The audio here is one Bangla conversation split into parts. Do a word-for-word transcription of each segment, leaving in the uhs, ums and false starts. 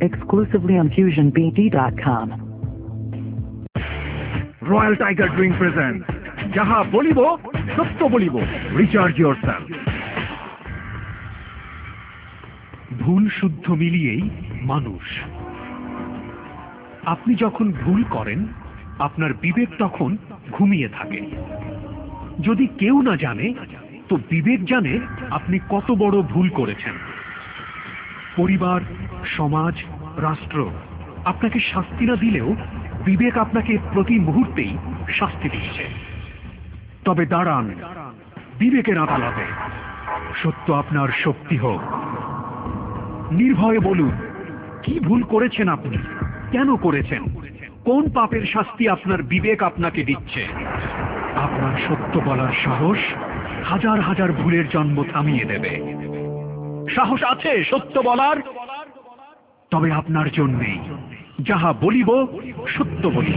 exclusively on fusion b d dot com. Royal Tiger Drink presents Jaha Bolibo, Satto Bolibo. Recharge yourself. ভুল শুদ্ধ মিলিয়েই মানুষ। আপনি যখন ভুল করেন, আপনার বিবেক তখন ঘুমিয়ে থাকে। যদি কেউ না জানে, তো বিবেক জানে আপনি কত বড় ভুল করেছেন। পরিবার, সমাজ, রাষ্ট্র আপনাকে শাস্তি না দিলেও বিবেক আপনাকে প্রতি মুহূর্তেই শাস্তি দিচ্ছে। তবে দাঁড়ান, বিবেকের আদালতে সত্য আপনার শক্তি হোক। নির্ভয়ে বলুন, কি ভুল করেছেন আপনি, কেন করেছেন, কোন পাপের শাস্তি আপনার বিবেক আপনাকে দিচ্ছে। আপনার সত্য বলার সাহস হাজার হাজার ভুলের জন্ম থামিয়ে দেবে। সাহস আছে সত্য বলার? তবে আপনার জন্যেই যাহা বলিব সত্য বলিব।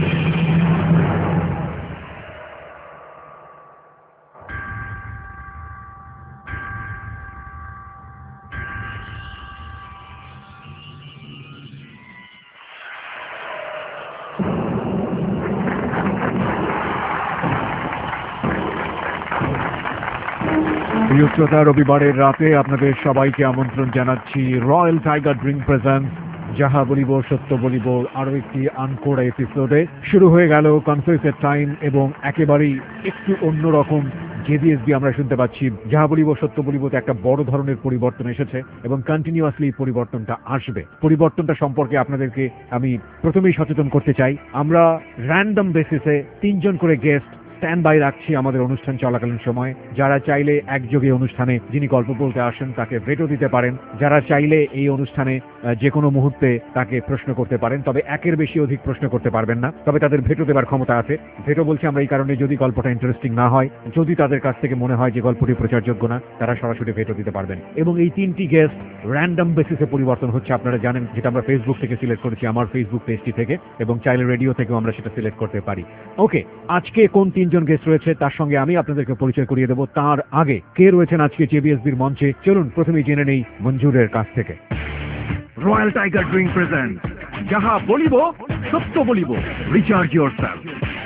প্রিয় শ্রোতা, রবিবারের রাতে আপনাদের সবাইকে আমন্ত্রণ জানাচ্ছি রয়্যাল টাইগার ড্রিঙ্ক প্রেজেন্টস যাহা বলিব সত্য বলিব আরো একটি আনকোড়া এপিসোডে। শুরু হয়ে গেল কনফারেন্সের টাইম এবং একেবারেই একটু অন্যরকম জেবিএসবি আমরা শুনতে পাচ্ছি। যাহা বলিব সত্য বলিবতে একটা বড় ধরনের পরিবর্তন এসেছে এবং কন্টিনিউয়াসলি পরিবর্তনটা আসবে। পরিবর্তনটা সম্পর্কে আপনাদেরকে আমি প্রথমেই সচেতন করতে চাই। আমরা র্যান্ডম বেসিসে তিনজন করে গেস্ট স্ট্যান্ড বাই রাখছি আমাদের অনুষ্ঠান চলাকালীন সময়। যারা চাইলে একযোগে অনুষ্ঠানে যিনি গল্প বলতে আসেন তাকে ভেটো দিতে পারেন, যারা চাইলে এই অনুষ্ঠানে যে কোনো মুহূর্তে তাকে প্রশ্ন করতে পারেন, তবে একের বেশি অধিক প্রশ্ন করতে পারবেন না। তবে তাদের ভেটো দেবার ক্ষমতা আছে। ভেটো বলছি আমরা এই কারণে, যদি গল্পটা ইন্টারেস্টিং না হয়, যদি তাদের কাছ থেকে মনে হয় যে গল্পটি প্রচারযোগ্য না, তারা সরাসরি ভেটো দিতে পারবেন। এবং এই তিনটি গেস্ট র্যান্ডম বেসিসে পরিবর্তন হচ্ছে, আপনারা জানেন, যেটা আমরা ফেসবুক থেকে সিলেক্ট করেছি, আমার ফেসবুক পেজটি থেকে, এবং চাইলে রেডিও থেকেও আমরা সেটা সিলেক্ট করতে পারি। ওকে, আজকে কোন তিনজন গেস্ট রয়েছে তার সঙ্গে আমি আপনাদেরকে পরিচয় করিয়ে দেবো। তার আগে কে রয়েছেন আজকে জেবিএসবির মঞ্চে, চলুন প্রথমেই জেনে নেই মঞ্জুরের কাছ থেকে। রয়্যাল টাইগার ড্রিঙ্ক প্রেজেন্টস যাহা বলিব সত্য বলিব। Recharge yourself.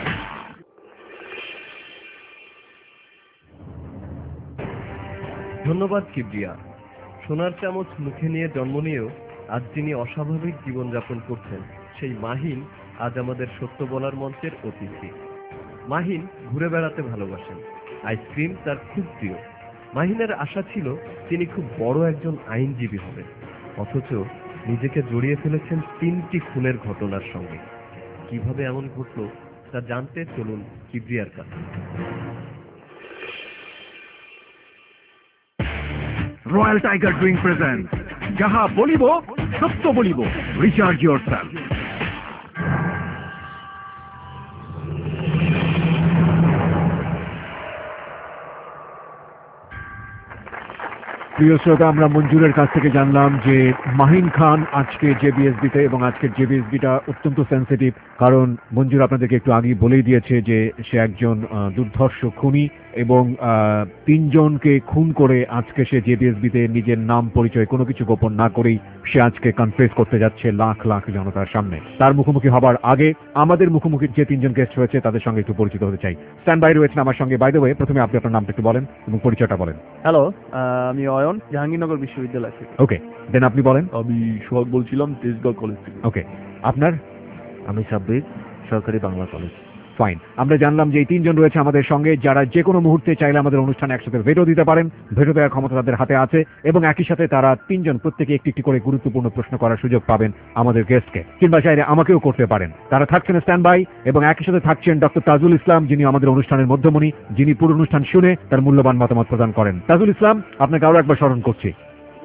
ধন্যবাদ কিবরিয়া। সোনার চামচ মুখে নিয়ে জন্ম নিয়েও আজ যিনি অস্বাভাবিক জীবনযাপন করছেন, সেই মাহিন আজ আমাদের সত্য বলার মঞ্চের অতিথি। মাহিন ঘুরে বেড়াতে ভালোবাসেন, আইসক্রিম তার খুব প্রিয়। মাহিনের আশা ছিল তিনি খুব বড় একজন আইনজীবী হবেন, অথচ নিজেকে জড়িয়ে ফেলেছেন তিনটি খুনের ঘটনার সঙ্গে। কিভাবে এমন ঘটল তা জানতে চলুন কিবরিয়ার কাছে। রয়্যাল টাইগার ড্রিঙ্ক প্রেজেন্টস যাহা বলিব সত্য বলিব। Recharge yourself. প্রিয় শ্রোতা, আমরা মঞ্জুরের কাছ থেকে জানলাম যে মাহিন খান আজকে জেবিএসবিতে, এবং আজকের জেবিএসবিটা অত্যন্ত সেন্সিটিভ, কারণ মঞ্জুর আপনাদেরকে একটু আগেই বলেই দিয়েছে যে সে একজন দুর্ধর্ষ খুনি, এবং তিনজনকে খুন করে আজকে সে জেবিএসবিতে নিজের নাম পরিচয় কোনো কিছু গোপন না করেই সে আজকে কনফেস করতে যাচ্ছে লাখ লাখ জনতার সামনে। তার মুখোমুখি হবার আগে আমাদের মুখোমুখি যে তিনজন গেস্ট হয়েছে তাদের সঙ্গে একটু পরিচিত হতে চাই। স্ট্যান্ড বাই রয়েছেন আমার সঙ্গে। বাই দ্য ওয়ে, প্রথমে আপনি আপনার নামটা একটু বলেন এবং পরিচয়টা বলেন। হ্যালো, আমি অয়ন, জাহাঙ্গীরনগর বিশ্ববিদ্যালয় থেকে। ওকে, দেন আপনি বলেন। আমি সোহাগ বলছিলাম, তেজগাঁও কলেজ থেকে। ওকে, আপনার? আমি সাব্বির, সরকারি বাংলা কলেজ। ফাইন। আমরা জানলাম যে এই তিনজন রয়েছে আমাদের সঙ্গে, যারা যে কোনো মুহূর্তে চাইলে আমাদের অনুষ্ঠানে একসাথে ভেটো দিতে পারেন। ভেটো দেওয়ার ক্ষমতা তাদের হাতে আছে, এবং একই সাথে তারা তিনজন প্রত্যেকে একটি একটি করে গুরুত্বপূর্ণ প্রশ্ন করার সুযোগ পাবেন আমাদের গেস্টকে, কিংবা চাইলে আমাকেও করতে পারেন। তারা থাকছেন স্ট্যান্ড বাই, এবং একই সাথে থাকছেন ডক্টর তাজুল ইসলাম, যিনি আমাদের অনুষ্ঠানের মধ্যমণি, যিনি পুরো অনুষ্ঠান শুনে তার মূল্যবান মতামত প্রদান করেন। তাজুল ইসলাম, আপনাকে আরো একবার স্মরণ করছি।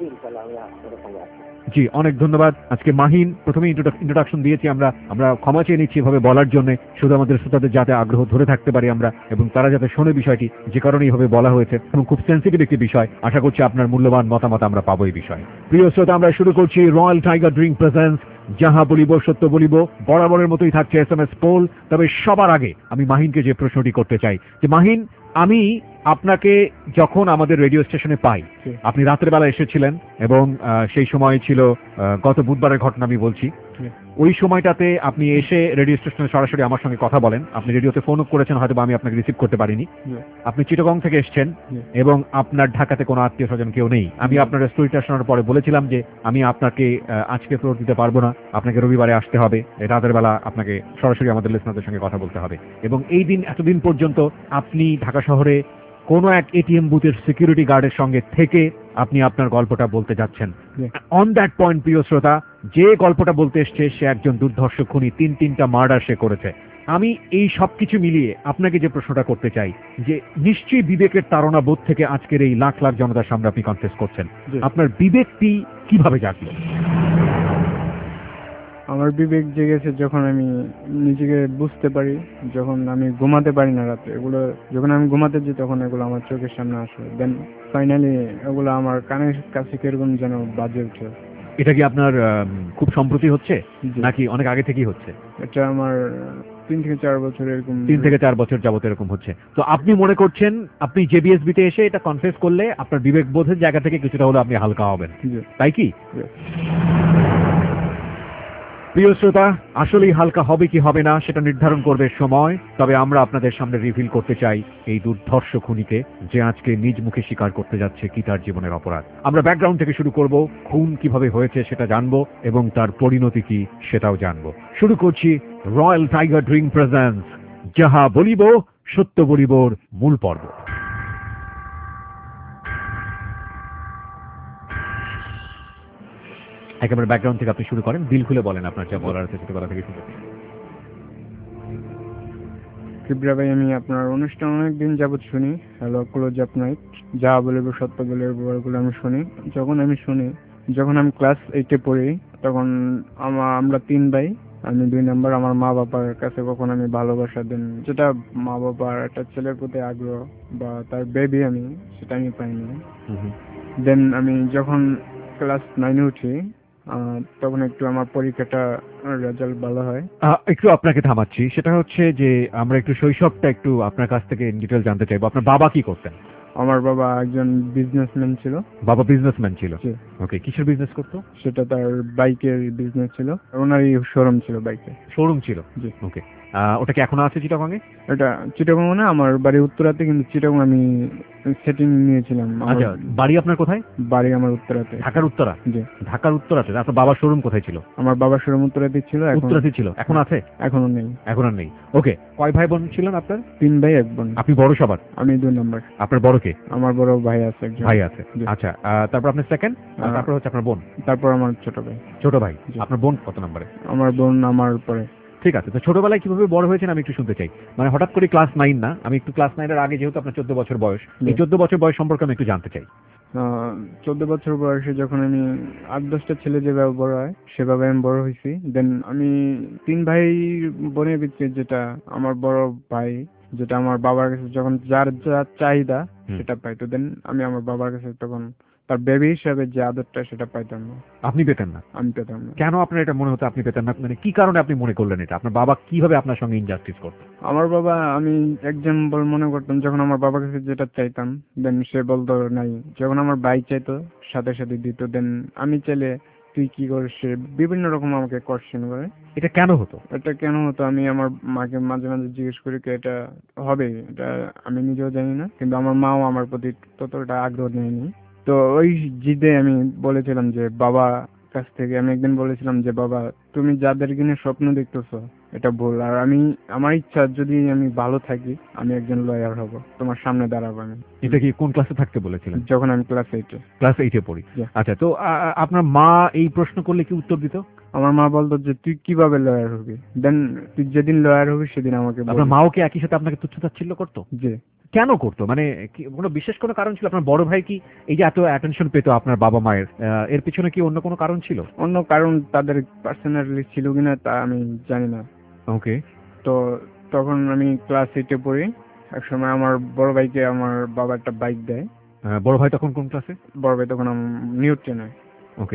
জি, অনেক ধন্যবাদ। আজকে মাহিন প্রথমে ইন্ট্রোডাকশন দিয়েছি আমরা, আমরা ক্ষমা চেয়ে নিচ্ছি এভাবে বলার জন্য, শুধু আমাদের শ্রোতাদের যাতে আগ্রহ ধরে থাকতে পারি আমরা, এবং তারা যাতে শোনে বিষয়টি, যে কারণে এইভাবে বলা হয়েছে, এবং খুব সেন্সিটিভ একটি বিষয়। আশা করছি আপনার মূল্যবান মতামত আমরা পাবো এই বিষয়ে। প্রিয় শ্রোতা, আমরা শুরু করছি রয়্যাল টাইগার ড্রিঙ্ক প্রেজেন্টস যাহা বলিব সত্য বলিব। বরাবরের মতোই থাকছে এস এম এস পোল। তবে সবার আগে আমি মাহিনকে যে প্রশ্নটি করতে চাই, যে মাহিন, আমি আপনাকে যখন আমাদের রেডিও স্টেশনে পাই, জি। আপনি রাতের বেলা এসেছিলেন এবং আহ, সেই সময় ছিল আহ, গত বুধবারের ঘটনা আমি বলছি। জি। ওই সময়টাতে আপনি এসে রেডিও স্টেশনে সরাসরি আমার সঙ্গে কথা বলেন। আপনি রেডিওতে ফোনও করেছেন, হয়তো বা আমি আপনাকে রিসিভ করতে পারিনি। জি। আপনি চিটাগং থেকে এসেছেন জি। এবং আপনার ঢাকাতে কোনো আত্মীয় স্বজন কেউ নেই। আমি জি। আপনার স্টোরিটা শোনার পরে বলেছিলাম যে আমি আপনাকে আহ, আজকে ফ্লোর দিতে পারবো না, আপনাকে রবিবারে আসতে হবে, এই রাতের বেলা আপনাকে সরাসরি আমাদের লিসনারদের সঙ্গে কথা বলতে হবে। এবং এই দিন এতদিন পর্যন্ত আপনি ঢাকা শহরে কোনো এক এটিএম বুথের সিকিউরিটি গার্ডের সঙ্গে থেকে আপনি আপনার গল্পটা বলতে যাচ্ছেন। জি। অন দ্যাট পয়েন্ট, প্রিয় শ্রোতা, যে গল্পটা বলতে এসছে সে একজন দুর্ধর্ষ খুনি, তিন তিনটা মার্ডার সে করেছে। আমি এই সব কিছু মিলিয়ে আপনাকে যে প্রশ্নটা করতে চাই যে নিশ্চয়ই বিবেকের তাড়না বোধ থেকে আজকের এই লাখ লাখ জনতার সামনে আপনি কনফেস করছেন, জি। আপনার বিবেকটি কিভাবে জাগলো? আমার বিবেক জেগেছে যখন আমি নিজেকে বুঝতে পারি, যখন আমি ঘুমাতে পারি না রাতে, এগুলো যখন আমি ঘুমাতে যাই তখন এগুলো আমার চোখের সামনে আসে। দেন ফাইনালি এগুলো আমার কানের কাছে কিরকম যেন বাজে উঠে। এটা কি আপনার আম, খুব সম্প্রতি হচ্ছে জি। নাকি অনেক আগে থেকেই হচ্ছে? এটা আমার তিন থেকে চার বছর এরকম। তিন থেকে চার বছর যাবত এরকম হচ্ছে। তো আপনি মনে করছেন আপনি জেবিএসবিতে এসে এটা কনফেস করলে আপনার বিবেক বোধের জায়গা থেকে কিছুটা হলেও আপনি হালকা হবেন, জি। তাই কি? জি। প্রিয় শ্রোতা, আসলেই হালকা হবে কি হবে না সেটা নির্ধারণ করবে সময়। তবে আমরা আপনাদের সামনে রিভিল করতে চাই এই দুর্ধর্ষ খুনিকে, যে আজকে নিজ মুখে স্বীকার করতে যাচ্ছে কি তার জীবনের অপরাধ। আমরা ব্যাকগ্রাউন্ড থেকে শুরু করব, খুন কিভাবে হয়েছে সেটা জানবো এবং তার পরিণতি কি সেটাও জানবো। শুরু করছি রয়্যাল টাইগার ড্রিঙ্ক প্রেজেন্স যাহা বলিব সত্য বলিবর মূল পর্ব। একেবারে ব্যাকগ্রাউন্ড থেকে আপনি শুরু করেন, দিল খুলে বলেন আপনার যা বলার আছে ছোটবেলা থেকে শুনতে। কিবরা ভাই, আমি আপনার অনুষ্ঠান অনেকদিন যাবত শুনি, হ্যালো ক্লোজ আপ নাইট, যা বলিব সত্য বলিব বলগুলো আমি শুনি। যখন আমি শুনি যখন আমি ক্লাস এইটে পড়ি তখন আমা- আমরা তিন ভাই, আমি দুই নাম্বার। আমার মা বাবার কাছে কখন আমি ভালোবাসা দেন, যেটা মা বাবার একটা ছেলের প্রতি আগ্রহ বা তার বেবি, আমি সেটা আমি পাইনি। দেন আমি যখন ক্লাস নাইনে উঠি আহ, তখন একটু আমার পরীক্ষাটা রেজাল্ট ভালো হয়। আহ, একটু আপনাকে থামাচ্ছি, সেটা হচ্ছে যে আমরা একটু শৈশবটা একটু আপনার কাছ থেকে ডিটেল জানতে চাইবো। আপনার বাবা কি করতেন? আমার বাবা একজন বিজনেসম্যান ছিল। বাবা বিজনেসম্যান ছিল? জি। ওকে, কিসের বিজনেস করতো? সেটা তার বাইকের বিজনেস ছিল, ওনারই শোরুম ছিল বাইকে। শোরুম ছিল? জি। ওকে, ওটা কি এখনো আছে চিটাগংয়ে? এটা চিটাগং না, আমার বাড়ি উত্তরাতে, কিন্তু চিটাগং আমি সেটিং নিয়েছিলাম। আমার আচ্ছা, বাড়ি আপনার কোথায়? বাড়ি আমার উত্তরাতে। ঢাকার উত্তরা? জি। ঢাকার উত্তরাতে। আপনার বাবার শোরুম কোথায় ছিল? আমার বাবার শোরুম উত্তরাতে ছিল। এখন উত্তরাতে ছিল, এখন আছে? এখনো নেই। এখন আর নেই। ওকে, কয় ভাই বোন ছিলেন আপনার? তিন ভাই এক বোন। আপনি বড় সবার? আমি দুই নাম্বার। আপনার বড় কে? আমার বড় ভাই আছে একজন। ভাই আছে। জি। আচ্ছা, আহ, তারপর আপনার সেকেন্ড, আহ, তারপর হচ্ছে আপনার বোন। তারপর আমার ছোট ভাই। ছোট ভাই। জি। আপনার বোন কত নম্বরে? আমার বোন আমার পরে। ঠিক আছে, তো ছোটবেলায় কিভাবে বড় হয়েছেন আমি একটু শুনতে চাই। মানে হঠাৎ করে ক্লাস নাইন না, আমি একটু ক্লাস নাইনের আগে, যেহেতু আপনার চোদ্দ বছর বয়স, এই জি। চোদ্দ বছর বয়স সম্পর্কে আমি একটু জানতে চাই। আহ, চোদ্দ বছর বয়সে যখন আমি আট দশটা ছেলে যেভাবে বড় হয় সেভাবে আমি বড় হয়েছি। দেন আমি তিন ভাই বোনের ভিতরে যেটা আমার বড় ভাই, যেটা আমার বাবার কাছে যখন যার যা চাহিদা হুম। সেটা পাইতো, দেন আমি আমার বাবার কাছে তখন তার বেবি হিসাবে যে আদরটা সেটা পাইতাম না। আপনি পেতেন না? আমি পেতাম না। কেন আপনার এটা মনে হতো আপনি পেতেন না? মানে কি কারণে আপনি মনে করলেন এটা? আপনার বাবা কিভাবে আপনার সঙ্গে ইনজাস্টিস করতো? আমার বাবা, আমি এক্সাম্পল মনে করতাম, যখন আমার বাবার কাছে যেটা চাইতাম দেন সে বলতো নাই। যখন আমার ভাই চাইতো সাথে সাথে দিত। দেন আমি চাইলে তুই কি করিস, সে বিভিন্ন রকম আমাকে কোশ্চেন করে। এটা কেন হতো? এটা কেন হতো আমি আমার মাকে মাঝে মাঝে জিজ্ঞেস করি কি এটা হবে, এটা আমি নিজেও জানি না, কিন্তু আমার মাও আমার প্রতি ততটা আগ্রহ নেয়নি। তো ওই জিদে আমি বলেছিলাম যে বাবা কাছ থেকে আমি একদিন বলেছিলাম যে বাবা, তুমি যাদের কিনে স্বপ্ন দেখতেছো এটা ভুল। আর আমি আমার ইচ্ছা যদি আমি ভালো থাকি আমি একজন লয়ার হব, তোমার সামনে দাঁড়াবো আমি। এটা কি কোন ক্লাসে থাকতে বলেছিলেন? যখন আমি ক্লাস এইটে। ক্লাস এইটে পড়ি। জি। আচ্ছা, তো আ- আ- আপনার মা এই প্রশ্ন করলে কি উত্তর দিত? আমার মা বলতো যে তুই কিভাবে লয়ার হবি, দেন তুই যেদিন লয়ার হবি সেদিন আমাকে বলবি। আপনার মাও কি একই সাথে আপনাকে তুচ্ছতাচ্ছিল্য করতো? জি। কেন করতো? মানে কি- কোনো বিশেষ কোনো কারণ ছিল? আপনার বড় ভাই কি এই যে এত অ্যাটেনশন পেতো আপনার বাবা মায়ের, আহ, এর পিছনে কি অন্য কোনো কারণ ছিল? অন্য কারণ তাদের পার্সোনালি ছিল কিনা তা আমি জানি না। ওকে। তো তখন আমি ক্লাস এইটে পড়ি, একসময় আমার বড় ভাইকে আমার বাবা একটা বাইক দেয়। বড় ভাই তখন কোন ক্লাসে? বড় ভাই তখন নিউ টেনে। ওকে।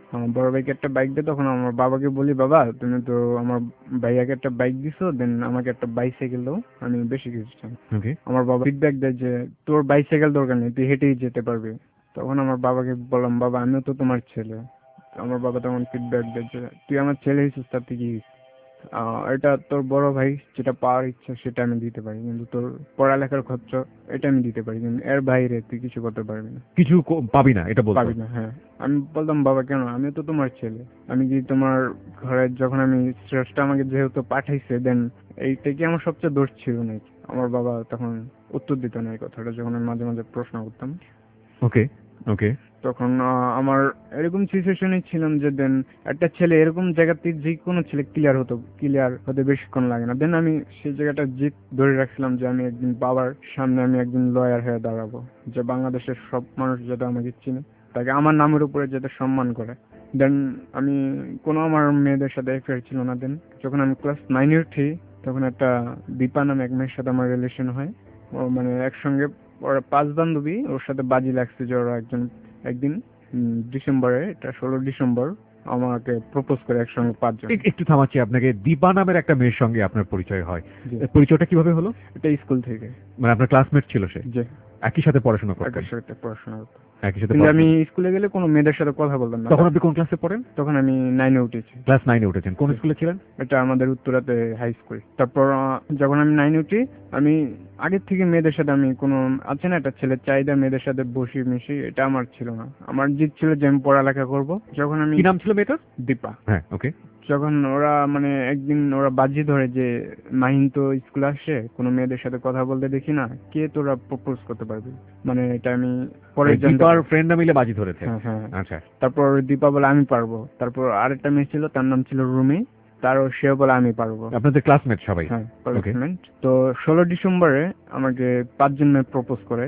আমার বড় ভাইকে একটা বাইক দে, তখন আমার বাবাকে বলি, বাবা তুমি তো আমার ভাইয়াকে একটা বাইক দিছো, দেন আমাকে একটা বাইসাইকেল দাও, আমি বেশি কিছু চাই। ওকে, আমার বাবা ফিডব্যাক দেয় যে তোর বাইসাইকেল দরকার নেই, তুই হেঁটেই যেতে পারবি। তখন আমার বাবাকে বললাম, বাবা আমিও তো তোমার ছেলে। আমার বাবা তখন ফিডব্যাক দেয় যে তুই আমার ছেলে হিসেবে তাতে কি হইছে? আহ, এটা তোর বড় ভাই যেটা পাওয়ার ইচ্ছা সেটা আমি দিতে পারি, কিন্তু তোর পড়ালেখার খরচ এটা আমি দিতে পারি, কিন্তু এর বাইরে তুই কিছু করতে পারবি না, কিছু কো- পাবি না এটা বলতো? পাবি না। হ্যাঁ, আমি বলতাম, বাবা কেন, আমি তো তোমার ছেলে, আমি কি তোমার ঘরে যখন আমি স্রেফটা আমাকে যেহেতু পাঠাইছে, দেন এইটা কি আমার সবচেয়ে দোষ ছিল নাকি? আমার বাবা তখন উত্তর দিত না এই কথাটা, যখন আমি মাঝে মাঝে প্রশ্ন করতাম। ওকে ওকে, তখন আহ, আমার এরকম সিচুয়েশনে ছিলাম যে দেন একটা ছেলে এরকম জায়গাতে, যে কোনো ছেলে ক্লিয়ার হতো, ক্লিয়ার হতে বেশিক্ষণ লাগে না। দেন আমি সেই জায়গাটা জিত ধরে রাখছিলাম যে আমি একদিন বাবার সামনে আমি একদিন লয়ার হয়ে দাঁড়াবো, যে বাংলাদেশের সব মানুষ যাতে আমাকে চিনে, তাকে আমার নামের উপরে যাতে সম্মান করে। দেন আমি কোনো আমার মেয়েদের সাথে অ্যাফেয়ার ছিল না। দেন যখন আমি ক্লাস নাইনে উঠি, তখন একটা দীপা নামে এক মেয়ের সাথে আমার রিলেশন হয়। ও মানে একসঙ্গে ওরা পাঁচ বান্ধবী, ওর সাথে বাজি লাগছে যে ওরা একজন একদিন উম, ডিসেম্বরে, এটা ষোলো ডিসেম্বর আমাকে প্রপোজ করে একসঙ্গে পাঁচজন। এক- একটু থামাচ্ছি আপনাকে। দীপা নামের একটা মেয়ের সঙ্গে আপনার পরিচয় হয়, জি। এ, পরিচয়টা কিভাবে হলো? এটা স্কুল থেকে, মানে আপনার ক্লাসমেট ছিল সে? যে একই সাথে পড়াশোনা করতেন? একার সাথে পড়াশোনা করতো, একই সাথে কিন্তু আমি পড়াশোনা। স্কুলে গেলে কোনো মেয়েদের সাথে কথা বলতাম না। তখন আপনি কোন ক্লাসে পড়েন? তখন আমি নাইনে উঠেছি। ক্লাস নাইনে উঠেছেন। কোন জি। স্কুলে ছিলেন? এটা আমাদের উত্তরাতে হাই স্কুল। তারপর আহ, যখন আমি নাইনে উঠি, আমি আগের থেকে মেয়েদের সাথে আমি কোনো, আছে না একটা ছেলের চাহিদা মেয়েদের সাথে বসি মিশি, এটা আমার ছিল না। আমার জিদ ছিল যে আমি পড়ালেখা করব। যখন আমি, কি নাম ছিল মেয়েটার? দীপা। হ্যাঁ, ওকে। যখন ওরা মানে একদিন ওরা বাজি ধরে যে মাহিন তো স্কুলে আসে, কোনো মেয়েদের সাথে কথা বলতে দেখি না, কে তোরা প্রপোজ করতে পারবি, মানে এটা আমি পরে জানতে দীপার পারি। ফ্রেন্ডরা মিলে বাজি ধরেছে? হ্যাঁ হ্যাঁ। আচ্ছা, তারপর দীপা বলে আমি পারবো। তারপর আরেকটা মেয়ে ছিল, তার নাম ছিল রুমি, তারও সেও বলে আমি পারবো। আপনাদের ক্লাসমেট সবাই? হ্যাঁ, প্লেসমেন্ট। তো ষোলো ডিসেম্বরে আমাকে পাঁচজন মেয়ে প্রপোজ করে,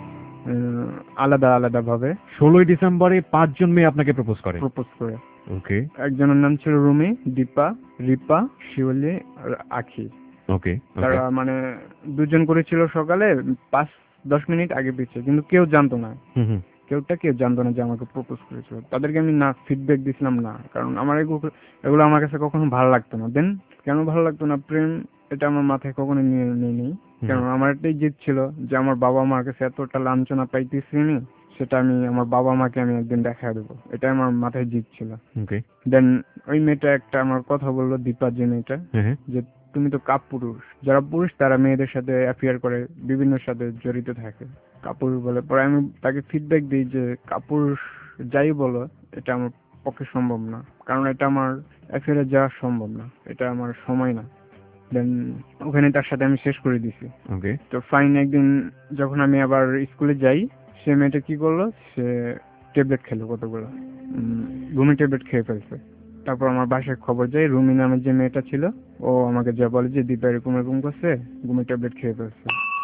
উম, আলাদা আলাদা ভাবে ষোলোই ডিসেম্বরে পাঁচজন মেয়ে আপনাকে প্রপোজ করে? প্রপোজ করে। ওকে একজনের নাম ছিল রুমি, দীপা, রিপা, শিওলি আর আখি। ওকে তারা মানে দুজন করেছিল সকালে, পাঁচ দশ মিনিট আগে পিছিয়ে, কিন্তু কেউ জানতো না, হুম হুম কেউটা কেউ জানতো না যে আমাকে প্রপোজ করেছিল। তাদেরকে আমি না ফিডব্যাক দিছিলাম না, কারণ আমার এগুলো এগুলো আমার কাছে কখনো ভালো লাগতো না। দেন কেন ভালো লাগতো না, প্রেম এটা আমার মাথায় কখনো নিয়ে নিয়ে নেই। কারণ আমার একটাই জিদ ছিল যে আমার বাবা মার কাছে এতটা লাঞ্ছনা পাইতেছি আমি, সেটা আমি আমার বাবা মাকে আমি একদিন দেখা দেবো, এটা আমার মাথায় জিদ ছিল। ওকে। দেন ওই মেয়েটা একটা আমার কথা বললো, দীপা যে মেয়েটা, হ্যাঁ যে তুমি তো কাপুরুষ, যারা পুরুষ তারা মেয়েদের সাথে অ্যাফেয়ার করে, বিভিন্ন সাথে জড়িত থাকে, কাপুরুষ বলে। পরে আমি তাকে ফিডব্যাক দিই যে কাপুরুষ যাই বলো, এটা আমার পক্ষে সম্ভব না, কারণ এটা আমার অ্যাফেয়ারে যাওয়া সম্ভব না, এটা আমার সময় না। দেন ওখানে তার সাথে আমি শেষ করে দিছি। ওকে। তো ফাইন, একদিন যখন আমি আবার স্কুলে যাই, সে মেয়েটা কি করলো, সে ট্যাবলেট খেলো কতগুলো, উম, ঘুমের ট্যাবলেট খেয়ে ফেলছে। তারপর আমার বাসায় খবর যায়, রুমি নামের যে মেয়েটা ছিল, ও আমাকে যা বলে যে দীপা এরকম এরকম করছে, ঘুমের ট্যাবলেট খেয়ে ফেলছে।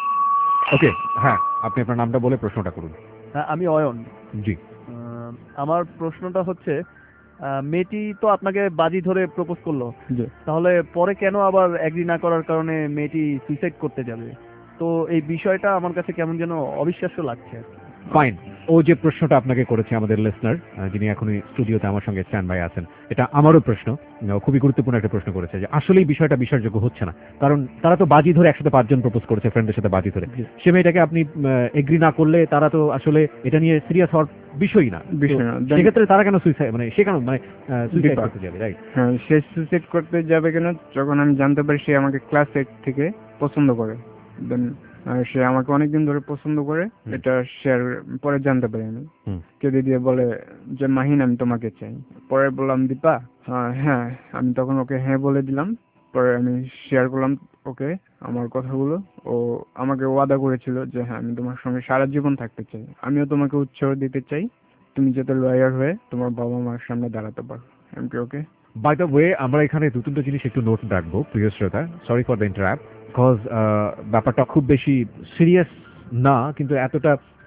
ওকে, হ্যাঁ, আপনি আপনার নামটা বলে প্রশ্নটা করুন। হ্যাঁ, আমি অয়ন। জি। আহ, আমার প্রশ্নটা হচ্ছে, আহ, মেয়েটি তো আপনাকে বাজি ধরে প্রপোজ করলো, যে তাহলে পরে কেন আবার এগ্রি না করার কারণে মেয়েটি সুইসাইড করতে যাবে? তো এই বিষয়টা আমার কাছে কেমন যেন অবিশ্বাস্য লাগছে আর কি। ফাইন। ও যে প্রশ্নটা আপনাকে করেছে আমাদের লিসনার, যিনি এখনই স্টুডিওতে আমার সঙ্গে স্ট্যান্ড বাই আছেন, এটা আমারও প্রশ্ন। ও খুবই গুরুত্বপূর্ণ একটা প্রশ্ন করেছে যে আসলেই বিষয়টা বিশ্বাসযোগ্য হচ্ছে না, কারণ তারা তো বাজি ধরে একসাথে পাঁচজন প্রপোজ করেছে, ফ্রেন্ডের সাথে বাজি ধরে। সে মেয়েটাকে আপনি এগ্রি না করলে তারা তো আসলে এটা নিয়ে সিরিয়াস হওয়ার বিষয়ই না। বিষয় না। তো সেক্ষেত্রে তারা কেন সুইসাইড, মানে সে কেন মানে সুইসাইড দীপা। করতে যাবে, রাইট? হ্যাঁ, সে সুইসাইড করতে যাবে কেন, যখন আমি জানতে পারি সে আমাকে ক্লাস এইট থেকে পছন্দ করে। দেন সে আমাকে অনেকদিন ধরে পছন্দ করে, হুম। এটা শেয়ার পরে জানতে পারি আমি। হুম। কেঁদে দিয়ে বলে যে মাহিন আমি তোমাকে চাই। পরে বললাম দীপা, আহ, হ্যাঁ, আমি তখন ওকে হ্যাঁ বলে দিলাম। পরে আমি শেয়ার করলাম ওকে আমার কথাগুলো। ও আমাকে ওয়াদা করেছিল যে হ্যাঁ আমি তোমার সঙ্গে সারা জীবন থাকতে চাই, আমিও তোমাকে উৎসাহ দিতে চাই, তুমি যাতে লয়ার হয়ে তোমার বাবা মার সামনে দাঁড়াতে পারো। আমি কি ওকে? বাই দ্য ওয়ে, আমরা এখানে দু তিনটা জিনিস একটু নোট রাখবো প্রিয় শ্রোতা, sorry for the interrupt, because ব্যাপারটা খুব বেশি সিরিয়াস না, কিন্তু এতটা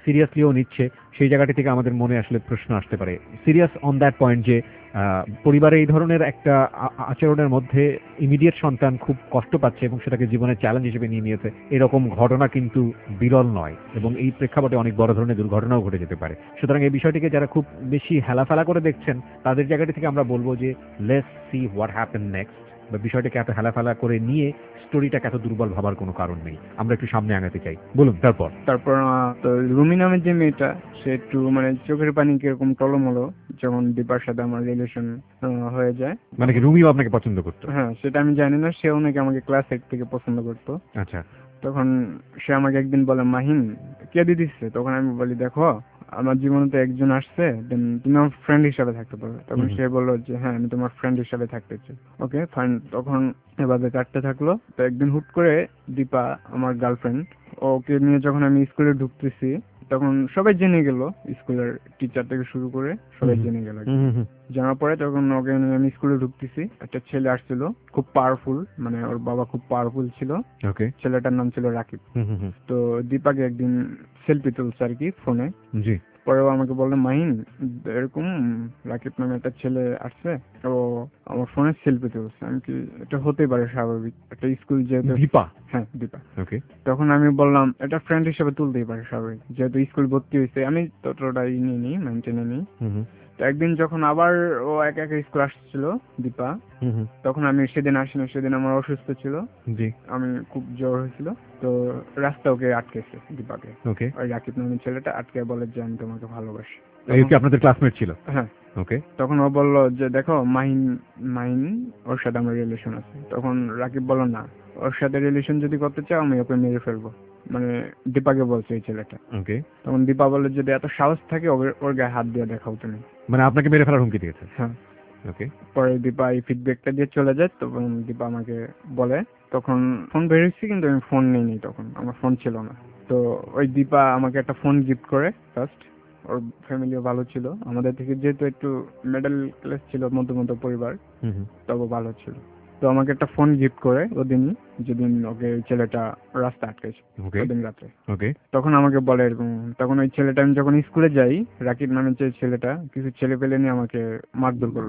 সিরিয়াসলিও নিচ্ছে, সেই জায়গাটি থেকে আমাদের মনে আসলে প্রশ্ন আসতে পারে। সিরিয়াস অন দ্যাট পয়েন্ট যে আহ, পরিবারে এই ধরনের একটা আ- আচরণের মধ্যে ইমিডিয়েট সন্তান খুব কষ্ট পাচ্ছে এবং সেটাকে জীবনের চ্যালেঞ্জ হিসেবে নিয়ে নিয়েছে, এরকম ঘটনা কিন্তু বিরল নয় এবং এই প্রেক্ষাপটে অনেক বড় ধরনের দুর্ঘটনাও ঘটে যেতে পারে। সুতরাং এই বিষয়টিকে যারা খুব বেশি হেলাফেলা করে দেখছেন, তাদের জায়গাটি থেকে আমরা বলবো যে let's see what happen next, বা বিষয়টাকে এত হেলাফেলা করে নিয়ে স্টোরিটাকে এত দুর্বল ভাবার কোনো কারণ নেই। আমরা একটু সামনে আগাতে চাই। বলুন তারপর। তারপর আহ, তো রুমি নামের যে মেয়েটা, সে একটু মানে চোখের পানি কিরকম টলমলো যখন দীপার সাথে আমার রিলেশন হয়ে যায়। মানে কি রুমিও আপনাকে পছন্দ করতো? হ্যাঁ, সেটা আমি জানি না, সেও নাকি আমাকে ক্লাস এইট থেকে পছন্দ করতো। আচ্ছা। তখন সে আমাকে একদিন বলে, মাহিন কে দিয়ে দিচ্ছে? তখন আমি বলি, দেখো আমার জীবনে তো একজন আসছে, দেন তুমি আমার ফ্রেন্ড হিসাবে থাকতে পারো। তখন হুম। সে বললো যে হ্যাঁ আমি তোমার ফ্রেন্ড হিসাবে থাকতে চাই। Okay fine. তখন এভাবে কাটতে থাকলো। তো একদিন হুট করে দীপা, আমার গার্লফ্রেন্ড, ওকে নিয়ে যখন আমি স্কুলে ঢুকতেছি, তখন সবাই জেনে গেল, স্কুলের টিচার থেকে শুরু করে সবাই হুম। জেনে গেল। হুম হুম হুম। জানার পরে তখন ওকে নিয়ে আমি স্কুলে ঢুকতেছি, একটা ছেলে আসছিল খুব পাওয়ারফুল, মানে ওর বাবা খুব পাওয়ারফুল ছিল। ওকে। ছেলেটার নাম ছিল রাকিব। হুম হুম হুম। তো দীপাকে একদিন সেলফি তুলছে আর কি ফোনে। জি। পরেও আমাকে বললো, মাহিন এরকম রাকিব নামে একটা ছেলে আসছে, ও আমার ফোনে সেলফি তুলছে। আমি কি, এটা হতেই পারে স্বাভাবিক, একটা স্কুল যেহেতু। দীপা? হ্যাঁ দীপা। ওকে। তখন আমি বললাম এটা ফ্রেন্ড হিসেবে তুলতেই পারে স্বাভাবিক, যেহেতু স্কুল ভর্তি হয়েছে। আমি ততটাই নিয়ে নিই, মেনটেনে নিই। হুম হুম তো একদিন যখন আবার ও একা একা স্কুল আসছিল দীপা, হুম হুম। তখন আমি সেদিন আসিনি, সেদিন আমার অসুস্থ ছিল, জি। আমি খুব জ্বর হয়েছিল। তো রাস্তা ওকে আটকেছে দীপাকে, ওকে। ওই রাকিব নামের ছেলেটা আটকে বলে যে আমি তোমাকে ভালোবাসি। এই কি তখন- আপনাদের ক্লাসমেট ছিল? হ্যাঁ। ওকে। তখন ও বললো যে দেখো মাহিন, মাহিন ওর সাথে আমার রিলেশন আছে। তখন রাকিব বলল না, ওর সাথে রিলেশন যদি করতে চাও আমি ওকে মেরে ফেলবো, মানে দীপাকে বলছে এই ছেলেটা। ওকে। তখন দীপা বলে যদি এত সাহস থাকে ওর- ওর গায়ে হাত দিয়ে দেখাও তুমি। মানে আপনাকে মেরে ফেলার হুমকি দিয়েছে? হ্যাঁ। ওকে। পরে দীপা এই ফিডব্যাকটা দিয়ে চলে যায়। তখন দীপা আমাকে বলে, তখন ফোন বেরিয়েছি কিন্তু আমি ফোন নিইনি, তখন আমার ফোন ছিল না। তো ওই দীপা আমাকে একটা ফোন গিফট করে ফার্স্ট। ওর ফ্যামিলিও ভালো ছিল, আমাদের থেকে যেহেতু একটু মিডল ক্লাস ছিল, মধ্যমধ্য পরিবার, হুম হুম। তবে ভালো ছিল। তো আমাকে একটা ফোন গিফট করে ওদিনই, যেদিন ওকে ওই ছেলেটা রাস্তা আটকেছে ওকে। ওদিন রাতে। ওকে। তখন আমাকে বলে এরকম, তখন ওই ছেলেটা, আমি যখন স্কুলে যাই, রাকিব নামের যে ছেলেটা কিছু ছেলে পেলে নিয়ে আমাকে মারধর করলো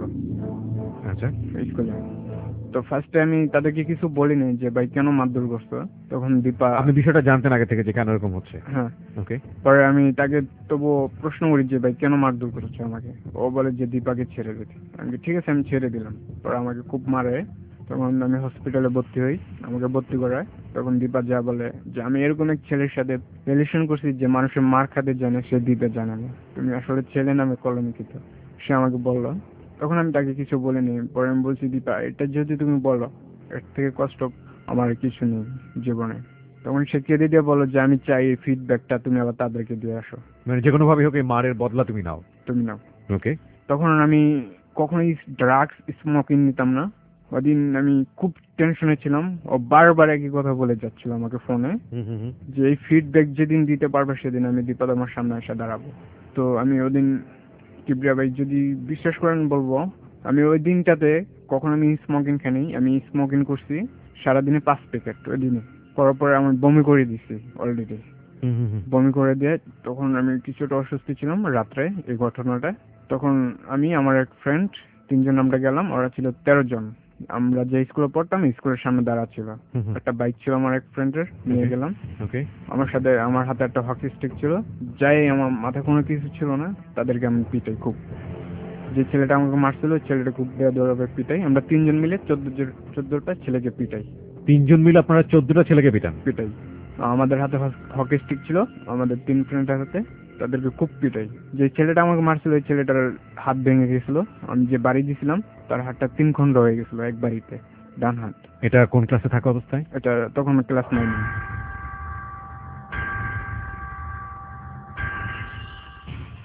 আচ্ছা। স্কুলে। তো ফার্স্টে আমি তাদেরকে কিছু বলিনি যে ভাই কেন মারধর করছো। তখন দীপা, আপনি বিষয়টা জানতেন আগে থেকে যে কেন এরকম হচ্ছে? হ্যাঁ, ওকে। পরে আমি তাকে তবু প্রশ্ন করি যে ভাই কেন মারধর করেছো আমাকে। ও বলে যে দীপাকে ছেড়ে দিতে। আমি বলি, ঠিক আছে আমি ছেড়ে দিলাম। পরে আমাকে খুব মারে। তখন আমি হসপিটালে ভর্তি হই, আমাকে ভর্তি করায়। তখন দীপা যা বলে যে আমি এরকম এক ছেলের সাথে রিলেশন করছি যে মানুষের মার খাতে জানে, সে দীপা জানে না, তুমি আসলে ছেলে নামে কলঙ্কিত। সে আমাকে বললো। তখন আমি তাকে কিছু বলিনি। পরে আমি বলছি, দীপা এটা যদি তুমি বলো, এর থেকে কষ্ট আমার কিছু নেই জীবনে। তখন সে কেঁদে দিয়ে বলো যে আমি চাই এই ফিডব্যাকটা তুমি আবার তাদেরকে দিয়ে আসো, মানে যে কোনো ভাবে হোক এই মারের বদলা তুমি নাও। তুমি নাও। ওকে। তখন আমি কখনোই ড্রাগস স্মোকিং নিতাম না। ওদিন আমি খুব টেনশনে ছিলাম। ও বারবার একই কথা বলে যাচ্ছিল আমাকে ফোনে হুম হুম হুম। যে এই ফিডব্যাক যেদিন দিতে পারবে সেদিন আমি দীপা তোমার সামনে এসে দাঁড়াবো। তো আমি ওদিন, কিবরিয়া ভাই যদি বিশ্বাস করেন বলবো, আমি ওই দিনটাতে কখন আমি স্মোকিং খাইনি, আমি স্মোকিং করছি সারাদিনে পাঁচ প্যাকেট ওই দিনে। করার পরে আমি বমি করে দিছি অলরেডি, হুম হুম হুম। বমি করে দিয়ে তখন আমি কিছুটা অসুস্থ ছিলাম রাত্রে এই ঘটনাটা। তখন আমি আমার এক ফ্রেন্ড তিনজন আমরা গেলাম, ওরা ছিল তেরো জন। আমরা যে স্কুলে পড়তাম স্কুলের সামনে দাঁড়া ছিল, হুম হুম। একটা বাইক ছিল আমার এক ফ্রেন্ডের, নিয়ে Okay. গেলাম। ওকে। আমার সাথে আমার হাতে একটা হকি স্টিক ছিল। যাই আমার মাথায় কোনো কিছু ছিল না, তাদেরকে আমি পিটাই খুব। যে ছেলেটা আমাকে মারছিল ওই ছেলেটা খুব বেয়াদবে পিটাই। আমরা তিনজন মিলে চোদ্দ চোদ্দটা ছেলেকে পিটাই তিনজন মিলে আপনারা চোদ্দটা ছেলেকে পিটান? পিটাই আমাদের হাতে হকি স্টিক ছিল, আমাদের তিন ফ্রেন্ডের হাতে, তাদেরকে খুব পিটাই। যে ছেলেটা আমাকে মারছিল ওই ছেলেটার হাত ভেঙে গেছিল। আমি যে বাড়ি দিয়েছিলাম তার হাতটা তিন খণ্ড হয়ে গেছিল এক বাড়িতে, ডান হাত। এটা কোন ক্লাসে থাকা অবস্থায়? এটা তখন ক্লাস নাইন।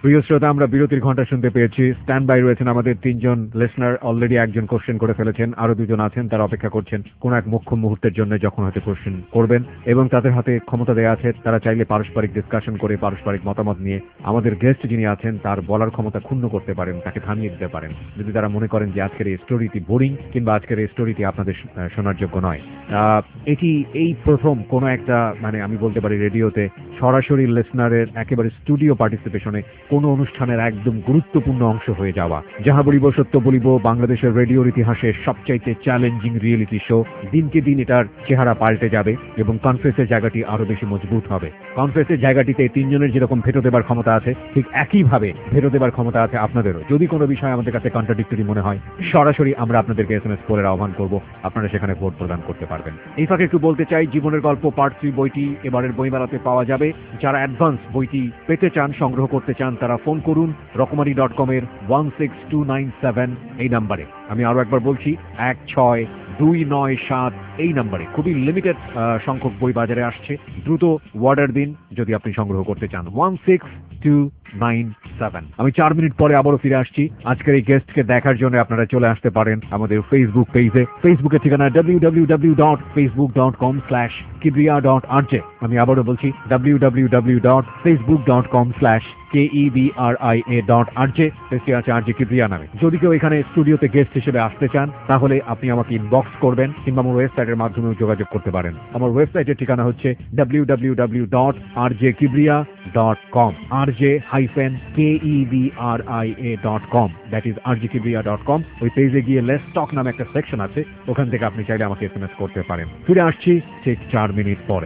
প্রিয় শ্রোতা, আমরা বিরতির ঘন্টা শুনতে পেয়েছি। স্ট্যান্ড বাই রয়েছেন আমাদের তিনজন লিসনার। অলরেডি একজন কোশ্চেন করে ফেলেছেন, আরো দুজন আছেন তারা অপেক্ষা করছেন কোন এক মুখ্য মুহূর্তের জন্য যখন হয়তো কোশ্চেন করবেন, এবং তাদের হাতে ক্ষমতা দেওয়া আছে, তারা চাইলে পারস্পরিক ডিসকাশন করে পারস্পরিক মতামত নিয়ে আমাদের গেস্ট যিনি আছেন তার বলার ক্ষমতা ক্ষুণ্ণ করতে পারেন, তাকে থামিয়ে দিতে পারেন যদি তারা মনে করেন যে আজকের এই স্টোরিটি বোরিং কিংবা আজকের এই স্টোরিটি আপনাদের আহ, শোনার যোগ্য নয়। আহ, এটি এই প্রথম কোনো একটা মানে আমি বলতে পারি রেডিওতে সরাসরি লিসনারের একেবারে স্টুডিও পার্টিসিপেশনে কোনো অনুষ্ঠানের একদম গুরুত্বপূর্ণ অংশ হয়ে যাওয়া। যাহা বলিব সত্য বলিব বাংলাদেশের রেডিওর ইতিহাসে সবচাইতে চ্যালেঞ্জিং রিয়েলিটি শো। দিনকে দিন এটার চেহারা পাল্টে যাবে এবং কনফারেন্সের জায়গাটি আরো বেশি মজবুত হবে। কনফারেন্সের জায়গাটিতে তিনজনের যেরকম ভেটো দেবার ক্ষমতা আছে, ঠিক একইভাবে ভেটো দেবার ক্ষমতা আছে আপনাদেরও। যদি কোনো বিষয় আমাদের কাছে কন্ট্রাডিক্টরি মনে হয়, সরাসরি আমরা আপনাদেরকে এস এম এস করে আহ্বান করব, আপনারা সেখানে ভোট প্রদান করতে পারবেন। এই ফাঁকে একটু বলতে চাই, জীবনের গল্প পার্ট থ্রি বইটি এবারের বইমেলাতে পাওয়া যাবে। যারা অ্যাডভান্স বইটি পেতে চান, সংগ্রহ করতে চান, তারা ফোন করুন রকমারি ডট কম এর one six two nine seven এই নাম্বারে। আমি আরো একবার বলছি, এক ছয় দুই নয় সাত এই নাম্বারে। খুবই লিমিটেড সংখ্যক বই বাজারে আসছে, দ্রুত অর্ডার দিন যদি আপনি সংগ্রহ করতে চান। One six two nine seven. আমি চার মিনিট পরে আবারও ফিরে আসছি। আজকের এই গেস্টকে দেখার জন্য আপনারা চলে আসতে পারেন আমাদের ফেসবুক পেজে। ফেসবুকের ঠিকানা W W W dot Facebook dot com slash Kibria dot RJ. আমি আবারও বলছি W W W dot Facebook dot com slash K E B R I A dot RJ. পেজটি আছে আরজে কিবরিয়া নামে। যদি কেউ এখানে স্টুডিওতে গেস্ট হিসেবে আসতে চান, তাহলে আপনি আমাকে ইনবক্স করবেন কিংবা আমার ওয়েবসাইটের মাধ্যমেও যোগাযোগ করতে পারেন। আমার ওয়েবসাইটের ঠিকানা হচ্ছে W W W dot RJ Kibria dot com. RJ hyphen K E B R I A dot com, that is RJ Kibria dot com. ওই পেজে গিয়ে লেটস টক নামে একটা সেকশন আছে, ওখান থেকে আপনি চাইলে আমাকে এস এম এস করতে পারেন। ফিরে আসছি ঠিক চার মিনিট পরে।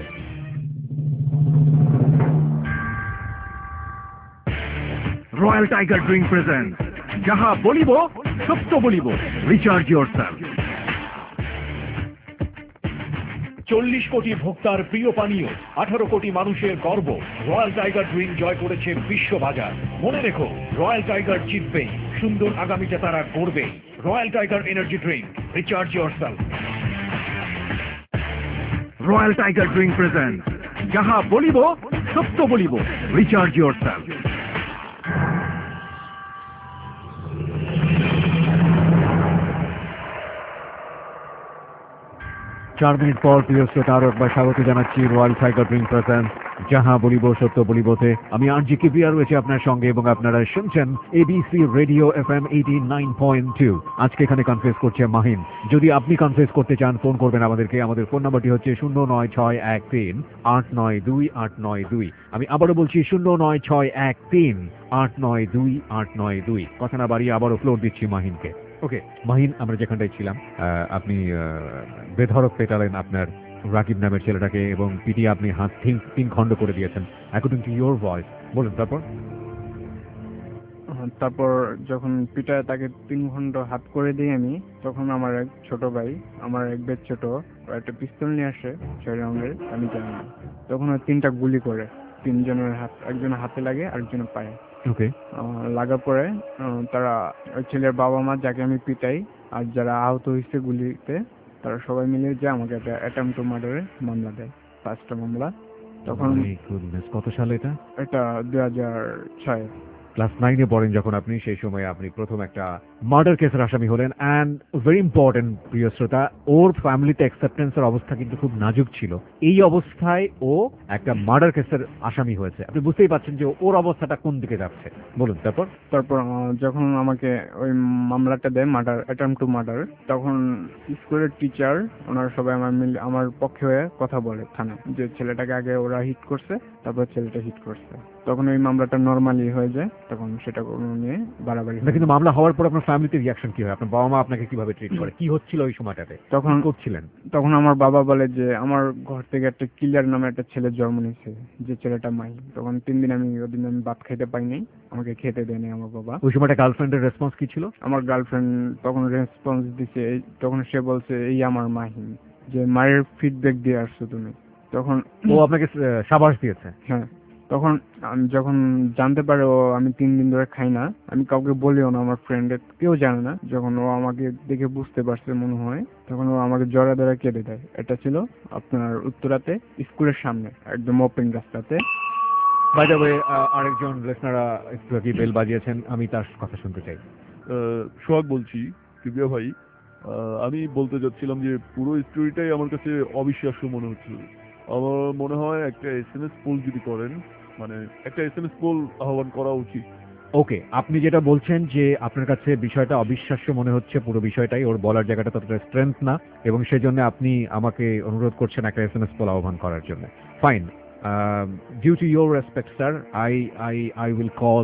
রয়্যাল টাইগার ড্রিঙ্ক প্রেজেন্ট যাহা বলিব সত্য বলিব, রিচার্জ ইয়োরসেলফ। চল্লিশ কোটি ভোক্তার প্রিয় পানীয়, আঠারো কোটি মানুষের গর্ব, রয়্যাল টাইগার ড্রিঙ্ক জয় করেছে বিশ্ববাজার। মনে রেখো, রয়্যাল টাইগার জিতবেই, সুন্দর আগামীতে তারা গড়বে। Royal Tiger energy drink, recharge yourself. Royal Tiger drink present যাহা বলিব সত্য বলিব, রিচার্জ ইয়োরসেলফ। চার মিনিট পর প্রিয় শ্রোতা আরো একবার স্বাগত জানাচ্ছি রয়্যাল টাইগার ড্রিঙ্ক প্রেজেন্ট যাহা বলিব সত্য বলিবতে। আমি আরজি কিবরিয়া রয়েছে আপনার সঙ্গে এবং আপনারা শুনছেন ABC radio F M eighty nine point two. আজকে এখানে কনফেস করছে মাহিন। যদি আপনি কনফেস করতে চান, ফোন করবেন আমাদেরকে। আমাদের ফোন নাম্বারটি হচ্ছে শূন্য নয় ছয় এক তিন আট নয় দুই আট নয় দুই। আমি আবারও বলছি শূন্য নয় ছয় এক তিন আট নয় দুই আট নয় দুই। কথা না বাড়িয়ে আবারও ফ্লোর দিচ্ছি মাহিনকে। ওকে মাহিন, আমরা যেখানটায় ছিলাম, আপনি বেধড়ক পেটালেন আপনার রাকিব নামের ছেলেটাকে এবং পিটিয়ে আপনি হাত তিন তিন খণ্ড করে দিয়েছেন অ্যাকর্ডিং টু ইয়োর ভয়েস। বলুন তারপর। তারপর যখন পিটায় তাকে তিন ঘন্টা হাত করে দিই আমি, তখন আমার এক ছোট ভাই, আমার এক বেশ ছোট, একটা পিস্তল নিয়ে আসে ছয় রাউন্ডের, আমি জানি না। তখন ওই তিনটা গুলি করে, তিনজনের হাত, একজনের হাতে লাগে আরেকজনের পায়ে। ওকে। লাগার পরে তারা ওই ছেলের বাবা মা, যাকে আমি পিটাই, আর যারা আহত হয়েছে গুলিতে, তারা সবাই মিলে যে আমাকে একটা অ্যাটেম্প টু মার্ডারের মামলা দেয়, পাঁচটা মামলা। তখন কত সালে এটা? এটা দুই হাজার ছয়। ক্লাস নাইনে পড়েন যখন আপনি, সেই সময় আপনি প্রথম একটা মার্ডার কেসের আসামি হলেন। অ্যান্ড ভেরি ইম্পর্টেন্ট প্রিয় শ্রোতা, ওর ফ্যামিলিতে অ্যাকসেপ্টেন্সের অবস্থা কিন্তু খুব নাজুক ছিল। এই অবস্থায় ও একটা মার্ডার কেসের আসামি হয়েছে। আপনি বুঝতেই পারছেন যে ওর অবস্থাটা কোন দিকে যাচ্ছে। বলুন তারপর। তারপর যখন আমাকে ওই মামলাটা দেয়, মার্ডার, অ্যাটেম্প টু মার্ডার, তখন স্কুলের টিচার ওনারা সবাই আমার মিলে আমার পক্ষে হয়ে কথা বলে থানায়, যে ছেলেটাকে আগে ওরা হিট করছে, তারপর ছেলেটা হিট করছে। তখন ওই মামলাটা নর্মালি হয়ে যায়, তখন সেটা নিয়ে বাড়াবাড়ি। কিন্তু মামলা হওয়ার পর আপনার ফ্যামিলিতে রিঅ্যাকশন কি হয়? আপনার বাবা মা আপনাকে কিভাবে ট্রিট করে? কি হচ্ছিল ওই সময়টাতে? তখন করছিলেন? তখন আমার বাবা বলে যে আমার ঘর থেকে একটা কিলার নামে একটা ছেলে জন্ম নিয়েছে, যে ছেলেটা মাই। তখন তিন দিন আমি ওদিন আমি ভাত খাইতে পাই নাই, আমাকে খেতে দেয়নি আমার বাবা। ওই সময়টা গার্লফ্রেন্ডের রেসপন্স কি ছিল? আমার গার্লফ্রেন্ড তখন রেসপন্স দিছে, তখন সে বলছে এই আমার মাহিন, যে মায়ের ফিডব্যাক দিয়ে আসছো তুমি। তখন ও আপনাকে সাবাস দিয়েছে? হ্যাঁ। তখন আমি যখন জানতে পারে ও আমি তিন দিন ধরে খাই না, আমি কাউকে বলিও না, আমার ফ্রেন্ডের কেউ জানে না। যখন ও আমাকে দেখে বুঝতে পারছে মনে হয়, তখন ও আমাকে জড়া ধরে কেঁদে দেয়। এটা ছিল আপনার উত্তরাতে, স্কুলের সামনে একদম ওপেন রাস্তাতে। বাই দ্য ওয়ে আরেকজন লিসনার একটু আগে বেল বাজিয়েছেন, আমি তার কথা শুনতে চাই। আহ, সোহাগ বলছি, কিবরিয়া ভাই। আহ, আমি বলতে যাচ্ছিলাম যে পুরো স্টোরিটাই আমার কাছে অবিশ্বাস্য মনে হচ্ছিল। আমার মনে হয় একটা এস এম এস পোল যদি করেন, মানে একটা এস এম এস পোল আহ্বান করা উচিত। ওকে, আপনি যেটা বলছেন যে আপনার কাছে বিষয়টা অবিশ্বাস্য মনে হচ্ছে, পুরো বিষয়টাই ওর বলার জায়গাটা ততটা স্ট্রেংথ না, এবং সেই জন্য আপনি আমাকে অনুরোধ করছেন একটা এস এম এস পোল আহ্বান করার জন্য। Fine, due to your respect sir, I I I will call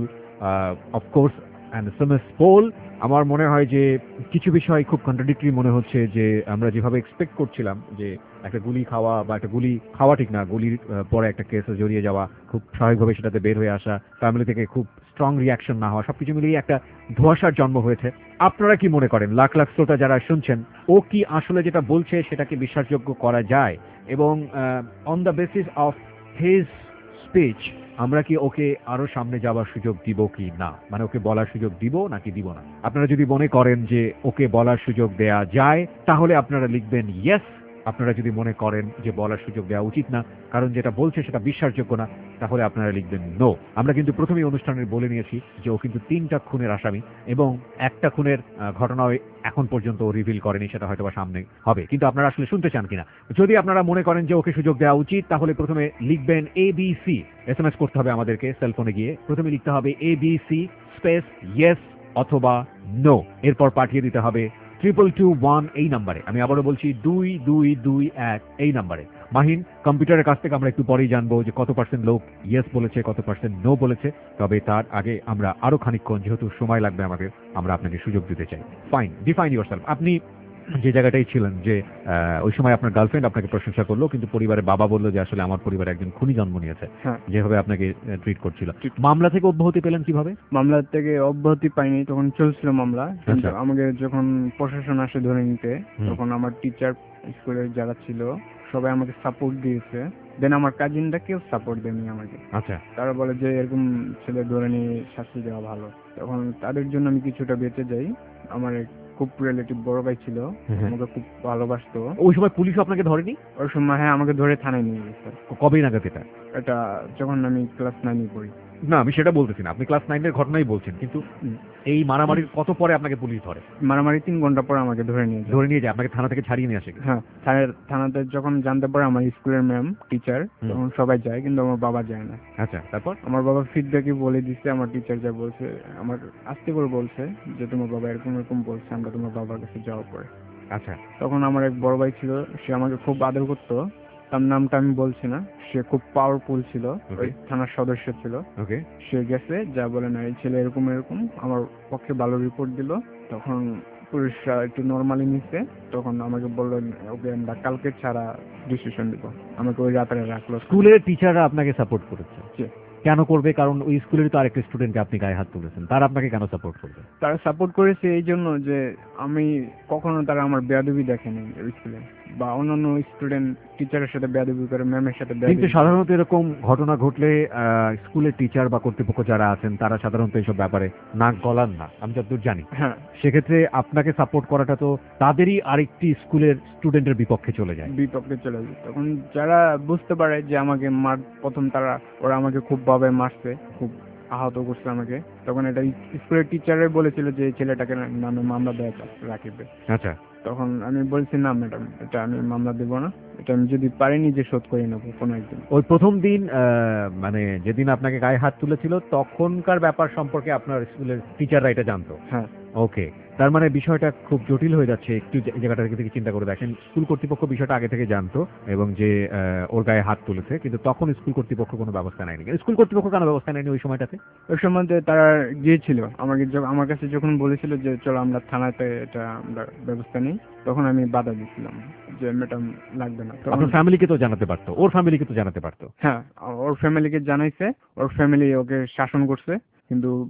of course an S M S poll. আমার মনে হয় যে কিছু বিষয় খুব কন্ট্রাডিক্টরি মনে হচ্ছে, যে আমরা যেভাবে এক্সপেক্ট করছিলাম যে একটা গুলি খাওয়া বা একটা গুলি খাওয়া ঠিক না, গুলির আহ, পরে একটা কেসে জড়িয়ে যাওয়া, খুব স্বাভাবিকভাবে সেটাতে বের হয়ে আসা, ফ্যামিলি থেকে খুব স্ট্রং রিয়াকশন না হওয়া, সবকিছু মিলিয়ে একটা ধোঁয়াশার জন্ম হয়েছে। আপনারা কি মনে করেন, লাখ লাখ শ্রোতা যারা শুনছেন, ও কি আসলে যেটা বলছে সেটাকে বিশ্বাসযোগ্য করা যায়? এবং on the basis of his speech আমরা কি ওকে আরো সামনে যাওয়ার সুযোগ দিব কি না, মানে ওকে বলার সুযোগ দিব নাকি দিব না? আপনারা যদি মনে করেন যে ওকে বলার সুযোগ দেয়া যায়, তাহলে আপনারা লিখবেন ইয়েস। আপনারা যদি মনে করেন যে বলার সুযোগ দেওয়া উচিত না, কারণ যেটা বলছে সেটা বিশ্বাসযোগ্য না, তাহলে আপনারা লিখবেন নো। আমরা কিন্তু প্রথমেই অনুষ্ঠানে বলে নিয়েছি যে ও কিন্তু তিনটা খুনের আসামি, এবং একটা খুনের আহ, ঘটনাও এখন পর্যন্ত ও রিভিল করেনি, সেটা হয়তো বা সামনে হবে। কিন্তু আপনারা আসলে শুনতে চান কিনা? যদি আপনারা মনে করেন যে ওকে সুযোগ দেওয়া উচিত, তাহলে প্রথমে লিখবেন A B C, S M S করতে হবে আমাদেরকে সেলফোনে গিয়ে, প্রথমে লিখতে হবে A B C space yes অথবা নো, এরপর পাঠিয়ে দিতে হবে ট্রিপল টু ওয়ান এই নাম্বারে। আমি আবারও বলছি দুই দুই দুই এক এই নাম্বারে। মাহিন, কম্পিউটারের কাছ থেকে আমরা একটু পরেই জানবো যে কত পার্সেন্ট লোক ইয়েস বলেছে, কত পার্সেন্ট নো বলেছে। তবে তার আগে আমরা আরো খানিকক্ষণ, যেহেতু সময় লাগবে আমাদের, আমরা আপনাকে সুযোগ দিতে চাই। Fine, define yourself. আপনি যে জায়গাটাই ছিলেন, যে আহ, ওই সময় আপনার গার্লফ্রেন্ড আপনাকে প্রশংসা করলো, কিন্তু পরিবারের বাবা বললো যে আসলে আমার পরিবারে একজন খুনি জন্ম নিয়েছে, হ্যাঁ। যেভাবে আপনাকে ট্রিট করছিল। মামলা থেকে অব্যাহতি পেলেন কিভাবে? মামলা থেকে অব্যাহতি পাইনি, তখন চলছিল মামলা। কিন্তু আচ্ছা। আমাকে যখন প্রশাসন আসে ধরে নিতে, হুম। তখন আমার টিচার, স্কুলের যারা ছিল সবাই আমাকে সাপোর্ট দিয়েছে। দেন আমার কাজিনরা কেউ সাপোর্ট দেয়নি আমাকে। আচ্ছা। তারা বলে যে এরকম ছেলে ধরে নিয়ে শাস্তি দেওয়া ভালো। তখন তাদের জন্য আমি কিছুটা বেঁচে যাই। আমার এক খুব রিলেটিভ বড় ভাই ছিল, হুম। আমাকে খুব ভালোবাসতো। ওই সময় পুলিশ আপনাকে ধরেনি? ওই সময় হ্যাঁ, আমাকে ধরে থানায় নিয়ে গেছে। কবে নাগাদ এটা? এটা যখন আমি ক্লাস নাইনে পড়ি। না, আমি সেটা বলতেছি না, আপনি ক্লাস নাইনের ঘটনাই বলছেন, কিন্তু হুম। এই মারামারির কত পরে আপনাকে পুলিশ ধরে? মারামারি তিন ঘন্টা পর আমাকে ধরে নিয়ে যায়। ধরে নিয়ে যায়, আপনাকে থানা থেকে ছাড়িয়ে নিয়ে আসে? হ্যাঁ, থানার থানাতে যখন জানতে পারে আমার স্কুলের ম্যাম, টিচার, হুম। তখন সবাই যায়, কিন্তু আমার বাবা যায় না। আচ্ছা, তারপর? আমার বাবা ফিডব্যাকই বলে দিচ্ছে, আমার টিচার যা বলছে, আমার আস্তে করে বলছে যে তোমার বাবা এরকম এরকম বলছে, আমরা তোমার বাবার কাছে যাওয়ার পরে। আচ্ছা। তখন আমার এক বড় ভাই ছিল, সে আমাকে খুব আদর করতো। তার নামটা আমি বলছি না, সে খুব পাওয়ারফুল ছিল, ওই থানার সদস্য ছিল। ওকে। সে গেছে, যা বলে না এই ছেলে এরকম এরকম, আমার পক্ষে ভালো রিপোর্ট দিল। তখন পুলিশরা একটু নর্মালি নিচ্ছে। তখন আমাকে বললো ওকে আমরা কালকে ছাড়া ডিসিশন দিব। আমাকে ওই রাত্রে রাখলো। স্কুলের টিচাররা আপনাকে সাপোর্ট করেছে? জি। কেন করবে? কারণ ওই স্কুলের তো আরেকটা স্টুডেন্টকে আপনি গায়ে হাত তুলেছেন, তারা আপনাকে কেন সাপোর্ট করবে? তারা সাপোর্ট করেছে এই জন্য যে আমি কখনো তারা আমার বেয়াদবি দেখেনি ওই স্কুলে, বা অন্যান্য স্টুডেন্ট টিচারের সাথে বেয়াদবি করে, ম্যামের সাথে কিন্তু বেয়াদবি। সাধারণত এরকম ঘটনা ঘটলে আহ, স্কুলের টিচার বা কর্তৃপক্ষ যারা আছেন তারা সাধারণত এইসব ব্যাপারে নাক গলান না, আমি যতদূর জানি। হ্যাঁ, সেক্ষেত্রে আপনাকে সাপোর্ট করাটা তো তাদেরই আরেকটি স্কুলের স্টুডেন্টের বিপক্ষে চলে যায়। বিপক্ষে চলে যায়। তখন যারা বুঝতে পারে যে আমাকে মার, প্রথম তারা ওরা আমাকে খুব ভাবে মারছে, খুব আহত করছে আমাকে, তখন এটা স্কুলের টিচারে বলেছিল যে এই ছেলেটাকে নামে মামলা দেওয়া রাখিবে। আচ্ছা। তখন আমি বলছি না ম্যাডাম, এটা আমি মামলা দেবো না, এটা আমি যদি পারি নিজে শোধ করে নেবো কোনো একদিন। ওই প্রথম দিন আহ, মানে যেদিন আপনাকে গায়ে হাত তুলেছিল তখনকার ব্যাপার সম্পর্কে আপনার স্কুলের টিচাররা এটা জানতো? হ্যাঁ। ওকে, তার মানে বিষয়টা খুব জটিল হয়ে যাচ্ছে। একটু এই জায়গাটা থেকে চিন্তা করে দেখেন, স্কুল কর্তৃপক্ষ বিষয়টা আগে থেকে জানতো এবং যে আহ, ওর গায়ে হাত তুলেছে, কিন্তু তখন স্কুল কর্তৃপক্ষ কোনো ব্যবস্থা নেয়নি। স্কুল কর্তৃপক্ষ কেন ব্যবস্থা নেয়নি ওই সময়টাতে? ওই সময় তারা গিয়েছিল আমাকে, য- আমার কাছে যখন বলেছিল যে চলো আমরা থানাতে এটা আমরা ব্যবস্থা নিই, তখন আমি বাধা দিয়েছিলাম যে ম্যাডাম লাগবে না। তখন আপনার ফ্যামিলিকে তো জানাতে পারতো, ওর ফ্যামিলিকে তো জানাতে পারতো। হ্যাঁ, ওর ফ্যামিলিকে জানাইছে, ওর ফ্যামিলি ওকে শাসন করছে, কিন্তু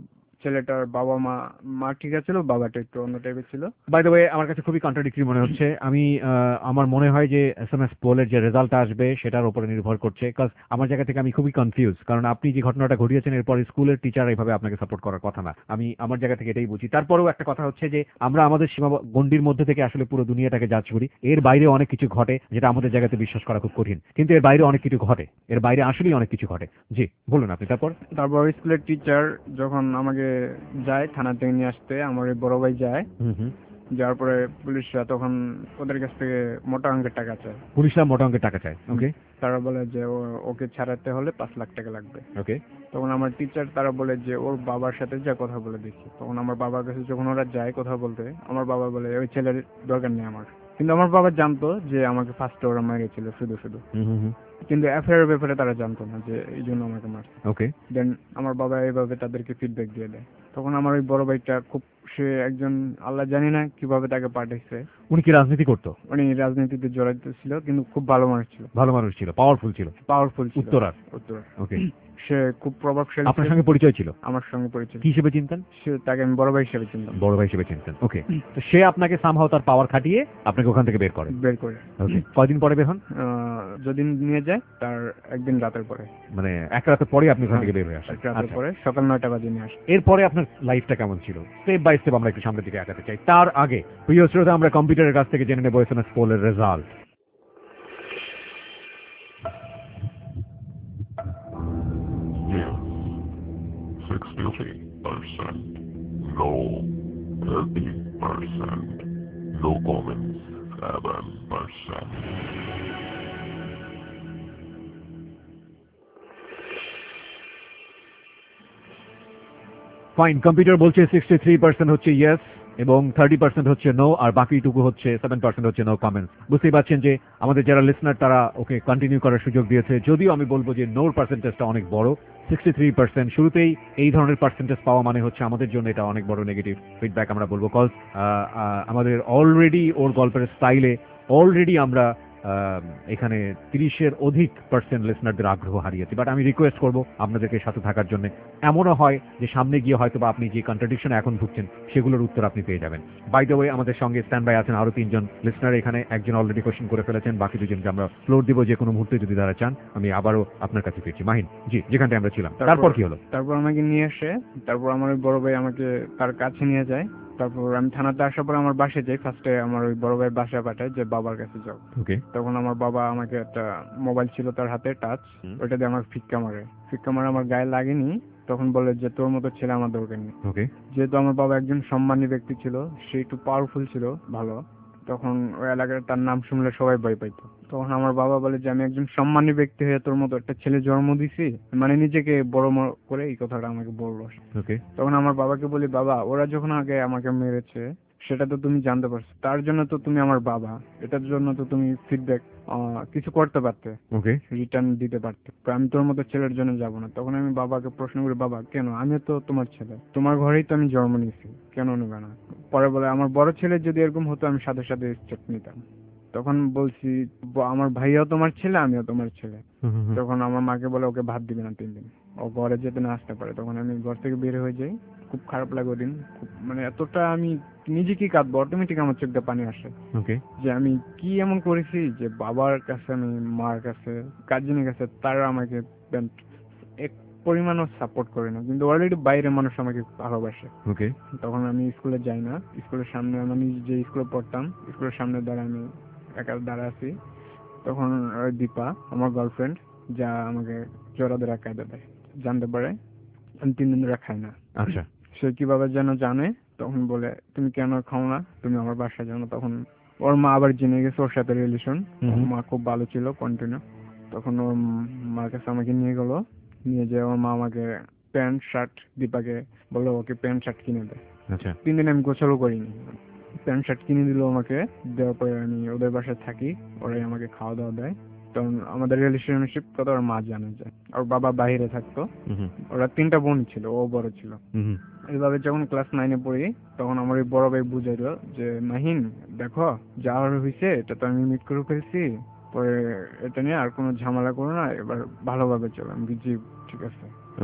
ছেলেটার বাবা মা মা ঠিক আছে, বাবাটা একটু অন্য টাইপের ছিল। বাই দ্য ওয়ে আমার কাছে খুবই কন্ট্রাডিক্টরি মনে হচ্ছে। আমি আহ, আমার মনে হয় যে এস এম এস পোলের যে রেজাল্ট আসবে সেটার উপরে নির্ভর করছে, কাজ আমার জায়গা থেকে আমি খুবই কনফিউজ, কারণ আপনি যে ঘটনাটা ঘটিয়েছেন এরপর স্কুলের টিচার এইভাবে আপনাকে সাপোর্ট করার কথা না। আমি আমার জায়গা থেকে এটাই বুঝি। তারপরেও একটা কথা হচ্ছে যে আমরা আমাদের সীমা গণ্ডির মধ্যে থেকে আসলে পুরো দুনিয়াটাকে জাজ করি, এর বাইরে অনেক কিছু ঘটে যেটা আমাদের জায়গাতে বিশ্বাস করা খুব কঠিন, কিন্তু এর বাইরে অনেক কিছু ঘটে, এর বাইরে আসলেই অনেক কিছু ঘটে। জি বলুন আপনি। তারপর তারপর স্কুলের টিচার যখন আমাকে যায় থানা থেকে নিয়ে আসতে, আমার ওই বড় ভাই যায়। হুম হুম যাওয়ার পরে পুলিশরা তখন ওদের কাছ থেকে মোটা অঙ্কের টাকা চায়। পুলিশরা মোটা অঙ্কের টাকা চায়। ওকে তারা বলে যে ও- ওকে ছাড়াতে হলে পাঁচ লাখ টাকা লাগবে। ওকে তখন আমার টিচার তারা বলে যে ওর বাবার সাথে যা কথা বলে দেখি। তখন আমার বাবার কাছে যখন ওরা যায় কথা বলতে, আমার বাবা বলে ওই ছেলের দরকার নেই আমার। কিন্তু আমার বাবা জানতো যে আমাকে ফার্স্টে ওরা মেরেছিল শুধু শুধু, হুম হুম হুম কিন্তু অ্যাফেয়ারের ব্যাপারে তারা জানতো না যে এই জন্য আমাকে মারছে। ওকে দেন আমার বাবা এইভাবে তাদেরকে ফিডব্যাক দিয়ে দেয়। তখন আমার ওই বড় ভাইটা খুব, সে একজন আল্লাহ জানি না কিভাবে তাকে পাঠাইছে। উনি কি রাজনীতি করতো? উনি রাজনীতিতে জড়িত ছিল, কিন্তু খুব ভালো মানুষ ছিল, ভালো মানুষ ছিল, পাওয়ারফুল ছিল, পাওয়ারফুল ছিল। উত্তরার। উত্তরা। ওকে সে খুব প্রভাবশালী আপনার ছিল। সঙ্গে পরিচয় ছিল? আমার সঙ্গে পরিচয়। কি হিসেবে চিনতেন? সে তাকে আমি বড় ভাই হিসেবে চিনতাম। বড় ভাই হিসেবে চিনতেন। ওকে তো সে আপনাকে সামহাও তার পাওয়ার খাটিয়ে আপনাকে ওখান থেকে বের করে। বের করে ওকে কয়দিন পরে বের হন? আহ, যেদিন নিয়ে যায় তার একদিন রাতের পরে, মানে এক রাতের পরে আপনি ওখান থেকে বের হয়ে আসেন। এক রাতের আচ্ছা পরে সকাল নয়টা বাজে নিয়ে আসে। এরপরে আপনার লাইফটা কেমন ছিল? স্টেপ বাই স্টেপ আমরা একটু সামনের দিকে আগাতে চাই। তার আগে প্রিয় শ্রোতা আমরা কম্পিউটারের কাছ থেকে জেনে নেব এস এম এস পোলের result. Yes, sixty percent. No, thirty percent. No comments, seven percent. Fine, computer বলছে সিক্সটি থ্রি পার্সেন্ট হচ্ছে ইয়েস এবং থার্টি পার্সেন্ট হচ্ছে নো, আর বাকিটুকু হচ্ছে সেভেন পার্সেন্ট হচ্ছে নো কমেন্টস। বুঝতেই পারছেন যে আমাদের যারা লিসনার তারা ওকে কন্টিনিউ করার সুযোগ দিয়েছে, যদিও আমি বলবো যে নোর পার্সেন্টেজটা অনেক বড়। সিক্সটি থ্রি পার্সেন্ট শুরুতেই এই ধরনের পার্সেন্টেজ পাওয়া মানে হচ্ছে আমাদের জন্য এটা অনেক বড় নেগেটিভ ফিডব্যাক আমরা বলবো, কজ আমাদের অলরেডি ওর গল্পের স্টাইলে অলরেডি আমরা আহ, এখানে তিরিশের অধিক পার্সেন্ট লিসনারদের আগ্রহ হারিয়েছি। বাট আমি রিকোয়েস্ট করবো আপনাদেরকে সাথে থাকার জন্য। এমনও হয় যে সামনে গিয়ে হয়তো বা আপনি যে কন্ট্রাডিকশন এখন ভুগছেন সেগুলোর উত্তর আপনি পেয়ে যাবেন। বাই দ্য ওয়ে আমাদের সঙ্গে স্ট্যান্ড বাই আছেন আরো তিনজন লিসনার। এখানে একজন অলরেডি কোশ্চেন করে ফেলেছেন, বাকি দুজনকে আমরা ফ্লোর দিব যে কোনো মুহূর্তে যদি তারা চান। আমি আবারও আপনার কাছে ফিরছি। মাহিন জি, যেখানটায় আমরা ছিলাম, তারপর কি হলো? তারপর আমাকে নিয়ে আসে, তারপর আমার ওই বড় ভাই আমাকে তার কাছে নিয়ে যায়। তারপর আমি থানাতে আসার পর আমার বাসায় যাই। ফার্স্টে আমার ওই বড় ভাই বাসায় পাঠায় যে বাবার কাছে যাও। ওকে তখন আমার বাবা আমাকে একটা মোবাইল ছিল তার হাতে টাচ, হুম। ওইটা দিয়ে আমার ফিক্কা মারে। ফিক্কা মারে আমার গায়ে লাগেনি। তখন বলে যে তোর মতো ছেলে আমার দরকার নেই। ওকে যেহেতু আমার বাবা একজন সম্মানী ব্যক্তি ছিল, সে একটু পাওয়ারফুল ছিল ভালো, তখন ওই এলাকার তার নাম শুনলে সবাই ভয় পাইতো। তখন আমার বাবা বলে যে আমি একজন সম্মানী ব্যক্তি হয়ে তোর মতো একটা ছেলে জন্ম দিছি, মানে নিজেকে বড় ম- করে এই কথাটা আমাকে বললো। ওকে তখন আমার বাবাকে বলি, বাবা ওরা যখন আগে আমাকে মেরেছে সেটা তো তুমি জানতে পারছো, তার জন্য তো তুমি আমার বাবা, এটার জন্য তো তুমি ফিডব্যাক কিছু করতে পারতে, ওকে রিটার্ন দিতে পারতে। তো আমি তোর মতো ছেলের জন্য যাব না। তখন আমি বাবাকে প্রশ্ন করি, বাবা কেন, আমি তো তোমার ছেলে, তোমার ঘরেই তো আমি জন্ম নিয়েছি, কেন নেবে না? পরে বলে আমার বড় ছেলে যদি এরকম হতো আমি সাথে সাথে স্টেপ নিতাম। তখন বলছি ব- আমার ভাইয়াও তোমার ছেলে, আমিও তোমার ছেলে। হুম, হুম, হুম। তখন আমার মাকে বলে ওকে ভাত দিবে না তিন দিন, ও ঘরে যেতে না আসতে পারে। তখন আমি ঘর থেকে বের হয়ে যাই। খুব খারাপ লাগে ওদিন, খুব মানে এতটা আমি নিজে কি কাঁদবো, অটোমেটিক আমার চোখ দিয়ে পানি আসে ওকে যে আমি কি এমন করেছি যে বাবার কাছে, আমি মার কাছে, গার্জেনের কাছে তারা আমাকে প্যান্ট এক পরিমাণও সাপোর্ট করে না, কিন্তু অলরেডি বাইরে মানুষ আমাকে ভালোবাসে। ওকে তখন আমি স্কুলে যাই না। স্কুলের সামনে আমি যে স্কুলে পড়তাম স্কুলের সামনে দাঁড়া আমি একা দাঁড়া আছি। তখন ওই দীপা আমার গার্লফ্রেন্ড যা আমাকে জোড়া ধরে কাঁদে দেয়, জানতে পারে আমি তিন দিন ধরে খাই না। আচ্ছা সে কিভাবে যেন জানে, তখন বলে তুমি কেন খাও না, তুমি আমার বাসায় যাও না। তখন ওর মা আবার জেনে গেছে ওর সাথে রিলেশন, হুম হুম। মা খুব ভালো ছিল কন্টিনিউ। তখন ওর মার কাছে আমাকে নিয়ে গেল, নিয়ে যেয়ে ওর মা আমাকে প্যান্ট শার্ট, দীপাকে বললো ওকে প্যান্ট শার্ট কিনে দেয়। আচ্ছা তিন দিন আমি গোছালো করিনি, প্যান্ট শার্ট কিনে দিল আমাকে। দেওয়ার পরে আমি ওদের বাসায় থাকি, ওরাই আমাকে খাওয়া দাওয়া দেয়। তখন আমাদের রিলেশনশিপ কথা ওর মা জানে যায়, ওর বাবা বাইরে থাকতো। হুম হুম, ওরা তিনটা বোন ছিল, ও বড় ছিল। হুম হুম। এইভাবে যখন ক্লাস নাইনে পড়ি তখন আমার ওই বড় ভাই বুঝাইলো যে মাহিন দেখো যা হয়েছে এটা তো আমি মিট করে ফেলছি, পরে এটা নিয়ে আর কোনো ঝামেলা করো না, এবার ভালোভাবে চলো। আমি বলছি, জি ঠিক আছে। ওকে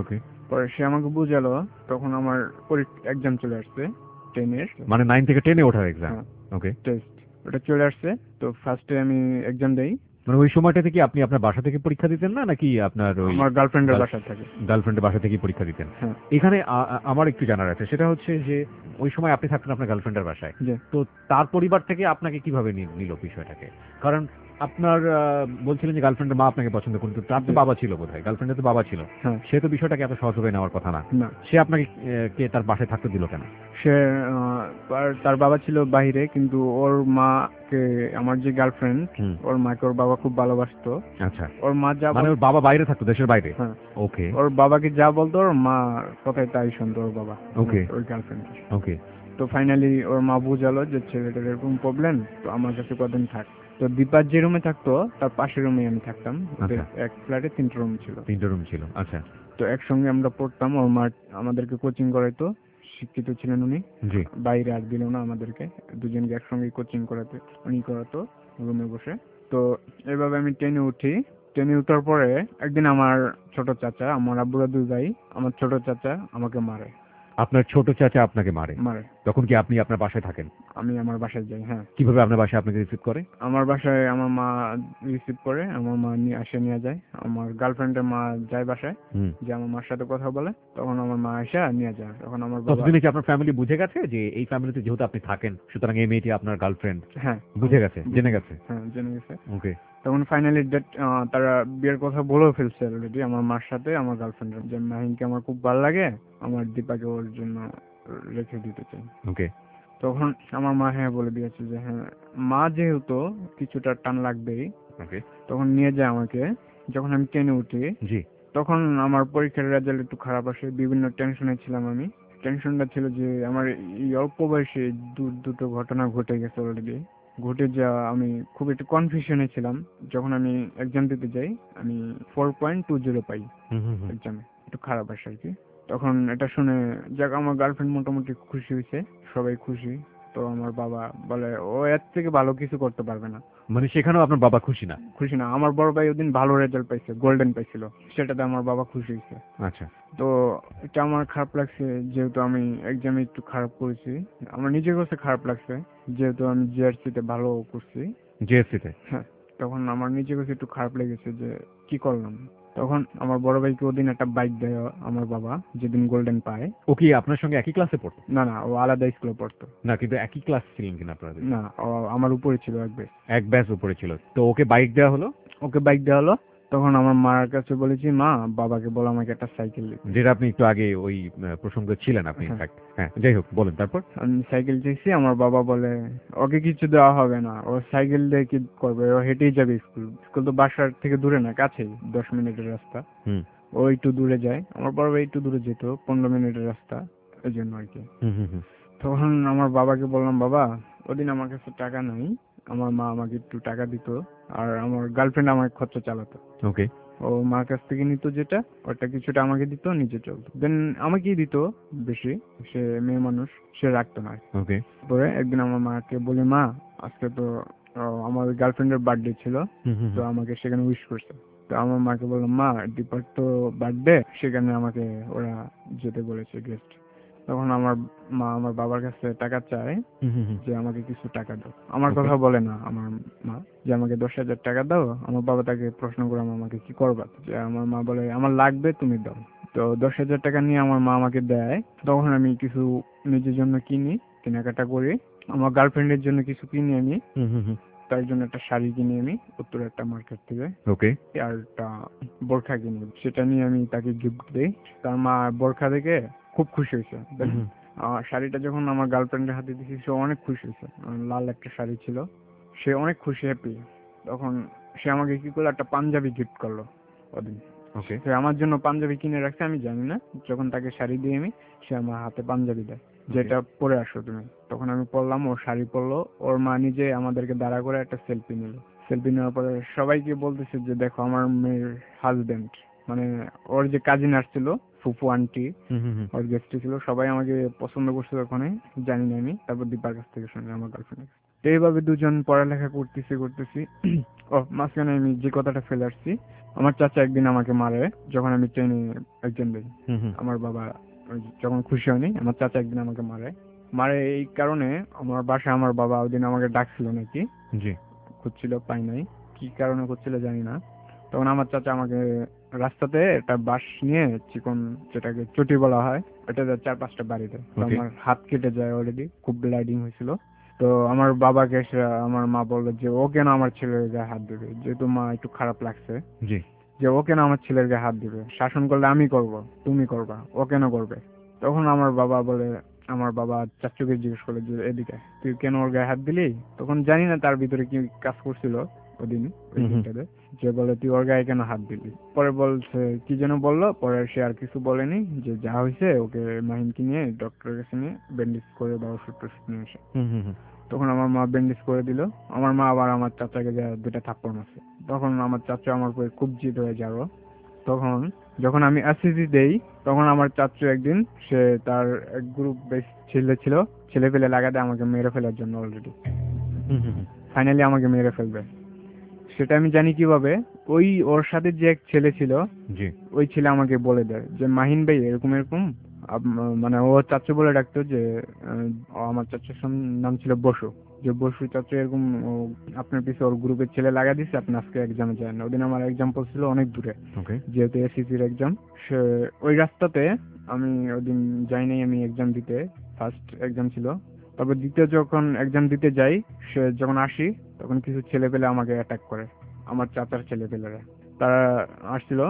পরে সে আমাকে বুঝালো, তখন আমার এক্সাম চলে আসছে টেনের, মানে নাইন থেকে টেনে ওঠার এক্সাম। হ্যাঁ ওকে। টেস্ট ওটা চলে আসছে। তো ফার্স্টে আমি এক্সাম দেই। মানে ওই সময়টাতে কি আপনি আপনার বাসা থেকে পরীক্ষা দিতেন না নাকি আপনার ওই আমার গার্লফ্রেন্ডের গার্ল- বাসা থাকে। গার্লফ্রেন্ডের বাসা থেকেই পরীক্ষা দিতেন? হ্যাঁ এখানে আ- আ- আমার একটু জানার আছে, সেটা হচ্ছে যে ওই সময় আপনি থাকতেন আপনার গার্লফ্রেন্ডের বাসায়, জি তো তার পরিবার থেকে আপনাকে কিভাবে নি- নিল বিষয়টাকে? কারণ আপনার আহ, বলছিলেন যে গার্লফ্রেন্ডের মা আপনাকে পছন্দ করতো, তার তো জি। বাবা ছিল বোধহয়, গার্লফ্রেন্ডের তো বাবা ছিল, হ্যাঁ সে তো বিষয়টাকে এত সহজভাবে নেওয়ার কথা না। না সে আপনাকে আহ, কে তার বাসায় থাকতে দিল কেন? সে আহ, তার- তার বাবা ছিল বাইরে, কিন্তু ওর মাকে, আমার যে গার্লফ্রেন্ড, হুম। ওর মাকে ওর বাবা খুব ভালোবাসতো। আচ্ছা, ওর মা যা মানে বল- ওর বাবা বাইরে থাকতো, দেশের বাইরে। হ্যাঁ ওকে ওর বাবাকে যা বলতো ওর মা কথায় তাই শুনতো ওর বাবা, Okay. ওর গার্লফ্রেন্ড। ওকে। তো ফাইনালি ওর মা বুঝালো যে ছেলেটার এরকম প্রবলেম, তো আমার কাছে কদিন থাক। তো দীপার যে রুমে থাকতো তার পাশের রুমে আমি থাকতাম। ওদের আচ্ছা। এক ফ্ল্যাটে তিনটে রুম ছিল। তিনটে রুম ছিল, আচ্ছা। তো একসঙ্গে আমরা পড়তাম। ওর মা আমাদেরকে কোচিং করাইতো, শিক্ষিত ছিলেন উনি, জি। বাইরে আর দিল না আমাদেরকে, দুজনকে একসঙ্গে কোচিং করাতে উনি করাতো রুমে বসে। তো এভাবে আমি টেনে উঠি। টেনে উঠার পরে একদিন আমার ছোট চাচা, আমার আব্বুরা দুই ভাই, আমার ছোট চাচা আমাকে মারে। আপনার ছোট চাচা আপনাকে মারে? মারে তখন কি আপনি আপনার বাসায় থাকেন? আমি আমার বাসায় যাই। হ্যাঁ কিভাবে আপনার বাসায় আপনাকে রিসিভ করে? আমার বাসায় আমার মা রিসিভ করে, আমার মা নিয়ে আসে নিয়ে যায়। আমার গার্লফ্রেন্ডের মা যায় বাসায়, হুম। যে আমার মার সাথে কথা বলে, তখন আমার মা এসে নিয়ে যায়। তখন আমার বাবা, ততদিনে কি আপনার ফ্যামিলি বুঝে গেছে যে এই ফ্যামিলিতে যেহেতু আপনি থাকেন সুতরাং এই মেয়েটি আপনার গার্লফ্রেন্ড? হ্যাঁ বুঝে গেছে, জেনে গেছে? হ্যাঁ জেনে গেছে। ওকে। তখন ফাইনালি ডেট তারা বিয়ের কথা বলেও ফেলছে অলরেডি আমার মার সাথে আমার গার্লফ্রেন্ডের, যে মাহিনকে আমার খুব ভালো লাগে, আমার দীপাকে ওর জন্য রেখে দিতে চাই। ওকে। তখন আমার মা হ্যাঁ বলে দিয়েছে যে হ্যাঁ, মা যেহেতু কিছুটা টান লাগবেই। ওকে। তখন নিয়ে যায় আমাকে। যখন আমি ট্রেনে উঠি, জি। তখন আমার পরীক্ষার রেজাল্ট একটু খারাপ আসে, বিভিন্ন টেনশনে ছিলাম আমি। টেনশনটা ছিল যে আমার এই অল্প বয়সে দু- দুটো ঘটনা ঘটে গেছে অলরেডি, ঘটে যা আমি খুব একটু কনফিউশনে ছিলাম। যখন আমি এক্সাম দিতে যাই, আমি ফোর পয়েন্ট টু জিরো পাই হুম হুম হুম। এক্সামে, একটু খারাপ আসে আর কি। তখন এটা শুনে যাক আমার গার্লফ্রেন্ড মোটামুটি খুশি হয়েছে, সবাই খুশি। তো আমার বাবা বলে ও এর থেকে ভালো কিছু করতে পারবে না। মানে সেখানেও আপনার বাবা খুশি না? খুশি না, আমার বড় ভাই ওদিন ভালো রেজাল্ট পাইছে, গোল্ডেন পাইছিল, সেটাতে আমার বাবা খুশি হয়েছে। আচ্ছা। তো এটা আমার খারাপ লাগছে, যেহেতু আমি এক্সামে একটু খারাপ করেছি। আমার নিজের কাছে খারাপ লাগছে, যেহেতু আমি জিআরসি তে ভালো করছি। জিএসসি তে? হ্যাঁ, তখন আমার নিজের কাছে একটু খারাপ লেগেছে যে কি করলাম। তখন আমার বড় ভাইকে ওদিন একটা বাইক দেয় আমার বাবা, যেদিন গোল্ডেন পায়। ও কি আপনার সঙ্গে একই ক্লাসে পড়তো? না না, ও আলাদা স্কুলে পড়তো। না, কিন্তু একই ক্লাস ছিলেন কিনা আপনারা? না, ও আমার উপরে ছিল এক বেশ। এক ব্যাচ উপরে ছিল, তো ওকে বাইক দেওয়া হলো? ওকে বাইক দেওয়া হলো। তখন আমার মার কাছে বলেছি, মা বাবাকে বলো আমাকে একটা সাইকেল দিতে। যেটা আপনি একটু আগে ওই আহ, প্রসঙ্গে ছিলেন আপনি হ্যাঁ। ইনফ্যাক্ট। হ্যাঁ, যাই হোক, বলেন তারপর। আমি সাইকেল চেয়েছি, আমার বাবা বলে ওকে কিছু দেওয়া হবে না, ও সাইকেল দিয়ে কি করবে, ও হেঁটেই যাবে স্কুল। স্কুল তো বাসার থেকে দূরে না, কাছেই, দশ মিনিটের রাস্তা। হুম ও একটু দূরে যায়, আমার বড় ভাই একটু দূরে যেত, পনেরো মিনিটের রাস্তা, এই জন্য আর কি। হুম হুম হুম। তখন আমার বাবাকে বললাম, বাবা ওদিন আমার কাছে টাকা নাই, আমার মা আমাকে একটু টাকা দিত, আর আমার গার্লফ্রেন্ড আমার খরচা চালাতো। ওকে। ও মার কাছ থেকে নিত যেটা, ওটা কিছুটা আমাকে দিত, নিজে চলতো। দেন আমাকেই দিত বেশি, সে মেয়ে মানুষ, সে রাখতো না। ওকে। পরে একদিন আমার মাকে বলি, মা আজকে তো আহ, আমার গার্লফ্রেন্ডের বার্থডে ছিল, হুম হুম তো আমাকে সেখানে উইশ করছে। তো আমার মাকে বললাম, মা দীপার তো বার্থডে, সেখানে আমাকে ওরা যেতে বলেছে গেস্ট। তখন আমার মা আমার বাবার কাছে টাকা চায়, হুম হুম হুম। যে আমাকে কিছু টাকা দাও। আমার Okay. কথা বলে না আমার মা, যে আমাকে দশ হাজার টাকা দাও। আমার বাবা তাকে প্রশ্ন করে, আমার মাকে কি করবা, যে আমার মা বলে আমার লাগবে, তুমি দাও। তো দশ হাজার টাকা নিয়ে আমার মা আমাকে দেয়। তখন আমি কিছু নিজের জন্য কিনি, কেনাকাটা করি। আমার গার্লফ্রেন্ডের জন্য কিছু কিনি আমি, হুম হুম হুম। তার জন্য একটা শাড়ি কিনি আমি উত্তর একটা মার্কেট থেকে, ওকে। আর একটা বোরখা কিনি, সেটা নিয়ে আমি তাকে গিফট দিই। তার মা বোরখা দেখে খুব খুশি হয়েছে। হুম হুম। আর শাড়িটা যখন আমার গার্লফ্রেন্ডের হাতে দিয়েছি, সে অনেক খুশি হয়েছে। আর লাল একটা শাড়ি ছিল, সে অনেক খুশি, হ্যাপি। তখন সে আমাকে কি করলো, একটা পাঞ্জাবি গিফট করলো ওদিন। ওকে। সে আমার জন্য পাঞ্জাবি কিনে রাখছে, আমি জানি না। যখন তাকে শাড়ি দিই আমি, সে আমার হাতে পাঞ্জাবি দেয়, যেটা পরে আসো তুমি। তখন আমি পরলাম, ওর শাড়ি পরলো। ওর মা নিজে আমাদেরকে দাঁড়া করে একটা সেলফি নিল। সেলফি নেওয়ার পরে সবাইকে বলতেছে যে দেখো আমার মেয়ের হাজবেন্ড, মানে ওর যে কাজিন আসছিল, ফুফু আন্টি, হুম হুম হুম। ওর গেস্ট ছিল, সবাই আমাকে পছন্দ করছে ওখানে, জানি না আমি। তারপর দীপার কাছ থেকে শুনি, আমার গার্লফ্রেন্ড। তো এইভাবে দুজন পড়ালেখা করতেছি করতেছি ও মাঝখানে আমি যে কথাটা ফেলে আসছি, আমার চাচা একদিন আমাকে মারে যখন আমি ট্রেনে এক্সাম দিই। হুম হুম আমার বাবা ওই যখন খুশি হয়নি, আমার চাচা একদিন আমাকে মারে। মারে এই কারণে আমার বাসায় আমার বাবা ওই দিন আমাকে ডাকছিল নাকি, জি খুঁজছিল, পাই নাই, কি কারণে খুঁজছিল জানি না। তখন আমার চাচা আমাকে রাস্তাতে একটা বাঁশ নিয়ে, চিকন যেটাকে চটি বলা হয়, এটাতে চার পাঁচটা বাড়ি দেয়। তো Okay. আমার হাত কেটে যায় অলরেডি, খুব ব্লাডিং হয়েছিল। তো আমার বাবাকে এসে আমার মা বললো যে ও কেন আমার ছেলের গায়ে হাত দেবে, যেহেতু মা একটু খারাপ লাগছে, জি যে ও কেন আমার ছেলের গায়ে হাত দিবে, শাসন করলে আমি করব, তুমি করবা, ও কেন করবে। তখন আমার বাবা বলে, আমার বাবা চাচুকে জিজ্ঞেস করে যে এদিকে তুই কেন ওর গায়ে হাত দিলি। তখন জানি না তার ভিতরে কি কাজ করছিল ওদিন ওই হুম হুম। দিনটাতে, যে বলে তুই ওর গায়ে কেন হাত দিলি। পরে বলছে কি যেন বললো, পরে সে আর কিছু বলেনি, যে যা হয়েছে ওকে মাহিনকে নিয়ে ডক্টরের কাছে নিয়ে ব্যান্ডেজ করে বা ওষুধ টষুধ নিয়ে এসে। হুম হুম হুম। তখন আমার মা ব্যান্ডেজ করে দিল। আমার মা আবার আমার চাচাকে যা দুটা থাপ্পড় মারছে। তখন আমার চাচা আমার উপরে খুব জিদ হয়ে যাবো। তখন যখন আমি এসএসসি দেই, তখন আমার চাচু একদিন, সে তার এক গ্রুপ বেশ ছেলে ছিল, ছেলে পেলে লাগাতে আমাকে মেরে ফেলার জন্য অলরেডি হুম হুম হুম। ফাইনালি আমাকে মেরে ফেলবে। সেটা আমি জানি কিভাবে, ওই ওর সাথে যে এক ছেলে ছিল, জি ওই ছেলে আমাকে বলে দেয় যে মাহিন ভাই এরকম এরকম, আপ- মানে ও চাচু বলে ডাকতো, যে আহ, ও আমার চাচুর সাম- নাম ছিল বসু, যে বসু চাচু এরকম ও আপনার পিছনে ওর গ্রুপের ছেলে লাগা দিচ্ছে, আপনি আজকে এক্সামে যায় না। ওদিন আমার এক্সাম পড়ছিল অনেক দূরে, ওকে যেহেতু এসিসির এক্সাম। সে ওই রাস্তাতে আমি ওদিন যাই নাই আমি এক্সাম দিতে, ফার্স্ট এক্সাম ছিল। তারপর দ্বিতীয় যখন এক্সাম দিতে যাই, সে যখন আসি, তখন কিছু ছেলে পেলে আমাকে অ্যাটাক করে, আমার চাচার ছেলে পেলেরা। তারা আসছিল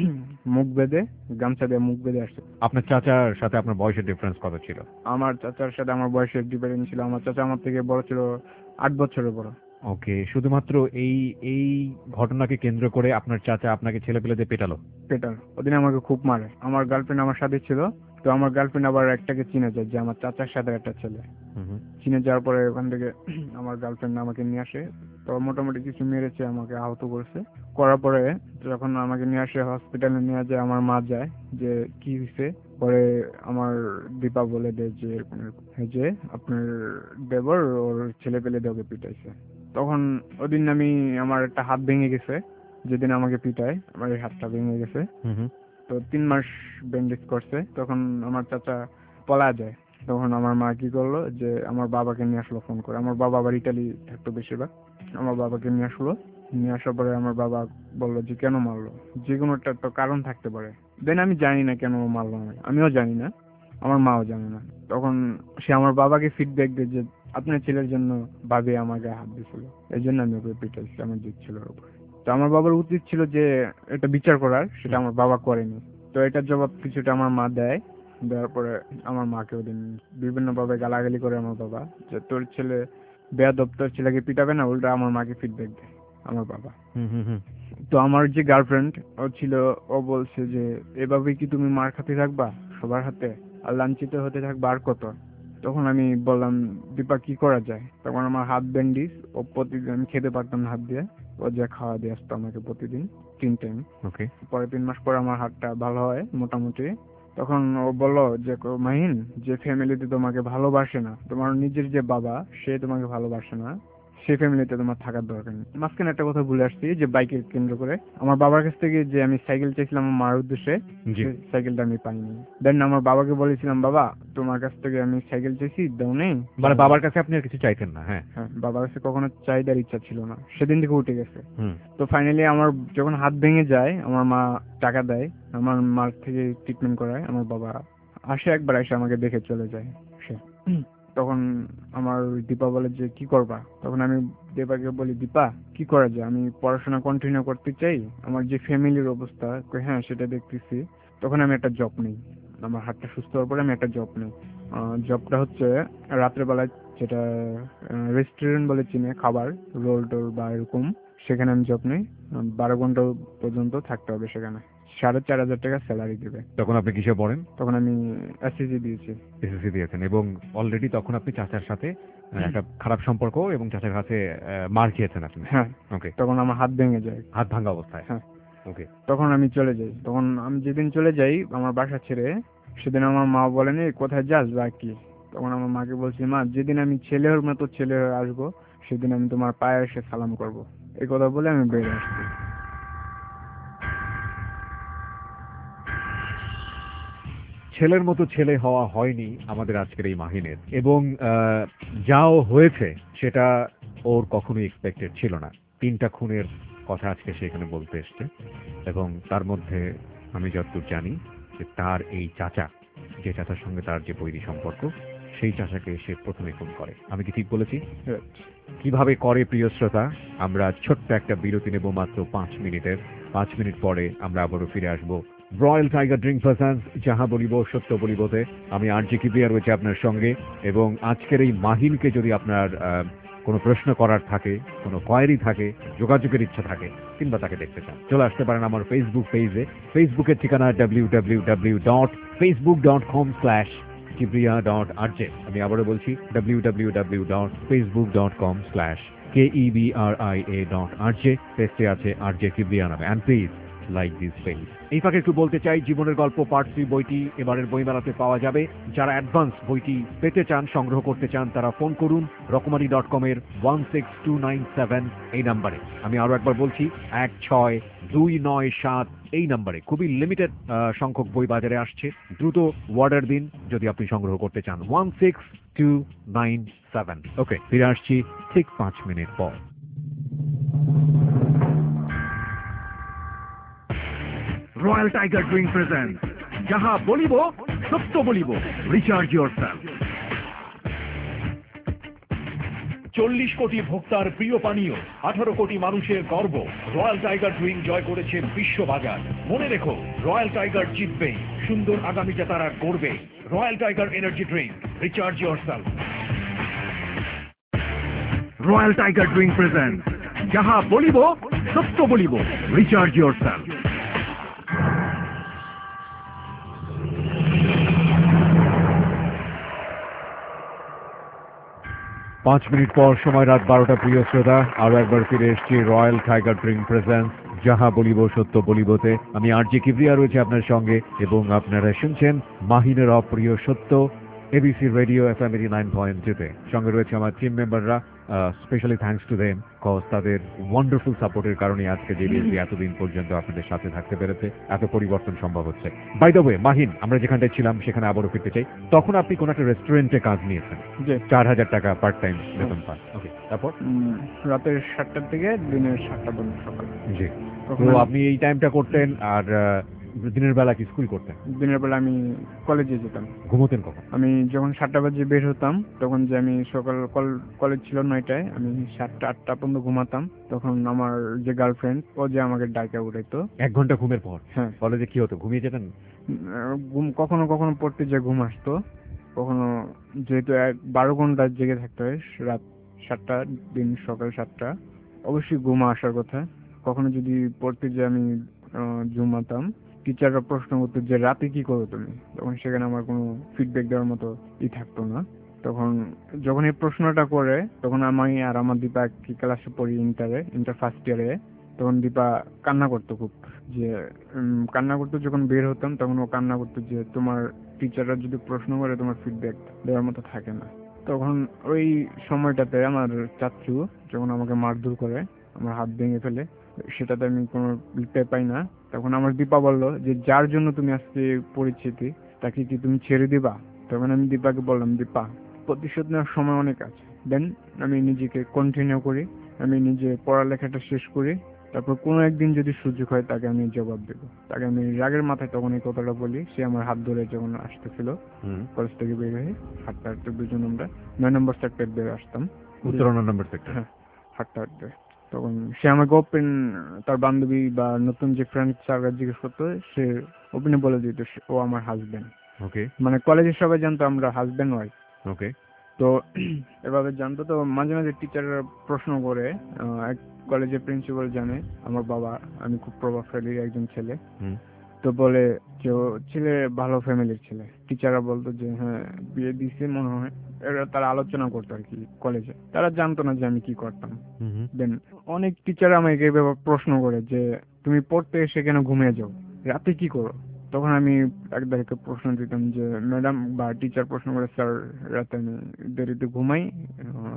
মুখ বেঁধে, গামছা দিয়ে মুখ বেঁধে আসছে। আপনার চাচার সাথে আপনার বয়সের ডিফারেন্স কত ছিল? আমার চাচার সাথে আমার বয়সের ডিফারেন্স ছিল, আমার চাচা আমার থেকে বড় ছিল, আট বছরের বড়। ওকে, শুধুমাত্র এই এই ঘটনাকে কেন্দ্র করে আপনার চাচা আপনাকে ছেলেপেলেদের পেটালো? পেটার ওদিন আমাকে খুব মারে। আমার গার্লফ্রেন্ড আমার সাথে ছিল, তো আমার গার্লফ্রেন্ড আবার একটাকে চিনে যায় যে আমার চাচার সাথে একটা ছেলে। হুম হুম। চিনে যাওয়ার পরে ওখান থেকে আমার গার্লফ্রেন্ড আমাকে নিয়ে আসে। তো মোটামুটি কিছু মেরেছে, আমাকে আহত করেছে। করার পরে যখন আমাকে নিয়ে আসে হসপিটালে নিয়ে যায়, আমার মা যায় যে কি হয়েছে। পরে আমার দীপা বলে দেয় যে এরকম এরকম, এই যে আপনার দেবর ওর ছেলে পেলে দেওকে পিটাইছে। তখন ওদিন আমি, আমার একটা হাত ভেঙে গেছে, যেদিন আমাকে পিটায় আমার এই হাতটা ভেঙে গেছে। হুম হুম। তো তিন মাস ব্যান্ডেজ করছে। তখন আমার চাচা পলা যায়। তখন আমার মা কি করলো, যে আমার বাবাকে নিয়ে আসলো ফোন করে। আমার বাবা আবার ইটালি থাকতো বেশিরভাগ। আমার বাবাকে নিয়ে আসলো, নিয়ে আসার পরে আমার বাবা বললো যে কেন মারলো, যে কোনো একটা তো কারণ থাকতে পারে। দেন আমি জানি না কেন ও মারলো আমাকে, আমিও জানি না, আমার মাও জানে না। তখন সে আমার বাবাকে ফিডব্যাক দেয় যে আপনার ছেলের জন্য ভাবি আমাকে হাত দিয়েছিল, এই জন্য আমি ওকে পিটাইছি, আমার জিত ছিল ওর উপরে। তো আমার বাবার উচিত ছিল যে এটা বিচার করার, সেটা আমার বাবা করেনি। তো এটার জবাব কিছুটা আমার মা দেয়। দেওয়ার পরে আমার মাকে ওদিন বিভিন্ন ভাবে গালাগালি করে আমার বাবা, যে তোর ছেলে বেয়াদব, তোর ছেলেকে পিটাবে না, উল্টা আমার মাকে ফিডব্যাক দেয় আমার বাবা। হুম হুম হুম। তো আমার যে গার্লফ্রেন্ড ও ছিল, ও বলছে যে এভাবেই কি তুমি মার খাতে থাকবা সবার হাতে, আর লাঞ্ছিত হতে থাকবা আর কত। তখন আমি বললাম দীপা কি করা যায়। তখন আমার হাত ব্যান্ডিজ, ও প্রতিদিন আমি খেতে পারতাম না হাত দিয়ে, ও যা খাওয়া দিয়ে আসতো আমাকে প্রতিদিন তিন টাইম। ওকে। পরে তিন মাস পর আমার হাতটা ভালো হয় মোটামুটি। তখন ও বললো যে ক- মাহিন, যে ফ্যামিলিতে তোমাকে ভালোবাসে না, তোমার নিজের যে বাবা সে তোমাকে ভালোবাসে না, সেই ফ্যামিলিতে তোমার থাকার দরকার নেই। মাঝখানে একটা কথা ভুলে আসছি, যে বাইকে কেন্দ্র করে আমার বাবার কাছ থেকে যে আমি সাইকেল চাইছিলাম আমার মার উদ্দেশ্যে, জি। সেই সাইকেলটা আমি পাইনি। দেন আমার বাবাকে বলেছিলাম, বাবা তোমার কাছ থেকে আমি সাইকেল চাইছি, দাও নেই। মানে বাবার কাছে আপনি আর কিছু চাইতেন না? হ্যাঁ। হ্যাঁ, বাবার কাছে কখনো চাহিদার ইচ্ছা ছিল না, সেদিন থেকে উঠে গেছে। হুম। তো ফাইনালি আমার যখন হাত ভেঙে যায়, আমার মা টাকা দেয়, আমার মার থেকে ট্রিটমেন্ট করায়। আমার বাবা আসে একবার, এসে আমাকে দেখে চলে যায় সে। তখন আমার দীপা বলে যে কি করবা। তখন আমি দীপাকে বলি, দীপা কি করা যায়, আমি পড়াশোনা কন্টিনিউ করতে চাই, আমার যে ফ্যামিলির অবস্থা, কই হ্যাঁ সেটা দেখতেছি। তখন আমি একটা জব নেই, আমার হাতটা সুস্থ হওয়ার পরে আমি একটা জব নেই। জবটা হচ্ছে রাত্রেবেলায়, যেটা রেস্টুরেন্ট বলে চিনে, খাবার রোল টোল বা এরকম, সেখানে আমি জব নেই। বারো ঘন্টা পর্যন্ত থাকতে হবে সেখানে, সাড়ে চার হাজার টাকা স্যালারি দেবে। তখন আপনি কিসে পড়েন? তখন আমি এসএসসি দিয়েছি। এসএসসি দিয়েছেন এবং অলরেডি তখন আপনি চাচার সাথে আহ, একটা খারাপ সম্পর্ক এবং চাচার কাছে আহ, মার খেয়েছেন আপনি? হ্যাঁ, ওকে। তখন আমার হাত ভেঙে যায়। হাত ভাঙা অবস্থায়? হ্যাঁ। ওকে। তখন আমি চলে যাই। তখন আমি যেদিন চলে যাই আমার বাসা ছেড়ে, সেদিন আমার মা বলেনি কোথায় যাস বা কি। তখন আমার মাকে বলছি, মা যেদিন আমি ছেলের মতো ছেলে হয়ে আসবো, সেদিন আমি তোমার পায়ে এসে সালাম করব। এই কথা বলে আমি বেরিয়ে আসছি। ছেলের মতো ছেলে হওয়া হয়নি আমাদের আজকের এই মাহিনের, এবং আহ, যাও হয়েছে সেটা ওর কখনোই এক্সপেক্টেড ছিল না। তিনটা খুনের কথা আজকে সে এখানে বলতে এসছে, এবং তার মধ্যে আমি যতদূর জানি যে তার এই চাচা, যে চাচার সঙ্গে তার যে বৈরী সম্পর্ক, সেই চাচাকে সে প্রথমে খুন করে। আমি কি ঠিক বলেছি? কিভাবে করে প্রিয় শ্রোতা, আমরা ছোট্ট একটা বিরতি নেব মাত্র পাঁচ মিনিটের। পাঁচ মিনিট পরে আমরা আবারও ফিরে আসবো রয়্যাল টাইগার ড্রিঙ্ক প্রেজেন্স যাহা বলিব সত্য বলিবতে। আমি আরজি কিবরিয়া রয়েছে আপনার সঙ্গে, এবং আজকের এই মাহিনকে যদি আপনার আহ, কোনো প্রশ্ন করার থাকে, কোনো কোয়েরি থাকে, যোগাযোগের ইচ্ছা থাকে, কিংবা তাকে দেখতে চান, চলে আসতে পারেন আমার ফেসবুক পেজে। ফেসবুকের ঠিকানা W W W dot Facebook dot com slash Kibria dot RJ. আমি আবারও বলছি W W W dot Facebook dot com slash K E B R I A dot RJ. পেজে আছে আরজে কিবরিয়া নামে। And please like this page. এই ফাঁকে একটু বলতে চাই, জীবনের গল্প পার্ট থ্রি বইটি এবারের বইমেলাতে পাওয়া যাবে। যারা অ্যাডভান্স বইটি পেতে চান, সংগ্রহ করতে চান, তারা ফোন করুন রকমারি ডট কম এর one six two nine seven এই নাম্বারে। আমি আরো একবার বলছি, এক ছয় দুই নয় সাত এই নাম্বারে। খুবই লিমিটেড সংখ্যক বই বাজারে আসছে, দ্রুত অর্ডার দিন যদি আপনি সংগ্রহ করতে চান। One six two nine seven. Okay, ফিরে আসছি ঠিক পাঁচ মিনিট পর। রয়্যাল টাইগার ড্রিঙ্ক প্রেজেন্ট যাহা বলিব সত্য বলিব, রিচার্জ ইয়োরসেলফ। চল্লিশ কোটি ভোক্তার প্রিয় পানীয়, আঠারো কোটি মানুষের গর্ব, রয়্যাল টাইগার ড্রিঙ্ক জয় করেছে বিশ্ববাজার। মনে রেখো, রয়্যাল টাইগার জিতবেই, সুন্দর আগামীতে তারা গড়বে। Royal Tiger energy drink, recharge yourself. Royal Tiger drink present যাহা বলিব সত্য বলিব, রিচার্জ ইয়োরসেলফ। পাঁচ মিনিট পর, সময় রাত বারোটা। প্রিয় শ্রোতা, আরো একবার ফিরে এসেছি রয়্যাল টাইগার ড্রিঙ্ক প্রেজেন্স যাহা বলিব সত্য বলিবতে। আমি আরজি কিবরিয়া রয়েছে আপনার সঙ্গে, এবং আপনারা শুনছেন মাহিনের অপ্রিয় সত্য এবিসি রেডিও এফ এম নাইন পয়েন্ট টুতে। সঙ্গে রয়েছে আমার টিম মেম্বাররা। Specially thanks to them, cause তাদের ওয়ান্ডারফুল সাপোর্টের কারণে আজকে যে বিএসি এতদিন পর্যন্ত আপনাদের সাথে থাকতে পেরেছে, এত পরিবর্তন সম্ভব হচ্ছে। বাই দ্য ওয়ে, মাহিন, আমরা যেখানটায় ছিলাম সেখানে আবারও ফিরতে চাই। তখন আপনি কোন একটা রেস্টুরেন্টে কাজ নিয়েছেন, চার হাজার টাকা পার্ট টাইম বেতন পান। ওকে, তারপর উম, রাতের সাতটার থেকে দিনের সাতটা পর্যন্ত সকাল। জি, তো আপনি এই টাইমটা করতেন, আর আহ, দিনের বেলা কি স্কুল করতেন? দিনের বেলা আমি কলেজে যেতাম। ঘুমোতেন কখন? আমি যখন সাতটা বাজে বের হতাম, তখন যে আমি সকাল কলেজ ছিল নয়টায়, আমি সাতটা আটটা পর্যন্ত ঘুমাতাম। তখন আমার যে গার্লফ্রেন্ড, ও যে আমাকে ডাইকা উঠাইতো। এক ঘন্টা ঘুমের পর? হ্যাঁ। কলেজে কি হতো, ঘুমিয়ে যেতেন? ঘুম কখনো কখনো পড়তে যে ঘুম আসতো, কখনো যেহেতু এক বারো ঘন্টা জেগে থাকতে হয়, রাত সাতটা দিন সকাল সাতটা, অবশ্যই ঘুম আসার কথা। কখনো যদি পড়তে যে আমি ঘুমাতাম, টিচাররা প্রশ্ন করতো যে রাতে কি করো তুমি, তখন সেখানে আমার কোনো ফিডব্যাক দেওয়ার মতো ই থাকতো না। তখন যখন এই প্রশ্নটা করে, তখন আমি আর আমার দীপা কি ক্লাসে পড়ি, ইন্টারে ইন্টার ফার্স্ট ইয়ারে, তখন দীপা কান্না করতো খুব, যে কান্না করতো। যখন বের হতাম তখন ও কান্না করতো যে তোমার টিচাররা যদি প্রশ্ন করে তোমার ফিডব্যাক দেওয়ার মতো থাকে না। তখন ওই সময়টাতে আমার চাচ্চু যখন আমাকে মারধর করে, আমার হাত ভেঙে ফেলে, সেটাতে আমি কোনো রিপ্লাই পাই না। তখন আমার দীপা বললো যে যার জন্য তুমি আজকে পরিচিতি, তাকে কি তুমি ছেড়ে দিবা? তখন আমি দীপাকে বললাম, দীপা, প্রতিশোধ নেওয়ার সময় অনেক আছে, দেন আমি নিজেকে কন্টিনিউ করি, আমি নিজে পড়ালেখাটা শেষ করি, তারপর কোনো একদিন যদি সুযোগ হয় তাকে আমি জবাব দেবো। তাকে আমি রাগের মাথায় তখন এই কথাটা বলি। সে আমার হাত ধরে যখন আসতেছিল কলেজ থেকে বের হয়ে, হাঁটতে হাঁটতে দুজন আমরা নয় নম্বর সেক্টর বের আসতাম, উত্তর নয় নম্বর সেক্টর। হ্যাঁ, হাঁটতে হাঁটতে তখন সে আমাকে ওপেন, তার বান্ধবী বা নতুন যে ফ্রেন্ড সার্কেল জিজ্ঞেস করতো, সে ওপেনে বলে দিত ও আমার হাজবেন্ড। ওকে, মানে কলেজের সবাই জানতো আমরা হাজবেন্ড ওয়াইফ। ওকে, তো এভাবে জানতো। তো মাঝে মাঝে টিচাররা প্রশ্ন করে, এক কলেজের প্রিন্সিপাল জানে আমার বাবা, আমি খুব প্রভাবশালী একজন ছেলে, তো বলে যে ও ছেলে ভালো ফ্যামিলির ছেলে। টিচাররা বলতো যে হ্যাঁ বিয়ে দিছে মনে হয়, এরা তারা আলোচনা করতো আর কি কলেজে। তারা জানতো না যে আমি কি করতাম। দেন অনেক টিচার আমাকে এভাবে প্রশ্ন করে যে তুমি পড়তে এসে কেন ঘুমিয়ে যাও, রাতে কি করো? তখন আমি একদাকে প্রশ্ন দিতাম যে ম্যাডাম বা টিচার প্রশ্ন করে, স্যার রাতে আমি দেরিতে ঘুমাই,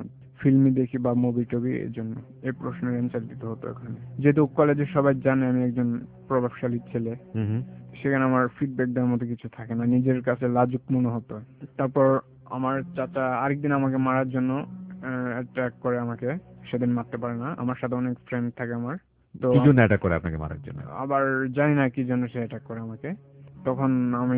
ফিল্মি দেখি বা মুভি টবি, এই জন্য এই প্রশ্নের অ্যান্সার দিতে হতো এখানে। যেহেতু কলেজে সবাই জানে আমি একজন প্রভাবশালী ছেলে, হুম হুম। সেখানে আমার ফিডব্যাক দেওয়ার মতো কিছু থাকে না, নিজের কাছে লাজুক মনে হতো। তারপর আমার চাচা আরেকদিন আমাকে মারার জন্য অ্যাটাক করে, আমাকে সেদিন মারতে পারে না, আমার সাথে অনেক ফ্রেন্ড থাকে আমার। তো কি জন্য অ্যাটাক করে আপনাকে মারার জন্য? আবার জানি না কি জন্য সে অ্যাটাক করে আমাকে। তখন আমি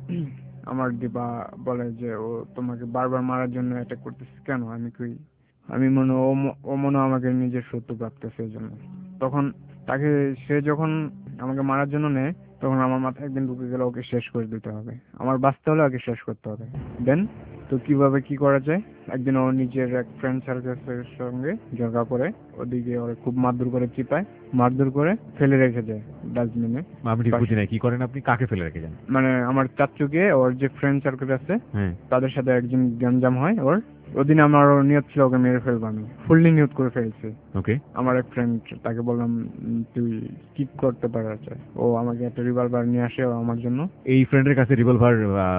আমার দিবা বলে যে ও তোমাকে বারবার মারার জন্য অ্যাটাক করতেছে কেন? আমি কই আমি মনে ও ম- ও মনে হয় আমাকে নিজের শত্রু ভাবতেছে এই জন্য। তখন তাকে সে যখন আমাকে মারার জন্য নেয়, তখন আমার মাথায় একদিন ঢুকে গেল ওকে শেষ করে দিতে হবে, আমার বাঁচতে হলে ওকে শেষ করতে হবে। দেন তো কিভাবে কি করা যায়, একদিন ও নিজের এক ফ্রেন্ড সার্কেলের সঙ্গে ঝগড়া করে ওদিকে ওর খুব মারধর করে চিপায়, মারধর করে ফেলে রেখে যায় ডাস্টবিনে। আমি ঠিক বুঝি নাই, কি করেন আপনি? কাকে ফেলে রেখে যান? মানে আমার চাচুকে, ওর যে ফ্রেন্ড সার্কেল আছে হ্যাঁ। তাদের সাথে একজন গ্যাঞ্জাম হয় ওর। ওদিন আমার ওর নিয়ত ছিল ওকে মেরে ফেলবো, আমি ফুললি নিয়ত করে ফেলছি। ওকে। আমার এক ফ্রেন্ড, তাকে বললাম উম, তুই কি করতে পারার চাই, ও আমাকে একটা রিভলভার নিয়ে আসে ও আমার জন্য। এই ফ্রেন্ডের কাছে রিভলভার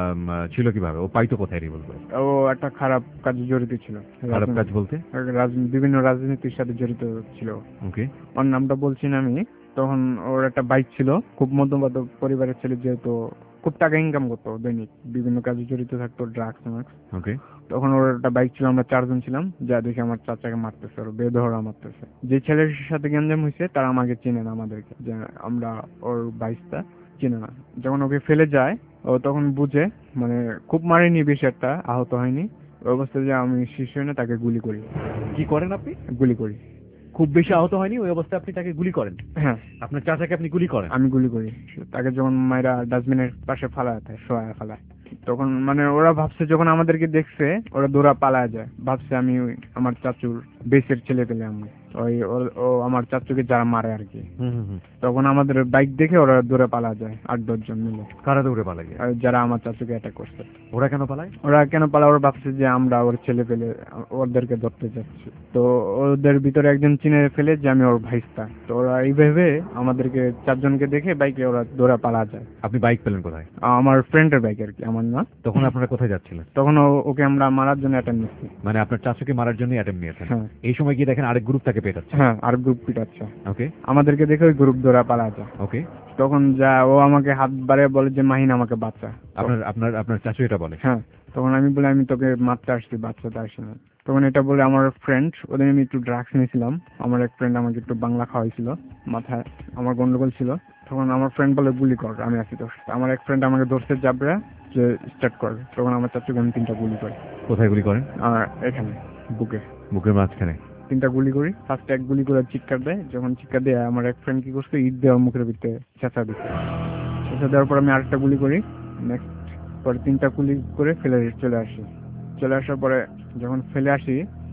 ছিল কিভাবে? ও পাইতো কোথায় রিভলভার? ও একটা খারাপ কাজে জড়িত ছিল। খারাপ কাজ বলতে? রাজনীতি, বিভিন্ন রাজনীতির সাথে জড়িত ছিল। ওকে। ওর নামটা বলছি না আমি। তখন ওর একটা বাইক ছিল, খুব মধ্যবিত্ত পরিবারের ছেলে, যেহেতু খুব টাকা ইনকাম করতো, দৈনিক বিভিন্ন কাজে জড়িত থাকতো, ড্রাগস মার্কস। ওকে। তখন ওর একটা বাইক ছিল, আমরা চারজন ছিলাম, যা দেখে আমার চাচাকে মারতেছে, ওর বেধড়া মারতেছে। যে ছেলের সাথে গ্যাঞ্জাম হয়েছে তারা আমাকে চেনে না, আমাদেরকে, যে আমরা ওর বাইকটা চেনে না। যখন ওকে ফেলে যায় ও তখন বুঝে, মানে খুব মারেনি, বেশি একটা আহত হয়নি। ওই অবস্থায় যে আমি শীর্ষ না তাকে গুলি করি। কি করেন আপনি? গুলি করি। খুব বেশি আহত হয়নি, ওই অবস্থায় আপনি তাকে গুলি করেন? হ্যাঁ, আপনার চাচাকে আপনি গুলি করেন? আমি গুলি করি। তাকে যখন মায়েরা ডাস্টবিনের পাশে ফালায় দেয়, শোয়া ফালায়, তখন মানে ওরা ভাবছে, যখন আমাদেরকে দেখছে ওরা দৌড়া পালায় যায়, ভাবছে আমি ওই আমার চাচুর বেসের ছেলে পেলে, আমি ওই ও- ও আমার চাচুকে যারা মারে আর কি। হুম হুম হুম। তখন আমাদের বাইক দেখে ওরা দৌড়ে পালা যায়, আট দশ জন মিলে। কারা দৌড়ে পালায়? আর যারা আমার চাচুকে অ্যাটাক করছে। ওরা কেন পালায়? ওরা কেন পালা, ওরা ভাবছে যে আমরা ওর ছেলে পেলে ওদেরকে ধরতে যাচ্ছি। তো ওদের ভিতরে একজন চিনে ফেলে যে আমি ওর ভাইস্তা। তো ওরা এই ভেবে আমাদেরকে চারজনকে দেখে বাইকে ওরা দৌড়া পালা যায়। আপনি বাইক পেলেন কোথায়? আমার ফ্রেন্ডের বাইক আর কি, আমার না। তখন আপনারা কোথায় যাচ্ছিলেন? তখন ও- ওকে আমরা মারার জন্য অ্যাটেম্প নিচ্ছি। মানে আপনার চাচাকে মারার জন্য অ্যাটেম্প নিয়েছেন? হ্যাঁ। এই সময় গিয়ে দেখেন আরেক গ্রুপ তাকে পেটাচ্ছে? হ্যাঁ, আর গ্রুপ পিটাচ্ছে। ওকে। আমাদেরকে দেখে ওই গ্রুপ দৌড়া পালা যায়। ওকে। তখন যা ও আমাকে হাত বাড়িয়ে বলে যে মাহিন আমাকে বাঁচা। আপনার আপনার আপনার চাচু এটা বলে? হ্যাঁ। তখন আমি বলে আমি তোকে মারতে আসছি, বাচ্চাতে আসি না। তখন এটা বলে আমার ফ্রেন্ড, ওদের আমি একটু ড্রাগস নিয়েছিলাম, আমার এক ফ্রেন্ড আমাকে একটু বাংলা খাওয়াইছিল, মাথায় আমার গন্ডগোল ছিল। তখন আমার ফ্রেন্ড বলে গুলি কর, আমি আছি তোর সাথে। আমার এক ফ্রেন্ড আমাকে ধরছে জাবরা যে স্টার্ট কর। তখন আমার চাচুকে আমি তিনটা গুলি করি। কোথায় গুলি করেন? আর এখানে বুকে বুকের মাঝখানে? তিনটা গুলি করি। ফার্স্টে এক গুলি করে চিৎকার দেয়, যখন চিৎকার দেয় আমার এক ফ্রেন্ড কি করছে, ইট দেওয়ার মুখের ভিতরে চেঁচা দিচ্ছে। চেঁচা দেওয়ার পর আমি আরেকটা গুলি করি। নেক্সট পরে তিনটা গুলি করে ফেলে চলে আসি। চলে আসার পরে যখন ফেলে আসি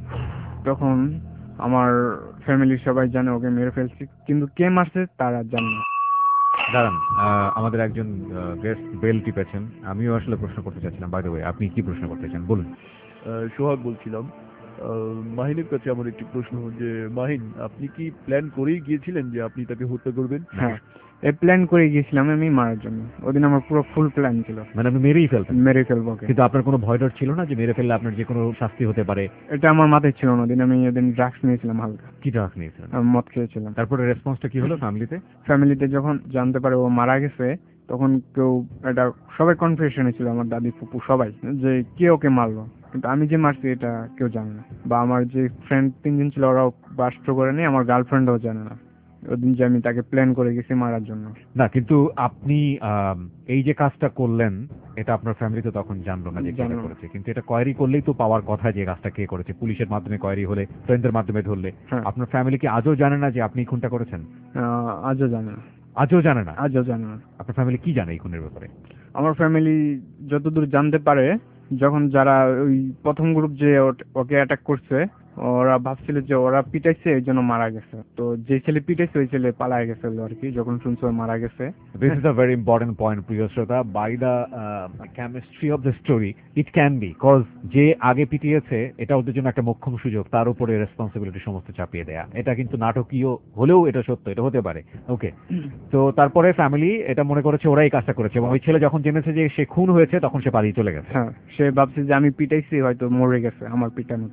তখন আমার ফ্যামিলির সবাই জানে ওকে মেরে ফেলছি, কিন্তু কে মারছে তারা জানে না। দাঁড়ান, আহ, আমাদের একজন গেস্ট বেল টিপেছেন, আমিও আসলে প্রশ্ন করতে চাচ্ছিলাম। বাই দ্য ওয়ে, আপনি কি প্রশ্ন করতে চান বলুন। আহ, সোহাগ বলছিলাম, আহ, মাহিনের কাছে আমার একটি প্রশ্ন, যে মাহিন, আপনি কি প্ল্যান করেই গিয়েছিলেন যে আপনি তাকে হত্যা করবেন? হ্যাঁ, এই প্ল্যান করে গিয়েছিলাম আমি মারার জন্য। ওদিন আমার পুরো ফুল প্ল্যান ছিল, মানে আপনি মেরেই ফেলতেন? মেরে ফেলবো ওকে। কিন্তু আপনার কোনো ভয় ডর ছিল না যে মেরে ফেললে আপনার যে কোনো শাস্তি হতে পারে? এটা আমার মাথায় ছিল না। ওদিন আমি ওদিন ড্রাগস নিয়েছিলাম হালকা, কি ড্রাগস নিয়েছিলেন? আমি মদ খেয়েছিলাম। তারপরে রেসপন্সটা কি হলো ফ্যামিলিতে? ফ্যামিলিতে যখন জানতে পারে ও মারা গেছে, তখন কেউ এটা সবাই কনফিউশনে ছিল, আমার দাদি ফুপু সবাই, যে কে ওকে মারলো। কিন্তু আমি যে মারছি এটা কেউ জানে না, বা আমার যে ফ্রেন্ড তিনজন ছিল ওরাও বাস্ট করেনি, আমার গার্লফ্রেন্ডও জানে না ওদিন যে আমি তাকে প্ল্যান করে গেছি মারার জন্য। না, কিন্তু আপনি আম, এই যে কাজটা করলেন এটা আপনার ফ্যামিলি তো তখন জানলো না যে কে জানলো না। করেছে, কিন্তু এটা কোয়ারি করলেই তো পাওয়ার কথা যে কাজটা কে করেছে। পুলিশের মাধ্যমে কোয়ারি হলে, ফ্রেন্ডদের মাধ্যমে ধরলে। হ্যাঁ। আপনার ফ্যামিলি কি আজও জানে না যে আপনি এই খুনটা করেছেন? আহ, আজও জানে না। আজও জানে না? আজও জানে না। আপনার ফ্যামিলি কি জানে এই খুনের ব্যাপারে? আমার ফ্যামিলি যতদূর জানতে পারে, যখন যারা ওই প্রথম গ্রুপ যে ওট- ওকে অ্যাটাক করছে, ওরা ভাবছিল যে ওরা পিটাইছে এই জন্য মারা গেছে। তো যে ছেলে পিটাইছে ওই ছেলে পালায় গেছে আর কি, যখন শুনছে ও মারা গেছে। This is a very important point, প্রিয় শ্রোতা. By the uh, chemistry of the story, it can be, cause যে আগে পিটিয়েছে এটা ওদের জন্য একটা মোক্ষম সুযোগ, তার উপরে রেসপন্সিবিলিটি সমস্ত চাপিয়ে দেয়া। এটা কিন্তু নাটকীয় হলেও এটা সত্য, এটা হতে পারে। ওকে, তো তারপরে ফ্যামিলি এটা মনে করেছে ওরাই কাজটা করেছে, এবং ওই ছেলে যখন জেনেছে যে সে খুন হয়েছে তখন সে পালিয়ে চলে গেছে। হ্যাঁ, সে ভাবছে যে আমি পিটাইছি, হয়তো মরে গেছে আমার পিটানোতে।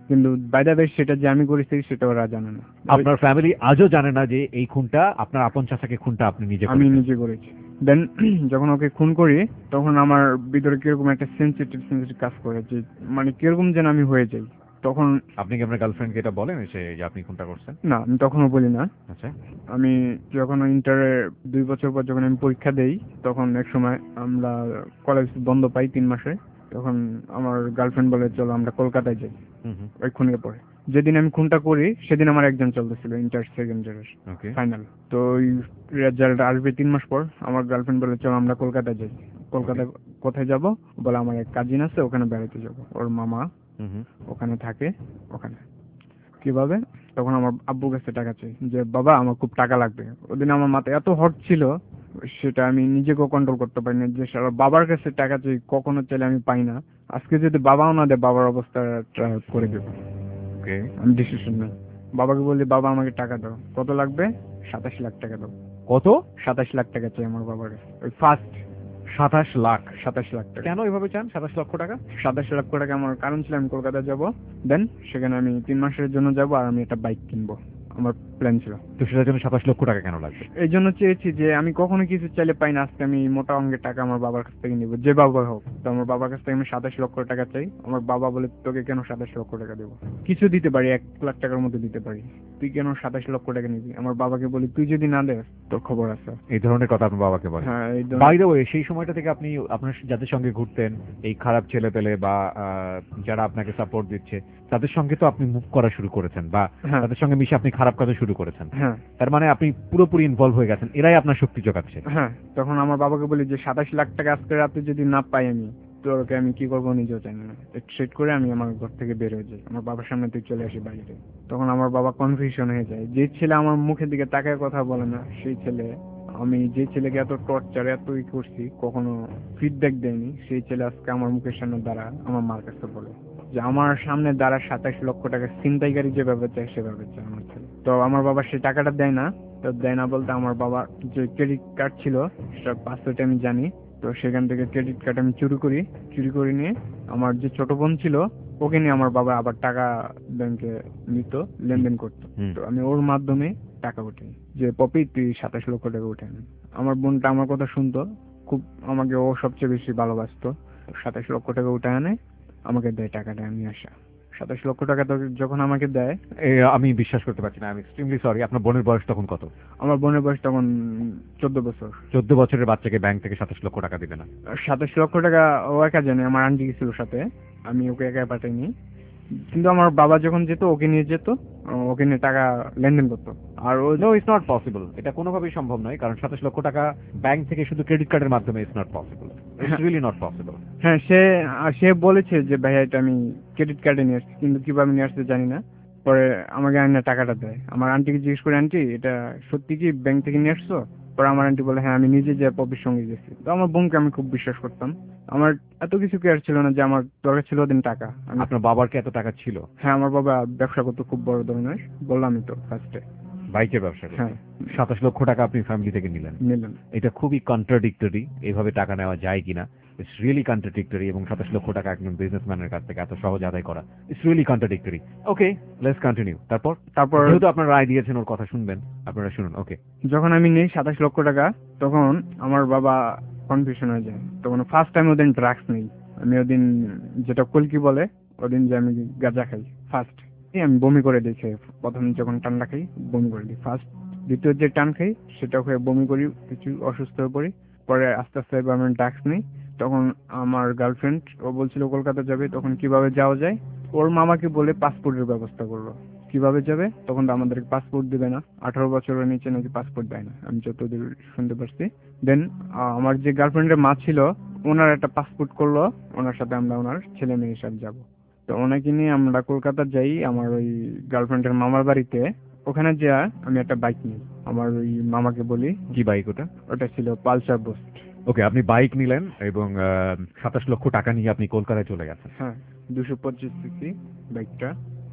কিন্তু বাইদা বেশ সেটা যে আমি করেছি সেটা ওরা জানে না। আপনার ফ্যামিলি আজও জানে না যে এই খুনটা আপনার আপন চাচাকে খুনটা আপনি নিজে আমি করেছেন। নিজে করেছি। দেন যখন ওকে খুন করি তখন আমার ভিতরে কিরকম একটা সেন্সিটিভ সেন্সিটিভ কাজ করে, যে মানে কিরকম যেন আমি হয়ে যাই। তখন আপনি কি আপনার গার্লফ্রেন্ডকে এটা বলেন এসে যে আপনি খুনটা করছেন? না, আমি তখনও বলি না। আচ্ছা। আমি যখন ইন্টারে দুই বছর পর যখন আমি পরীক্ষা দেই, তখন এক সময় আমরা কলেজ বন্ধ পাই তিন মাসে। তখন আমার গার্লফ্রেন্ড বলে চলো আমরা কলকাতায় যাই হুম হুম। ওই খুনের পরে। যেদিন আমি খুনটা করি সেদিন আমার এক্সাম চলতেছিল, ইন্টার সেকেন্ড ইয়ারের ওকে। ফাইনাল। তো ওই রেজাল্ট আসবে তিন মাস পর। আমার গার্লফ্রেন্ড বলে চলো আমরা কলকাতায় যাই। কলকাতায় কোথায় যাব বলে, আমার এক কাজিন আছে ওখানে বেড়াতে যাব, ওর মামা হুম হুম। ওখানে থাকে। ওখানে কিভাবে, তখন আমার আব্বুর কাছে টাকা চাই যে বাবা আমার খুব টাকা লাগবে। ওদিন আমার মাথায় এত হট ছিল সেটা আমি নিজেকেও কন্ট্রোল করতে পারি না, যে সারা বাবার কাছে টাকা চাই, কখনো চাইলে আমি পাই না। আজকে যদি বাবাও না দেয় বাবার অবস্থা করে দেবো। ওকে। আমি ডিসিশন নেই, বাবাকে বলি বাবা আমাকে টাকা দাও। কত লাগবে? সাতাশ লাখ টাকা দাও। কত? সাতাশ লাখ টাকা চাই আমার বাবার কাছে, ওই ফার্স্ট সাতাশ লাখ? সাতাশ লাখ টাকা। কেন এভাবে চান সাতাশ লক্ষ টাকা? সাতাশ লাখ টাকা আমার কারণ ছিল আমি কলকাতা যাব, দেন সেখানে আমি তিন মাসের জন্য যাব আর আমি একটা বাইক কিনবো, আমার প্ল্যান ছিল। তো সেটার জন্য সাতাশ লক্ষ টাকা কেন লাগবে? এই জন্য চেয়েছি যে আমি কখনো কিছু চাইলে পাই না, আজকে আমি মোটা অঙ্কের টাকা আমার বাবার কাছ থেকে নিব, যে বাবা হোক। তো আমার বাবার কাছ থেকে আমি সাতাশ লক্ষ টাকা চাই। আমার বাবা বলে তোকে কেন সাতাশ লক্ষ টাকা দেবো, কিছু দিতে পারি, এক লাখ টাকার মতো দিতে পারি, তুই কেন সাতাশ লক্ষ টাকা নিবি? আমার বাবাকে বলি তুই যদি না দেস তোর খবর আছে। এই ধরনের কথা আপনার বাবাকে বলেন? হ্যাঁ, এই ধরনের- বাই দ্য ওয়ে, সেই সময়টা থেকে আপনি আপনার যাদের সঙ্গে ঘুরতেন, এই খারাপ ছেলে পেলে বা আহ, যারা আপনাকে সাপোর্ট দিচ্ছে, তাদের সঙ্গে তো আপনি মুভ করা শুরু করেছেন বা হ্যাঁ তাদের সঙ্গে মিশে আপনি খারাপ কাজও শুরু করেছেন। হ্যাঁ তার মানে আপনি পুরোপুরি ইনভলভ হয়ে গেছেন, এরাই আপনার শক্তি যোগাচ্ছে। হ্যাঁ তখন আমার বাবাকে বলি যে সাতাশ লাখ টাকা আজকে রাতে যদি না পাই আমি, তোরকে আমি কি করবো নিজেও জানি না। সেট করে আমি আমার ঘর থেকে বের হয়ে যাই, আমার বাবার সামনে তুই চলে আসি বাড়িতে। তখন আমার বাবা কনফিউশন হয়ে যায়, যে ছেলে আমার মুখের দিকে তাকায় কথা বলে না, সেই ছেলে, আমি যে ছেলেকে এত টর্চার এত ই করছি কখনো ফিডব্যাক দেয়নি, সেই ছেলে আজকে আমার মুখের সামনে দাঁড়া আমার মার কাছে বলে যে আমার সামনে দাঁড়া সাতাশ লক্ষ টাকা ছিনতাইকারী যেভাবে চায় সেভাবে চায় আমার ছেলে। তো আমার বাবা সেই টাকাটা দেয় না। তো দেয় না বলতে আমার বাবা যে ক্রেডিট কার্ড ছিল সেটা পাসওয়ার্ড আমি জানি, তো সেখান থেকে ক্রেডিট কার্ড আমি চুরি করি। চুরি করে নিয়ে আমার যে ছোট বোন ছিল ওকে নিয়ে আমার বাবা আবার টাকা ব্যাংকে নিত, লেনদেন করতো। হুম। তো আমি ওর মাধ্যমে টাকা উঠাই, যে পপি তুই সাতাশ লক্ষ টাকা উঠে আন। আমার বোনটা আমার কথা শুনতো খুব, আমাকে ও সবচেয়ে বেশি ভালোবাসতো। সাতাশ লক্ষ টাকা উঠে আনে, আমাকে দেয় টাকাটা, আমি আসা সাতাশ লক্ষ টাকা তো যখন আমাকে দেয়, এ, আমি বিশ্বাস করতে পারছি না, আমি এক্সট্রিমলি সরি। আপনার বোনের বয়স তখন কত? আমার বোনের বয়স তখন চোদ্দ বছর। চোদ্দ বছরের বাচ্চাকে ব্যাংক থেকে সাতাশ লক্ষ টাকা দিবে না? সাতাশ লক্ষ টাকা ও একা জানে, আমার আন্টি ছিল সাথে, আমি ওকে একা পাঠাইনি। কিন্তু আমার বাবা যখন যেত ওকে নিয়ে যেত, ওকে নিয়ে টাকা লেনদেন করতো। আর oh no, it's not possible, এটা কোনোভাবেই সম্ভব নয়, কারণ সাতাশ লক্ষ টাকা ব্যাংক থেকে শুধু ক্রেডিট কার্ডের মাধ্যমে it's not possible, it's really not possible. হ্যাঁ, সে সে বলেছে যে ভাইয়া এটা আমি ক্রেডিট কার্ডে নিয়ে আসছি, কিন্তু কিভাবে নিয়ে আসতে জানি না। পরে আমাকে আন্টি টাকাটা দেয়, আমার আন্টিকে জিজ্ঞেস করে আন্টি এটা সত্যি কি ব্যাংক থেকে নিয়ে আসছো? পরে আমার আন্টি বলে হ্যাঁ আমি নিজে যে পপির সঙ্গে গেছি। তো আমার বোনকে আমি খুব বিশ্বাস করতাম, আমার এত কিছু কেয়ার ছিল না, যে আমার দরকার ছিল ওদিন টাকা। আমি আপনার বাবার কি এত টাকা ছিল? হ্যাঁ, আমার বাবা ব্যবসা করতো খুব বড় ধরনের, বললামই তো ফার্স্টে। বাইকের ব্যবসা করে? হ্যাঁ, সাতাশ লক্ষ টাকা আপনি ফ্যামিলি থেকে নিলেন, নিলেন। এটা খুবই কন্ট্রাডিক্টরি। এইভাবে টাকা নেওয়া যায় কিনা, ইটস রিয়েলি কন্ট্রাডিক্টরি। এবং সাতাশ লক্ষ টাকা একজন বিজনেসম্যানের কাছ থেকে এত সহজ আদায় করা, it's really contradictory. Okay, let's continue. তারপর? তারপর যেহেতু আপনার রায় দিয়েছেন, ওর কথা শুনবেন, আপনারা শুনুন। ওকে। যখন আমি নেই সাতাশ লক্ষ টাকা, তখন আমার বাবা কনফিউশন হয়ে যায়। তখন ফার্স্ট টাইম ওদিন ড্রাগস নেই আমি, ওদিন যেটা কলকি বলে, ওদিন যে আমি গাঁজা খাই ফার্স্ট, আমি বমি করে দিই খেয়ে। প্রথম যখন টান্ডা খাই বমি করে দিই ফার্স্ট, দ্বিতীয় যে টান খাই সেটাও খেয়ে বমি করি, কিছু অসুস্থ হয়ে পড়ি। পরে আস্তে আস্তে এবার আমি ড্রাগস নিই। তখন আমার গার্লফ্রেন্ড ও বলছিল কলকাতা যাবে, তখন কিভাবে যাওয়া যায়, ওর মামাকে বলে পাসপোর্টের ব্যবস্থা করলো। কিভাবে যাবে, তখন তো আমাদেরকে পাসপোর্ট দিবে না, আঠারো বছরের নিচে নাকি পাসপোর্ট দেয় না, আমি যতদূর শুনতে পারছি। দেন আমার যে গার্লফ্রেন্ডের মা ছিল ওনার একটা পাসপোর্ট করলো, ওনার সাথে আমরা ওনার ছেলে মেয়ের সাথে যাবো। তো ওনাকে নিয়ে আমরা কলকাতা যাই আমার ওই গার্লফ্রেন্ডের মামার বাড়িতে। ওখানে যা আমি একটা বাইক নিই, আমার ওই মামাকে বলি। কি বাইক ওটা? ওটা ছিল পালসার বুস্ট। ওকে, আপনি বাইক নিলেন এবং সাতাশ লক্ষ টাকা নিয়ে আপনি কলকাতায় চলে গেছেন। হ্যাঁ, দুশো পঁচিশ সিসি বাইকটা।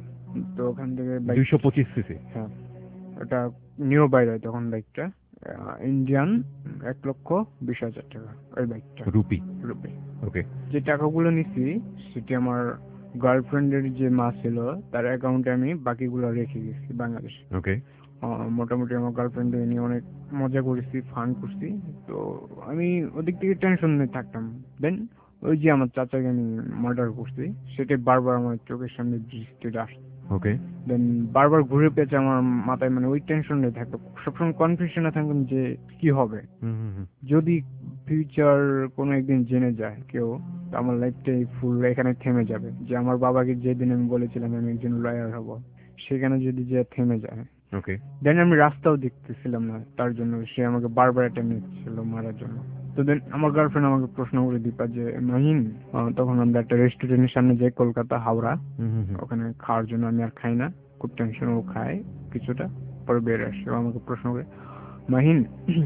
তো ওখান থেকে বাইক, দুইশো পঁচিশ সিসি? হ্যাঁ, ওটা নিউ বাইর হয় তখন বাইকটা, ইন্ডিয়ান এক লক্ষ বিশ হাজার টাকা ওই বাইকটা, রুপি? রুপি। ওকে। যে টাকাগুলো নিছি সেটি আমার গার্লফ্রেন্ডের যে মা ছিল তার অ্যাকাউন্টে আমি বাকিগুলো রেখে গেছি বাংলাদেশে। ওকে। আহ, মোটামুটি আমার গার্লফ্রেন্ড নিয়ে অনেক মজা করেছি, ফান করছি। তো আমি ওদিক থেকে টেনশন নিয়ে থাকতাম। দেন ওই যে আমার চাচাকে আমি মার্ডার করছি, সেটা বারবার আমার চোখের সামনে দৃষ্টিটা আসছে। ওকে। দেন বারবার ঘুরে পেয়েছে আমার মাথায়, মানে ওই টেনশন নিয়ে থাকতো, সবসময় কনফিউশনে থাকতাম যে কি হবে হুম হুম হুম। যদি ফিউচার কোনো একদিন জেনে যায় কেউ, তো আমার লাইফটাই ফুল এখানে থেমে যাবে। যে আমার বাবাকে যেদিন আমি বলেছিলাম আমি একজন লয়ার হব, সেখানে যদি যে থেমে যায়। ওকে। দেন আমি রাস্তাও দেখতেছিলাম না তার জন্য, সে আমাকে বারবার অ্যাটেম্প নিচ্ছিল মারার জন্য। তো দেন আমার গার্লফ্রেন্ড আমাকে প্রশ্ন করে দীপা যে মাহিন, আহ, তখন আমরা একটা রেস্টুরেন্টের সামনে যাই, কলকাতা হাওড়া, হুম হুম হুম। ওখানে খাওয়ার জন্য। আমি আর খাই না, খুব টেনশন। ও খায় কিছুটা, পরে বের আসে। ও আমাকে প্রশ্ন করে, মাহিন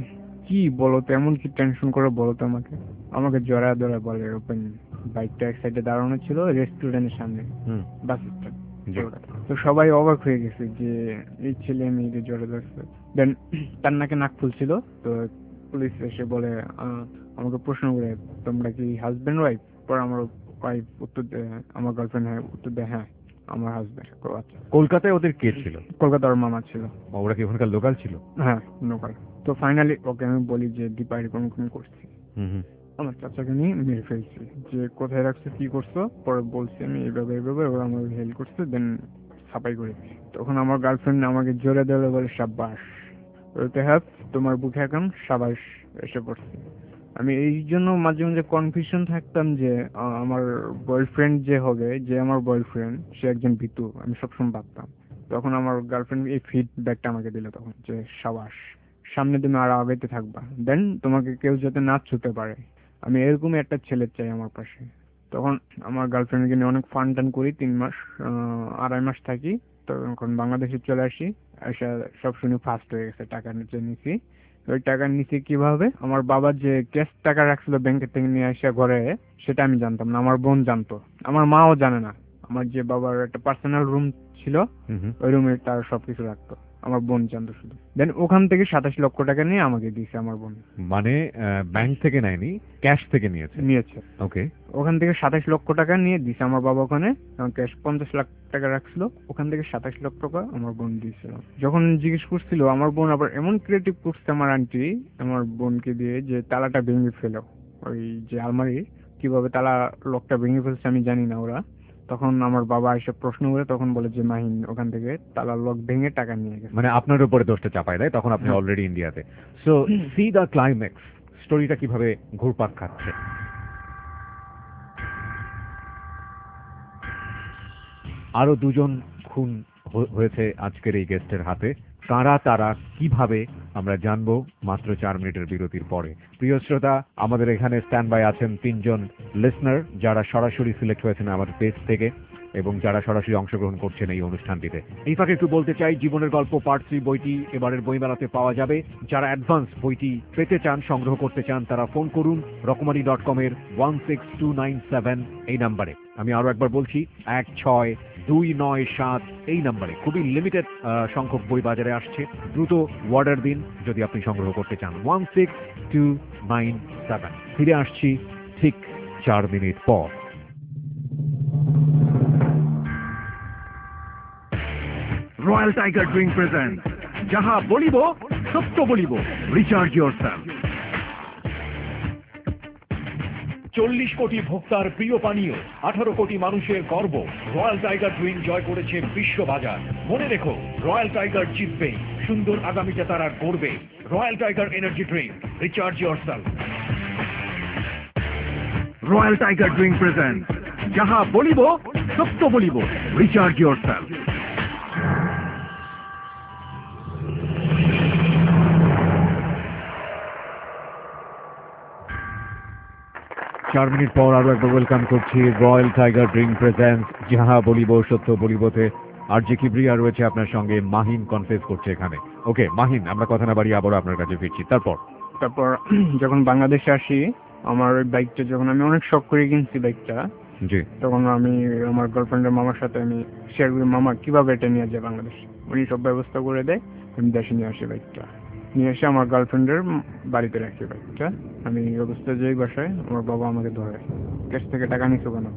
কি বলো তো, এমন কি টেনশন করে বলো তো আমাকে। আমাকে জড়া ধরা বলে, ওপেন বাইকটা এক সাইডে দাঁড়ানো ছিল রেস্টুরেন্টের সামনে, হুম। Bus stand. জি। তো সবাই অবাক হয়ে গেছে যে এই ছেলে মেয়েকে জড়ে ধরছে। দেন তার নাকে নাক ফুলছিল। তো পুলিশ এসে বলে, আহ, আমাকে প্রশ্ন করে, তোমরা কি হাজবেন্ড ওয়াইফ? পর আমার ওয়াইফ উত্তর দেয়, আমার গার্লফ্রেন্ড হ্যাঁ উত্তর দেয়, হ্যাঁ আমার হাজবেন্ড। আচ্ছা। কলকাতায় ওদের কে ছিল? কলকাতার মামা ছিল। ওরা কি ওখানকার লোকাল ছিল? হ্যাঁ লোকাল। তো ফাইনালি ওকে আমি বলি যে দীপা এরকম এরকম করছি, হুম হুম। আমার চাচাকে নিয়ে মেরে ফেলছি, যে কোথায় রাখছো কি করছো। পরে বলছি আমি এইভাবে এইভাবে, ওরা আমাকে হেল্প করছে। দেন সাফাই করেছি। তখন আমার গার্লফ্রেন্ড আমাকে জোরে দেওয়া বলে, সাব্বাস, ওতে হ্যাপ তোমার বুকে এখন সাবাস এসে পড়ছে। আমি এই জন্য মাঝে মাঝে কনফিউশন থাকতাম যে আহ, আমার বয়ফ্রেন্ড যে হবে, যে আমার বয়ফ্রেন্ড সে একজন ভীতু, আমি সবসময় ভাবতাম। তখন আমার গার্লফ্রেন্ড এই ফিডব্যাকটা আমাকে দিল তখন, যে সাবাস, সামনে তুমি আরো আগাইতে থাকবা, দেন তোমাকে কেউ যাতে না ছুতে পারে। আমি এরকমই একটা ছেলে চাই আমার পাশে। তখন আমার গার্লফ্রেন্ডকে নিয়ে অনেক ফান টান করি, তিন মাস আহ, আড়াই মাস থাকি। তখন বাংলাদেশে চলে আসি, আসা সব শুনে ফার্স্ট হয়ে গেছে, টাকা নিচে নিছি। ওই টাকা নিচে কিভাবে, আমার বাবা যে ক্যাশ টাকা রাখছিল ব্যাংকের থেকে নিয়ে আসা ঘরে, সেটা আমি জানতাম না, আমার বোন জানতো, আমার মাও জানে না। আমার যে বাবার একটা পার্সোনাল রুম ছিল, হুম হুম। ওই রুমে তার সবকিছু রাখতো, আমার বোন জানতো শুধু। দেন ওখান থেকে সাতাশ লক্ষ টাকা নিয়ে আমাকে দিয়েছে আমার বোন। মানে ব্যাংক থেকে নেয়নি, ক্যাশ থেকে নিয়েছে? নিয়েছে। ওকে। ওখান থেকে সাতাশ লক্ষ টাকা নিয়ে দিছে আমার বাবা। ওখানে ক্যাশ পঞ্চাশ লাখ টাকা রাখছিল, ওখান থেকে সাতাশ লক্ষ টাকা আমার বোন দিয়েছিল। যখন জিজ্ঞেস করছিল, আমার বোন আবার এমন ক্রিয়েটিভ করছে আমার আন্টি আমার বোনকে দিয়ে, যে তালাটা ভেঙে ফেলো, ওই যে আলমারি কিভাবে তালা লকটা ভেঙে ফেলছে আমি জানি না ওরা। তখন আমার বাবা এসে প্রশ্ন করে, তখন বলে যে মাহিন ওখান থেকে তালা লক ভেঙে টাকা নিয়ে গেছে। মানে আপনার উপরে দোষটা চাপায় দেয়, তখন আপনি অলরেডি ইন্ডিয়াতে। সো সি দ্য ক্লাইম্যাক্স, স্টোরিটা কিভাবে ঘুরপাক খাচ্ছে। আরো দুজন খুন হ- হয়েছে আজকের এই গেস্টের হাতে। কারা তারা, কিভাবে, আমরা জানবো মাত্র চার মিনিটের বিরতির পরে। প্রিয় শ্রোতা, আমাদের এখানে স্ট্যান্ড বাই আছেন তিনজন লিসনার, যারা সরাসরি সিলেক্ট হয়েছেন আমাদের পেজ থেকে এবং যারা সরাসরি অংশগ্রহণ করছেন এই অনুষ্ঠানটিতে। এই ফাঁকে একটু বলতে চাই, জীবনের গল্প পার্ট থ্রি বইটি এবারের বইমেলাতে পাওয়া যাবে। যারা অ্যাডভান্স বইটি পেতে চান, সংগ্রহ করতে চান, তারা ফোন করুন রকমারি ডট কম এর one six two nine seven এই নাম্বারে। আমি আরো একবার বলছি, এক ছয় দুই নয় সাত এই নাম্বারে। খুবই লিমিটেড সংখ্যক বই বাজারে আসছে, দ্রুত অর্ডার দিন যদি আপনি সংগ্রহ করতে চান। One six two nine seven. ফিরে আসছি ঠিক চার মিনিট পর। রয়্যাল টাইগার ড্রিঙ্ক প্রেজেন্ট যাহা বলিব সত্য বলিব, রিচার্জ ইয়োরসেলফ। চল্লিশ কোটি ভোক্তার প্রিয় পানীয়, আঠারো কোটি মানুষের গর্ব, রয়্যাল টাইগার ড্রিঙ্ক জয় করেছে বিশ্ববাজার। মনে রেখো, রয়্যাল টাইগার জিতবে, সুন্দর আগামীতে তারা গড়বে। Royal Tiger energy drink, recharge yourself. Royal Tiger drink present যাহা বলিব সত্য বলিব, রিচার্জ ইয়োরসেলফ। চার মিনিট পর আরো একবার ওয়েলকাম করছি রয়্যাল টাইগার ড্রিঙ্ক প্রেজেন্স যাহা বলিব সত্য বলিবতে। আর যে কিবরিয়া রয়েছে আপনার সঙ্গে, মাহিন কনফেস করছে এখানে। ওকে মাহিন, আমরা কথা না বাড়িয়ে আবারও আপনার কাছে ফিরছি। তারপর তারপর যখন বাংলাদেশে আসি, আমার ওই বাইকটা যখন আমি অনেক শখ করে কিনছি বাইকটা, জি, তখন আমি আমার গার্লফ্রেন্ডের মামার সাথে আমি শেয়ার করি, মামা কিভাবে এটা নিয়ে যায় বাংলাদেশ। উনি সব ব্যবস্থা করে দেয়, আমি দেশে নিয়ে আসি বাইকটা। নিয়ে এসে আমার গার্লফ্রেন্ডের বাড়িতে রাখি বাইকটা। আমি এই অবস্থায় যাই বাসায়, আমার বাবা আমাকে ধরে, ক্যাশ থেকে টাকা নিছো কেন।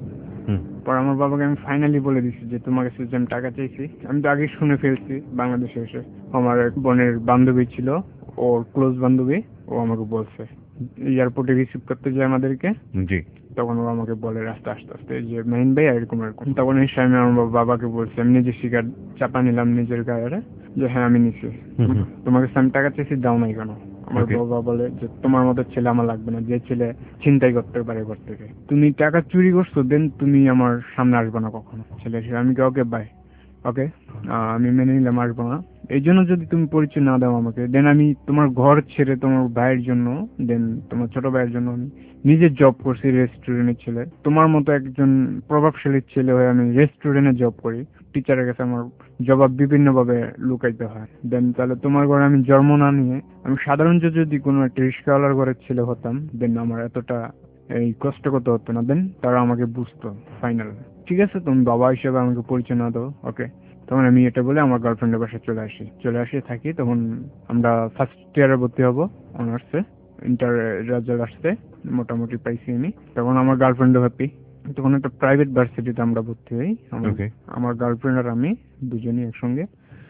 হুম। পর আমার বাবাকে আমি ফাইনালি বলে দিছি যে তোমার কাছে যে আমি টাকা চাইছি, আমি তো আগে শুনে ফেলছি বাংলাদেশে এসে। আমার এক বোনের বান্ধবী ছিল, ওর ক্লোজ বান্ধবী, ও আমাকে বলছে এয়ারপোর্টে রিসিভ করতে যায় আমাদেরকে, জি। তখন ও আমাকে বলে রাস্তা আস্তে আস্তে যে মাহিন ভাই এরকম এরকম। তখন এই সময় আমার বাবা- বাবাকে বলছি, আমি নিজে শিকার চাপা নিলাম নিজের গায়ে যে হ্যাঁ আমি নিছি, হুম হুম। তোমার কাছে আমি টাকা চাইছি, দাও নাই কেন? আমার Okay. বাবা বলে যে তোমার মতো ছেলে আমার লাগবে না, যে ছেলে ছিনতাই করতে পারে ঘর থেকে। তুমি টাকা চুরি করছো, দেন তুমি আমার সামনে আসবে না কখনো ছেলে হিসেবে। আমি কি ওকে বাই, ওকে আমি মেনে নিলাম, আসবো না। এই জন্য যদি তুমি পরিচয় না দাও আমাকে, দেন আমি তোমার ঘর ছেড়ে তোমার ভাইয়ের জন্য, দেন তোমার ছোট ভাইয়ের জন্য আমি নিজে জব করছি রেস্টুরেন্টের ছেলে। তোমার মতো একজন প্রভাবশালী ছেলে হয়ে আমি রেস্টুরেন্টে জব করি, টিচারের কাছে আমার জবাব বিভিন্ন ভাবে লুকাইতে হয়। দেন তাহলে তোমার ঘরে আমি জন্ম না নিয়ে আমি সাধারণ যে যদি কোনো একটা রিস্কাওয়ালার ঘরের ছেলে হতাম, দেন আমার এতটা এই কষ্ট করতে হতো না, দেন তারা আমাকে বুঝতো ফাইনাল। ঠিক আছে, তুমি বাবা হিসেবে আমাকে পরিচয় না দাও, ওকে। তখন আমি এটা বলে আমার গার্লফ্রেন্ডের বাসায় চলে আসি চলে আসি থাকি। তখন আমরা ফার্স্ট ইয়ারে ভর্তি হবো অনার্সে, ইন্টার রেজাল্ট আসছে মোটামুটি পাইছি আমি। তখন আমার গার্লফ্রেন্ডও হ্যাপি। তখন একটা প্রাইভেট ভার্সিটিতে আমরা ভর্তি হই, আমার- Okay. আমার গার্লফ্রেন্ড আর আমি দুজনই একসঙ্গে।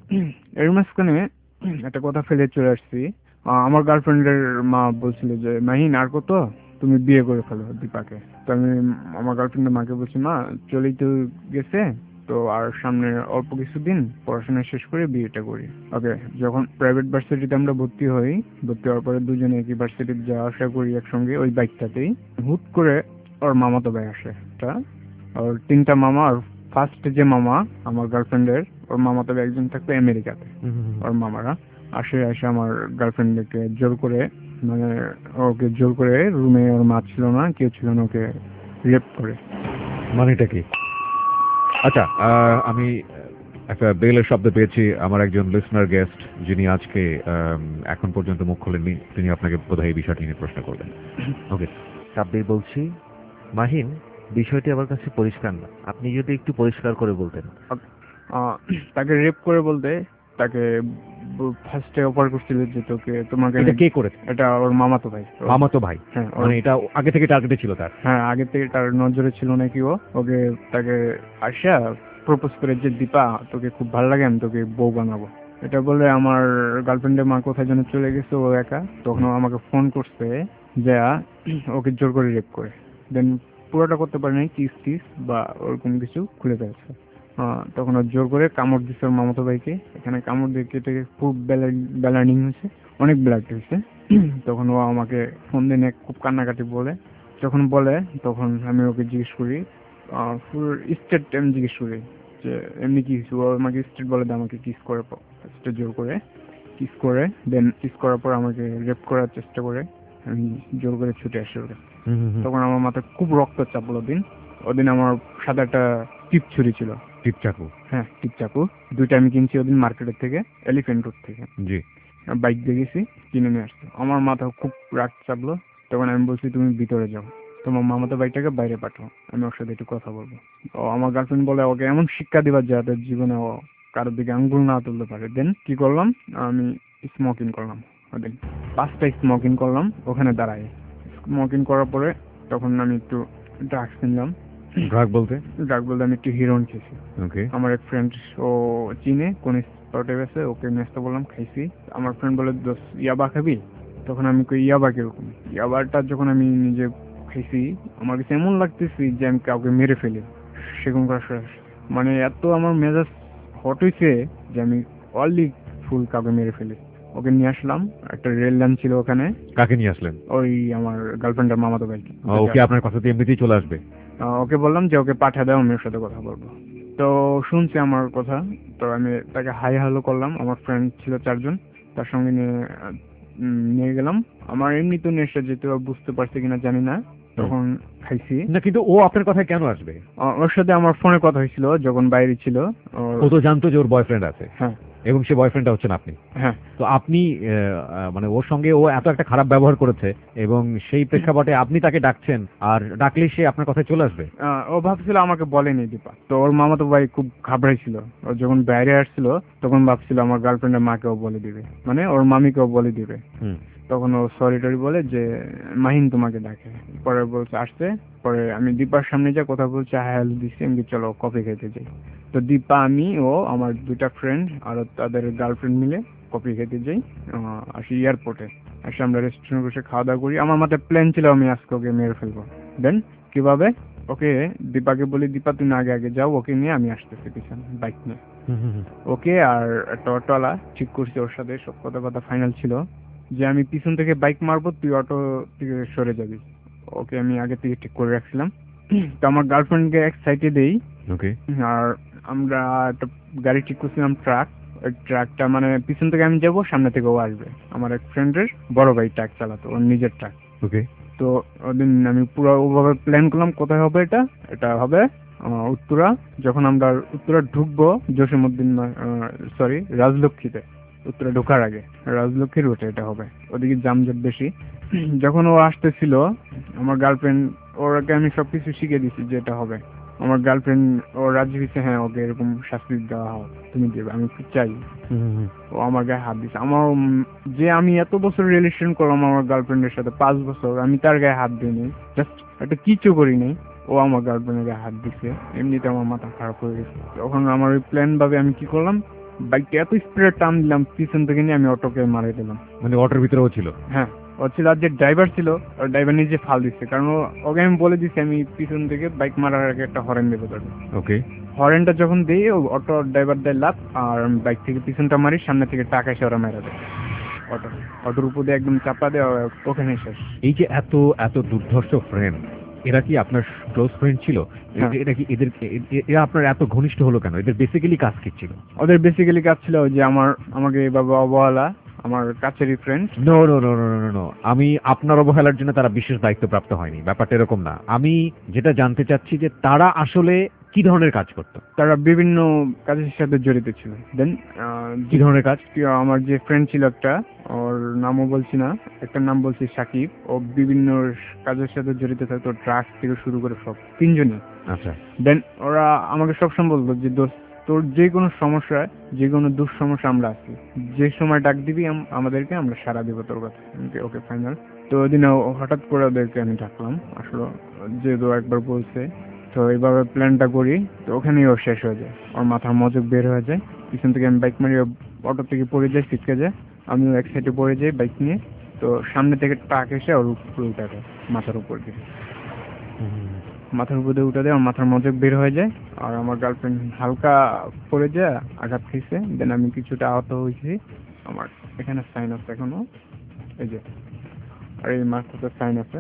এর মাঝখানে একটা কথা ফেলে চলে আসছি। আহ, আমার গার্লফ্রেন্ডের মা বলছিল যে মাহিন আর কত, তুমি বিয়ে করে ফেলো দীপাকে। তো আমি আমার গার্লফ্রেন্ডের মাকে বলছি, মা চলেই তো গেছে, তো আর সামনে অল্প কিছুদিন পড়াশোনা শেষ করে বিয়েটা করি, ওকে। যখন প্রাইভেট ভার্সিটিতে আমরা ভর্তি হই, ভর্তি হওয়ার পরে দুজনে একই ভার্সিটিতে যাওয়া আসা করি একসঙ্গে ওই বাইকটাতেই। হুট করে ওর মামাতো ভাই আসে, তা ওর তিনটা মামা। আর ফার্স্ট যে মামা আমার গার্লফ্রেন্ডের, ওর মামাতো ভাই একজন থাকতো আমেরিকাতে। হুম হুম হুম। ওর মামারা আসে এসে আমার গার্লফ্রেন্ডকে জোর করে, মানে ওকে জোর করে, রুমে ওর মা ছিল না, কেউ ছিল না, ওকে রেপ করে। মানেটা কি? আচ্ছা, আহ, আমি একটা বেলের শব্দ পেয়েছি। আমার একজন লিসনার গেস্ট যিনি আজকে আম, এখন পর্যন্ত মুখ খোলেননি, তিনি আপনাকে বোধহয় এই বিষয়টি নিয়ে প্রশ্ন করবেন। ওকে। সাব্বির বলছি, মাহিন, বিষয়টি আমার কাছে পরিষ্কার না, আপনি যদি একটু পরিষ্কার করে বলতেন। আহ, তাকে রেপ করে বলতে, তাকে ফার্স্টে অফার করছিল যে তোকে তোমাকে এটা কে করেছে? এটা ওর মামাতো ভাই। মামাতো ভাই? হ্যাঁ, ওর- মানে এটা আগে থেকে টার্গেটে ছিল তার? হ্যাঁ, আগে থেকে তার নজরে ছিল নাকি ও। ওকে তাকে আসা প্রপোজ করে যে দীপা তোকে খুব ভালো লাগে, আমি তোকে বউ বানাবো। এটা বলে আমার গার্লফ্রেন্ডের মা কোথায় যেন চলে গেছে, ও একা। তখন ও আমাকে ফোন করছে যে ওকে জোর করে রেপ করে। দেন পুরোটা করতে পারে নাই, কিস টিস বা ওরকম কিছু খুলে ফেলছে। আহ, তখন ও জোর করে কামড় দিচ্ছে ওর মামাতো ভাইকে। এখানে কামড় দিয়ে কেটে খুব ব্লাডিং হয়েছে, অনেক ব্লাড হয়েছে। তখন ও আমাকে ফোন দিয়ে নিয়ে খুব কান্নাকাটি বলে। যখন বলে তখন আমি ওকে জিজ্ঞেস করি, আহ, পুরো স্টেট আমি জিজ্ঞেস করি যে এমনি কি কিছু। ও আমাকে স্টেট বলে দিয়ে আমাকে কিস করে, স্টেট জোর করে কিস করে। দেন কিস করার পর আমাকে রেপ করার চেষ্টা করে, আমি জোর করে ছুটে আসি ওকে। হুম হুম হুম। তখন আমার মাথায় খুব রক্ত চাপলো ওদিন। ওদিন আমার সাথে একটা টিপ ছুরি ছিল। টিপ চাকু? হ্যাঁ, টিপ চাকু দুইটা আমি কিনছি ওদিন মার্কেটের থেকে, এলিফ্যান্ট রোড থেকে। জি। বাইক দিয়ে গেছি, কিনে নিয়ে আসছি। আমার মাথা খুব রাগ চাপলো। তখন আমি বলছি তুমি ভিতরে যাও, তোমার মামাতো বাইকটাকে বাইরে পাঠাও, আমি ওর সাথে একটু কথা বলবো। ও আমার গার্লফ্রেন্ড বলে ওকে এমন শিক্ষা দিবার যাতে জীবনে ও কারোর দিকে আঙ্গুল না তুলতে পারে। দেন কি করলাম, আমি স্মোকিং করলাম ওদিন, পাঁচটা স্মোকিং করলাম ওখানে দাঁড়ায়। স্মোকিং করার পরে তখন আমি একটু ড্রাগস কিনলাম। ড্রাগ বলতে? ড্রাগ বলতে আমি একটু হিরোইন খেয়েছি। ওকে। আমার এক ফ্রেন্ড ও চিনে কোন স্পটে গেছে, ওকে নেস্তা বললাম, খাইছি। আমার ফ্রেন্ড বলে দোস্ত ইয়াবা খাবি? তখন আমি কই ইয়াবা কিরকম? ইয়াবাটা যখন আমি নিজে খাইছি, আমার কাছে এমন লাগতেছি যে আমি কাউকে মেরে ফেলি সেরকম করা শেষ। মানে এত আমার মেজাজ হট হয়েছে যে আমি অনলি ফুল কাউকে মেরে ফেলি। ওকে নিয়ে আসলাম, একটা রেল লাইন ছিল ওখানে। কাকে নিয়ে আসলেন? ওই আমার গার্লফ্রেন্ডের মামাতো ভাইকে। ও, ওকে আপনার কথাতে এমনিতেই চলে আসবে? আহ, ওকে বললাম যে ওকে পাঠা দাও, আমি ওর সাথে কথা বলবো। তো শুনছে আমার কথা, তো আমি তাকে হাই হ্যালো করলাম। আমার ফ্রেন্ড ছিল চারজন, তার সঙ্গে নিয়ে উম, নিয়ে গেলাম। আমার এমনি তো নেশা যেতে ও বুঝতে পারছে কিনা জানি না, তখন খাইছি না, কিন্তু ও আপনার কথায় কেন আসবে? আহ, ওর সাথে আমার ফোনে কথা হয়েছিল যখন বাইরে ছিল। ওর- ও তো জানতো যে ওর বয়ফ্রেন্ড আছে, হ্যাঁ এবং সে বয়ফ্রেন্ডটা হচ্ছেন আপনি। হ্যাঁ। তো আপনি আহ, আহ, মানে ওর সঙ্গে ও এত একটা খারাপ ব্যবহার করেছে, এবং সেই প্রেক্ষাপটে আপনি তাকে ডাকছেন, আর ডাকলে সে আপনার কথায় চলে আসবে? আহ, ও ভাবছিল আমাকে বলেনি দীপা। তো ওর মামাতো ভাই খুব ঘাবড়াইছিল। ও যখন বাইরে আসছিল তখন ভাবছিল আমার গার্লফ্রেন্ডের মাকেও বলে দিবে, মানে ওর মামিকেও বলে দিবে। হুম। তখন ও সরি টরি বলে যে মাহিন তোমাকে ডাকে। পরে বলছে আসতে, পরে আমি দীপার সামনে যা কথা বলছি, হাই হ্যালো দিচ্ছি, আমি চলো কফি খেতে যাই। তো দীপা, আমি ও আমার দুইটা ফ্রেন্ড আর তাদের গার্লফ্রেন্ড মিলে কফি খেতে যাই। আহ, আসি এয়ারপোর্টে, আসে আমরা রেস্টুরেন্টে বসে খাওয়া দাওয়া করি। আমার মাথায় প্ল্যান ছিল আমি আজকে ওকে মেরে ফেলবো। দেন কিভাবে ওকে, দীপাকে বলি দীপা তুমি আগে আগে যাও, ওকে নিয়ে আমি আসতেছি পিছনে বাইক নিয়ে। ওকে আর একটা অটোওয়ালা ঠিক করছে, ওর সাথে সব কথা কথা ফাইনাল ছিল যে আমি পিছন থেকে বাইক মারবো, তুই অটো থেকে সরে যাবি। ওকে আমি আগে থেকে ঠিক করে রাখছিলাম। তো আমার গার্লফ্রেন্ডকে এক সাইডে দেই, ওকে। আর আমরা একটা গাড়ি ঠিক করছিলাম, ট্রাক। ওই ট্রাকটা মানে পিছন থেকে আমি যাবো, সামনে থেকে ও আসবে। আমার এক ফ্রেন্ডের বড় ভাই ট্রাক চালাতো, ওর নিজের ট্রাক। ওকে। তো ওদিন আমি পুরো ওভাবে প্ল্যান করলাম কোথায় হবে এটা। এটা হবে আহ, উত্তরা। যখন আমরা উত্তরা ঢুকবো জসীমউদ্দিন, সরি রাজলক্ষ্মীতে, উত্তরা ঢোকার আগে রাজলক্ষ্মী রোডে এটা হবে, ওদিকে জামজট বেশি। যখন ও আসতেছিল, আমার গার্লফ্রেন্ড, ওরাকে আমি সবকিছু শিখে দিছি যে এটা হবে। আমার গার্লফ্রেন্ড ও রাজি হয়েছে, হ্যাঁ ওকে এরকম শাস্তি দেওয়া হোক, তুমি দেবে, আমি খুব চাই। ও আমার গায়ে হাত দিছে। আমার উম, যে আমি এত বছর রিলেশন করলাম আমার গার্লফ্রেন্ডের সাথে, পাঁচ বছর, আমি তার গায়ে হাত দিইনি, জাস্ট একটা কিছু করি নাই, ও আমার গার্লফ্রেন্ডের গায়ে হাত দিছে। এমনিতে আমার মাথা খারাপ হয়ে গেছে। তখন আমার ওই প্ল্যান ভাবে আমি কি করলাম, বাইকটা এত স্পিডে টান দিলাম পিছন থেকে নিয়ে আমি অটোকে মারিয়ে দিলাম। মানে অটোর ভিতরেও ছিল? হ্যাঁ, ও ছিল। আর যে ড্রাইভার ছিল, ওর ড্রাইভার নিজে ফাল দিচ্ছে, কারণ ও- ওকে আমি বলে দিচ্ছি আমি পিছন থেকে বাইক মারার আগে একটা হরেন দেবো তাকে। ওকে। হরেনটা যখন দিই, ও অটো ড্রাইভার দেয় লাভ, আর আমি বাইক থেকে পিছনটা মারি, সামনে থেকে টাকা এসে ওরা মেরা দেয়। অটো অটোর উপর দিয়ে একদম চাপা দেয়, ওখানে শেষ। এই যে এত এত দুর্ধর্ষ ফ্রেন্ড, এরা কি আপনার ক্লোজ ফ্রেন্ড ছিল? হ্যাঁ। এটা কি এদের এ- এ- এরা আপনার এত ঘনিষ্ঠ হলো কেন? এদের বেসিক্যালি কাজ কি ছিল? ওদের বেসিক্যালি কাজ ছিল যে আমার আমাকে এইভাবে অবহেলা, আমার কাছেরই friend. No no no no no no আমি আপনার অবহেলার জন্য তারা বিশেষ দায়িত্বপ্রাপ্ত হয়নি, ব্যাপারটা এরকম না। আমি যেটা জানতে চাচ্ছি যে তারা আসলে কি ধরনের কাজ করতো? তারা বিভিন্ন কাজের সাথে জড়িত ছিল। দেন কি ধরনের কাজ? আমার যে ফ্রেন্ড ছিল একটা, ওর নামও বলছি না, একটা নাম বলছি সাকিব, ও বিভিন্ন কাজের সাথে জড়িত থাকতো, ড্রাগস থেকে শুরু করে সব, তিনজনই। আচ্ছা। দেন ওরা আমাকে সবসময় বলতো যে দোস্ত, তোর যে কোনো সমস্যা, যে কোনো দুঃসমস্যা আমরা আছি, যে সময় ডাক দিবি আম- আমাদেরকে, আমরা সারা দিব তোর কথা। Okay final. তো ওই দিন হঠাৎ করে ওদেরকে আমি ডাকলাম, আসলে যেহেতু একবার বলছে, তো এইভাবে প্ল্যানটা করি। তো ওখানেই ও শেষ হয়ে যায়, ওর মাথার মজক বের হয়ে যায়। পিছন থেকে আমি বাইক মারি, অটো থেকে পড়ে যাই, ছিটকে যায়, আমিও এক সাইডে পড়ে যাই বাইক নিয়ে। তো সামনে থেকে ট্রাক এসে ওর উপরে উঠে দেয়, মাথার উপর দিয়ে মাথার উপর দিয়ে উঠে দেয়, আমার মাথার মজক বের হয়ে যায়। আর আমার গার্লফ্রেন্ড হালকা পড়ে যায়, আঘাত খেয়েছে। দেন আমি কিছুটা আহত হয়েছি। আমার এখানে সাইন আছে এখনো, এই যে, আর এই মাথাতে সাইন আছে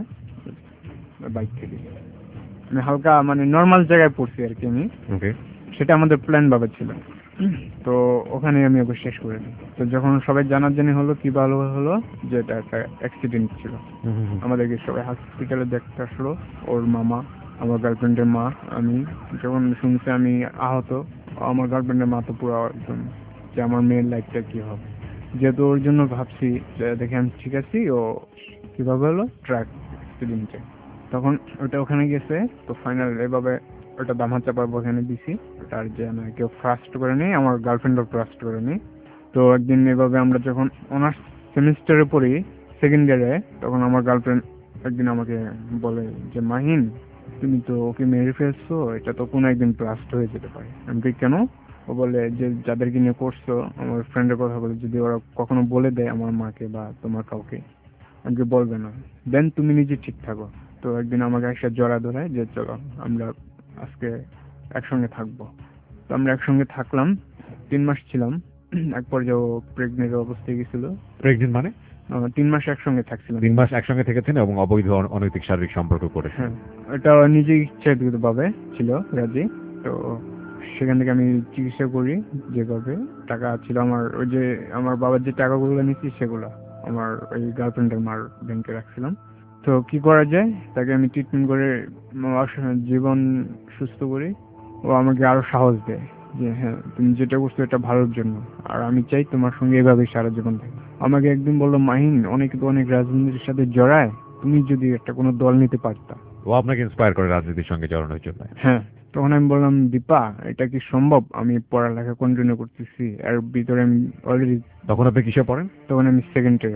বাইক থেকে। আমি হালকা মানে নর্মাল জায়গায় পড়ছি আর কি আমি। ওকে। সেটা আমাদের প্ল্যান ভাবে ছিল। তো ওখানে আমি ওকে শেষ করে দিই। তো যখন সবাই জানাজানি হলো, কি ভালো হলো যে এটা একটা অ্যাক্সিডেন্ট ছিল। আমাদেরকে সবাই হসপিটালে দেখতে আসলো, ওর মামা, আমার গার্লফ্রেন্ডের মা, আমি। যখন শুনছি আমি আহত, আমার গার্লফ্রেন্ডের মা তো পুরো একদম যে আমার মেয়ের লাইফটা কি হবে, যেহেতু ওর জন্য ভাবছি যে দেখে আমি ঠিক আছি। ও কিভাবে হলো ট্রাক অ্যাক্সিডেন্টে, তখন ওটা ওখানে গেছে। তো ফাইনাল এভাবে ওটা দামা চাপার ওখানে দিছি। ওটা আর যে না কেউ ফার্স্ট করে নেই, আমার গার্লফ্রেন্ডও ফার্স্ট করে নেই। তো একদিন এভাবে আমরা যখন অনার্স সেমিস্টারে পড়ি, সেকেন্ড ইয়ারে, তখন আমার গার্লফ্রেন্ড একদিন আমাকে বলে যে মাহিন, তুমি তো ওকে মেরে ফেলছো, এটা তো কোনো একদিন ব্লাস্ট হয়ে যেতে পারে। আমি বলি, কেন? ও বলে যে যাদেরকে নিয়ে করছো, আমার ফ্রেন্ডের কথা বলে, যদি ওরা কখনো বলে দেয় আমার মাকে বা তোমার কাউকে, আমাকে বলবে না, দেন তুমি নিজে ঠিক থাকো। তো একদিন আমাকে একটা জড়া ধরায় যে চলো আমরা আজকে একসঙ্গে থাকবো। তো আমরা একসঙ্গে থাকলাম, তিন মাস ছিলাম। এক পর্যায়ে প্রেগনেন্ট অবস্থায় গেছিল। প্রেগনেন্ট মানে? আহ, তিন মাস একসঙ্গে থাকছিলাম। তিন মাস একসঙ্গে থেকেছেন এবং অবৈধ অন- অনৈতিক শারীরিক সম্পর্ক করেছেন? হ্যাঁ, এটা নিজে ইচ্ছাকৃত ভাবে ছিল, রাজি। তো সেখান থেকে আমি চিকিৎসা করি যেভাবে, টাকা ছিল আমার, ওই যে আমার বাবার যে টাকাগুলো নিচ্ছি সেগুলো আমার ওই গার্লফ্রেন্ডের মার ব্যাংকে রাখছিলাম। তো কি করা যায়, তাকে আমি ট্রিটমেন্ট করে আমার জীবন সুস্থ করি। ও আমাকে আরো সাহস দেয় যে হ্যাঁ তুমি যেটা করছো এটা ভালোর জন্য, আর আমি চাই তোমার সঙ্গে এভাবে সারা জীবন থাকে। আমাকে একদিন বললো, মাহিন, অনেকে তো অনেক রাজনীতির সাথে জড়ায়, তুমি যদি একটা কোনো দল নিতে পারতা। ও আপনাকে ইন্সপায়ার করে রাজনীতির সঙ্গে জড়ানোর জন্য? হ্যাঁ। তখন আমি বললাম, দীপা, এটা কি সম্ভব? আমি পড়ালেখা কন্টিনিউ করতেছি, এর ভিতরে আমি অলরেডি। তখন আপনি কিসে পড়েন? তখন আমি সেকেন্ড ইয়ার, ও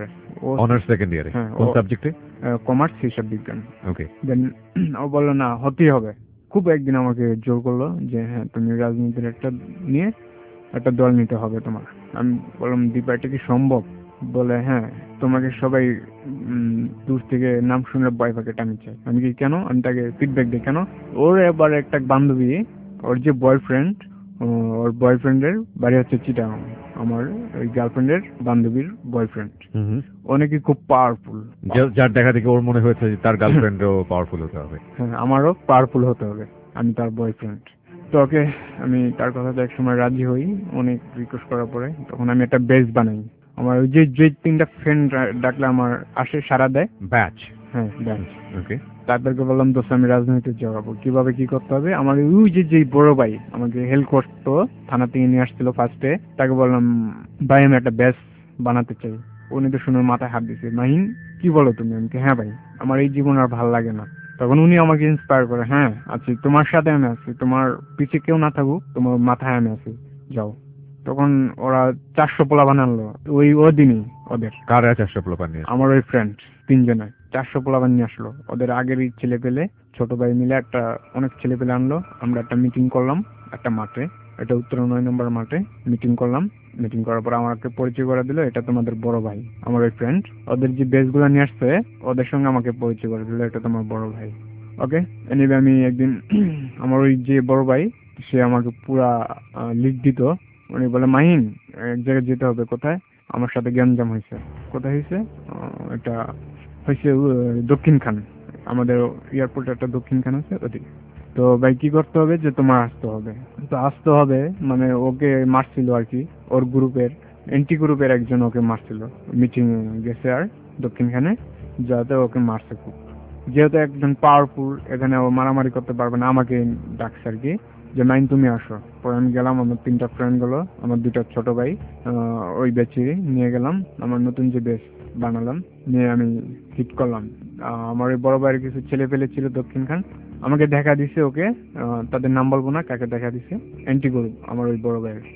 ও অনার্স সেকেন্ড ইয়ারে হ্যাঁ, কোন ও- সাবজেক্টে? কমার্স হিসাব বিজ্ঞান। ওকে। দেন ও বললো না হতেই হবে, খুব একদিন আমাকে জোর করলো যে হ্যাঁ তুমি রাজনীতির একটা নিয়ে একটা দল নিতে হবে তোমার। আমি বললাম দীপা এটা কি সম্ভব? বলে হ্যাঁ তোমাকে সবাই উম, দূর থেকে নাম শুনলে ভয় পাকে টানি চাই। আমি কি কেন? আমি তাকে ফিডব্যাক দিই কেন। ওর এবার একটা বান্ধবী, ওর যে বয়ফ্রেন্ড, ওর বয়ফ্রেন্ডের বাড়ি হচ্ছে চিটাগাং, আমার ওই গার্লফ্রেন্ডের বান্ধবীর বয়ফ্রেন্ড, হুম হুম। ও নাকি খুব পাওয়ারফুল। যা- যার দেখা দেখে ওর মনে হয়েছে যে তার গার্লফ্রেন্ডও পাওয়ারফুল হতে হবে। হ্যাঁ আমারও পাওয়ারফুল হতে হবে, আমি তার বয়ফ্রেন্ড। তো ওকে আমি তার কথাতে এক সময় রাজি হই, অনেক রিকোয়েস্ট করার পরে তখন আমি একটা বেস বানাই। আমার ওই যে যে তিনটা ফ্রেন্ড ডাকলে আমার আসে সারা দেয়, ব্যাচ। হ্যাঁ ব্যাচ। ওকে। তাদেরকে বললাম দোস্ত আমি রাজনীতিতে জড়াবো, কিভাবে কি করতে হবে। আমার ওই যে যে বড় ভাই আমাকে হেল্প করতো, থানা থেকে নিয়ে আসছিল ফার্স্টে, তাকে বললাম ভাই আমি একটা ব্যাচ বানাতে চাই। উনি তো শুনে মাথায় হাত দিছে, মাহিন কি বলো তুমি? আমি কি, হ্যাঁ ভাই আমার এই জীবন আর ভাল লাগে না। তখন উনি আমাকে ইন্সপায়ার করে, হ্যাঁ আছি তোমার সাথে, আমি আছি, তোমার পিছে কেউ না থাকুক, তোমার মাথায় আমি আছি, যাও। তখন ওরা চারশো পোলা বানালো ওই ওদিনই ওদের। কারা চারশো প্লোপার নিয়ে? আমার ওই ফ্রেন্ড তিনজনে চারশো পোলাবান নিয়ে আসলো, ওদের আগেরই ছেলে পেলে ছোট ভাই মিলে একটা অনেক ছেলে পেলে আনলো। আমরা একটা মিটিং করলাম একটা মাঠে, এটা উত্তর নয় নম্বর মাঠে মিটিং করলাম। মিটিং করার পর আমাকে পরিচয় করে দিল, এটা তোমাদের বড় ভাই। আমার ওই ফ্রেন্ড ওদের যে বেস গুলো নিয়ে আসছে ওদের সঙ্গে আমাকে পরিচয় করে দিল, এটা তোমার বড় ভাই। ওকে এনিওয়ে আমি একদিন আমার ওই যে বড় ভাই সে আমাকে পুরা লিড দিত। উনি বলে মাহিন এক জায়গায় যেতে হবে। কোথায়? আমার সাথে গ্যাঞ্জাম হয়েছে। কোথায় হয়েছে? আহ, এটা হয়েছে আহ, দক্ষিণ খান, আমাদের এয়ারপোর্টে একটা দক্ষিণ খান আছে ওদিকে। তো ভাই কি করতে হবে যে তোমার আসতে হবে। তো আসতে হবে মানে ওকে মারছিল আর কি, ওর গ্রুপের এন্টি গ্রুপের একজন ওকে মারছিল, মিটিং গেছে আর দক্ষিণখানে যাতে ওকে মারছে খুব। যেহেতু একজন পাওয়ারফুল এখানে ও মারামারি করতে পারবে না, আমাকে ডাকছে আর কি যে মাইন তুমি আসো। পরে আমি গেলাম, আমার তিনটা ফ্রেন্ড গুলো, আমার দুইটা ছোট ভাই আহ, ওই ব্যাচে নিয়ে গেলাম। আমার নতুন যে বেচ বানালাম নিয়ে আমি হিট করলাম। আহ, আমার ওই বড় ভাইয়ের কিছু ছেলে পেলে ছিল দক্ষিণ খান, আমাকে দেখা দিছে ওকে, আহ, তাদের নাম বলবো না কাকে দেখা দিছে, অ্যান্টি গ্রুপ আমার ওই বড় ভাইয়ের।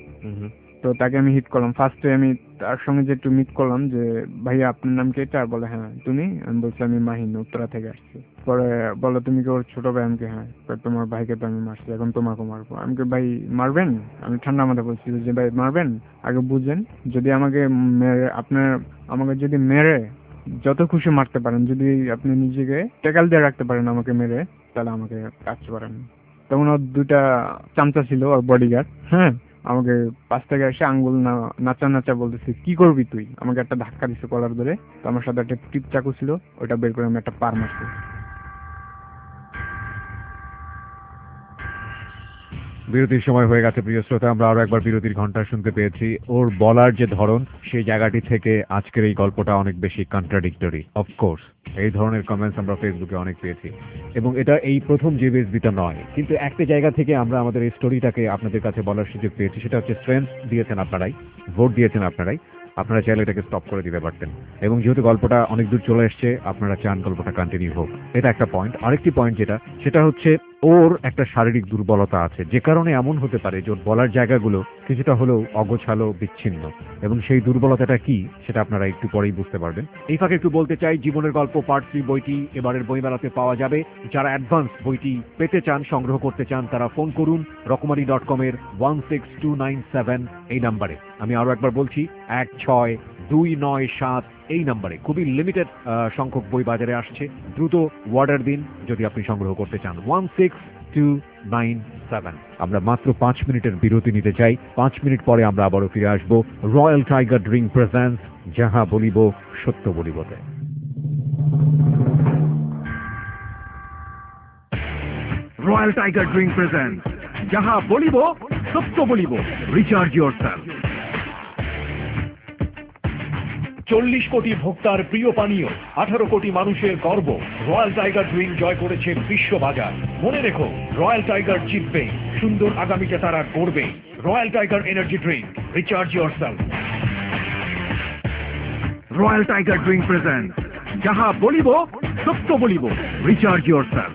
তো তাকে আমি হিট করলাম। ফার্স্টে আমি তার সঙ্গে যে একটু মিট করলাম যে ভাইয়া আপনার নাম কি? এটা আর বলে হ্যাঁ তুমি। আমি বলছি আমি মাহিন উত্তরা থেকে আসছি। পরে বলো তুমি কি ওর ছোট ভাই? আমাকে হ্যাঁ। পরে তোমার ভাইকে তো আমি মারছি, এখন তোমাকে মারবো। আমাকে ভাই মারবেন? আমি ঠান্ডা মাথা বলছি যে ভাই মারবেন আগে বুঝেন, যদি আমাকে মেরে আপনার আমাকে যদি মেরে যত খুশি মারতে পারেন, যদি আপনি নিজেকে টেকাল দিয়ে রাখতে পারেন আমাকে মেরে, তাহলে আমাকে কাটতে পারেন। তখন ওর দুটা চামচা ছিল ওর বডিগার্ড, হ্যাঁ আমাকে পাঁচ থেকে এসে আঙ্গুল না নাচা নাচা বলতেছে কি করবি তুই। আমাকে একটা ধাক্কা দিচ্ছে কলার ধরে। তো আমার সাথে একটা টিপ চাকু ছিল, ওটা বের করে আমি একটা পার মারছি। বিরতির সময় হয়ে গেছে প্রিয় শ্রোতা, আমরা আরো একবার বিরতির ঘন্টা শুনতে পেয়েছি। ওর বলার যে ধরন সেই জায়গাটি থেকে আজকের এই গল্পটা অনেক বেশি কন্ট্রাডিক্টরি। অফকোর্স এই ধরনের কমেন্টস আমরা ফেসবুকে অনেক পেয়েছি, এবং এটা এই প্রথম যে বেসবিটা নয়, কিন্তু একটা জায়গা থেকে আমরা আমাদের এই স্টোরিটাকে আপনাদের কাছে বলার সুযোগ পেয়েছি। সেটা হচ্ছে স্ট্রেংথ দিয়েছেন আপনারাই, ভোট দিয়েছেন আপনারাই। আপনারা চাইলে এটাকে স্টপ করে দিতে পারতেন, এবং যেহেতু গল্পটা অনেক দূর চলে এসছে আপনারা চান গল্পটা কন্টিনিউ হোক, এটা একটা পয়েন্ট। আরেকটি পয়েন্ট যেটা সেটা হচ্ছে ওর একটা শারীরিক দুর্বলতা আছে, যে কারণে এমন হতে পারে যে ওর বলার জায়গাগুলো কিছুটা হলেও অগোছালো, বিচ্ছিন্ন, এবং সেই দুর্বলতাটা কি সেটা আপনারা একটু পরেই বুঝতে পারবেন। এই ফাঁকে একটু বলতে চাই, জীবনের গল্প পার্ট থ্রি বইটি এবারের বইমেলাতে পাওয়া যাবে। যারা অ্যাডভান্স বইটি পেতে চান, সংগ্রহ করতে চান, তারা ফোন করুন রকমারি ডট কম এর one six two nine seven এই নাম্বারে। আমি আরো একবার বলছি, এক ছয় দুই নয় সাত এই নাম্বারে। খুবই লিমিটেড সংখ্যক বই বাজারে আসছে, দ্রুত অর্ডার দিন যদি আপনি সংগ্রহ করতে চান। One six two nine seven. আমরা মাত্র পাঁচ মিনিটের বিরতি নিতে চাই, পাঁচ মিনিট পরে আমরা আবারও ফিরে আসবো রয়্যাল টাইগার ড্রিঙ্ক প্রেজেন্টস যাহা বলিব সত্য বলিবতে। রয়্যাল টাইগার ড্রিঙ্ক প্রেজেন্টস যাহা বলিব সত্য বলিব, রিচার্জ ইয়োরসেলফ। চল্লিশ কোটি ভোক্তার প্রিয় পানীয়, আঠারো কোটি মানুষের গর্ব, রয়্যাল টাইগার ড্রিঙ্ক জয় করেছে বিশ্ববাজার। মনে রেখো, রয়্যাল টাইগার জিতবে, সুন্দর আগামীতে তারা গড়বে। Royal Tiger energy drink, recharge yourself. Royal Tiger drink presents যাহা বলিব সত্য বলিব, রিচার্জ ইয়োরসেলফ।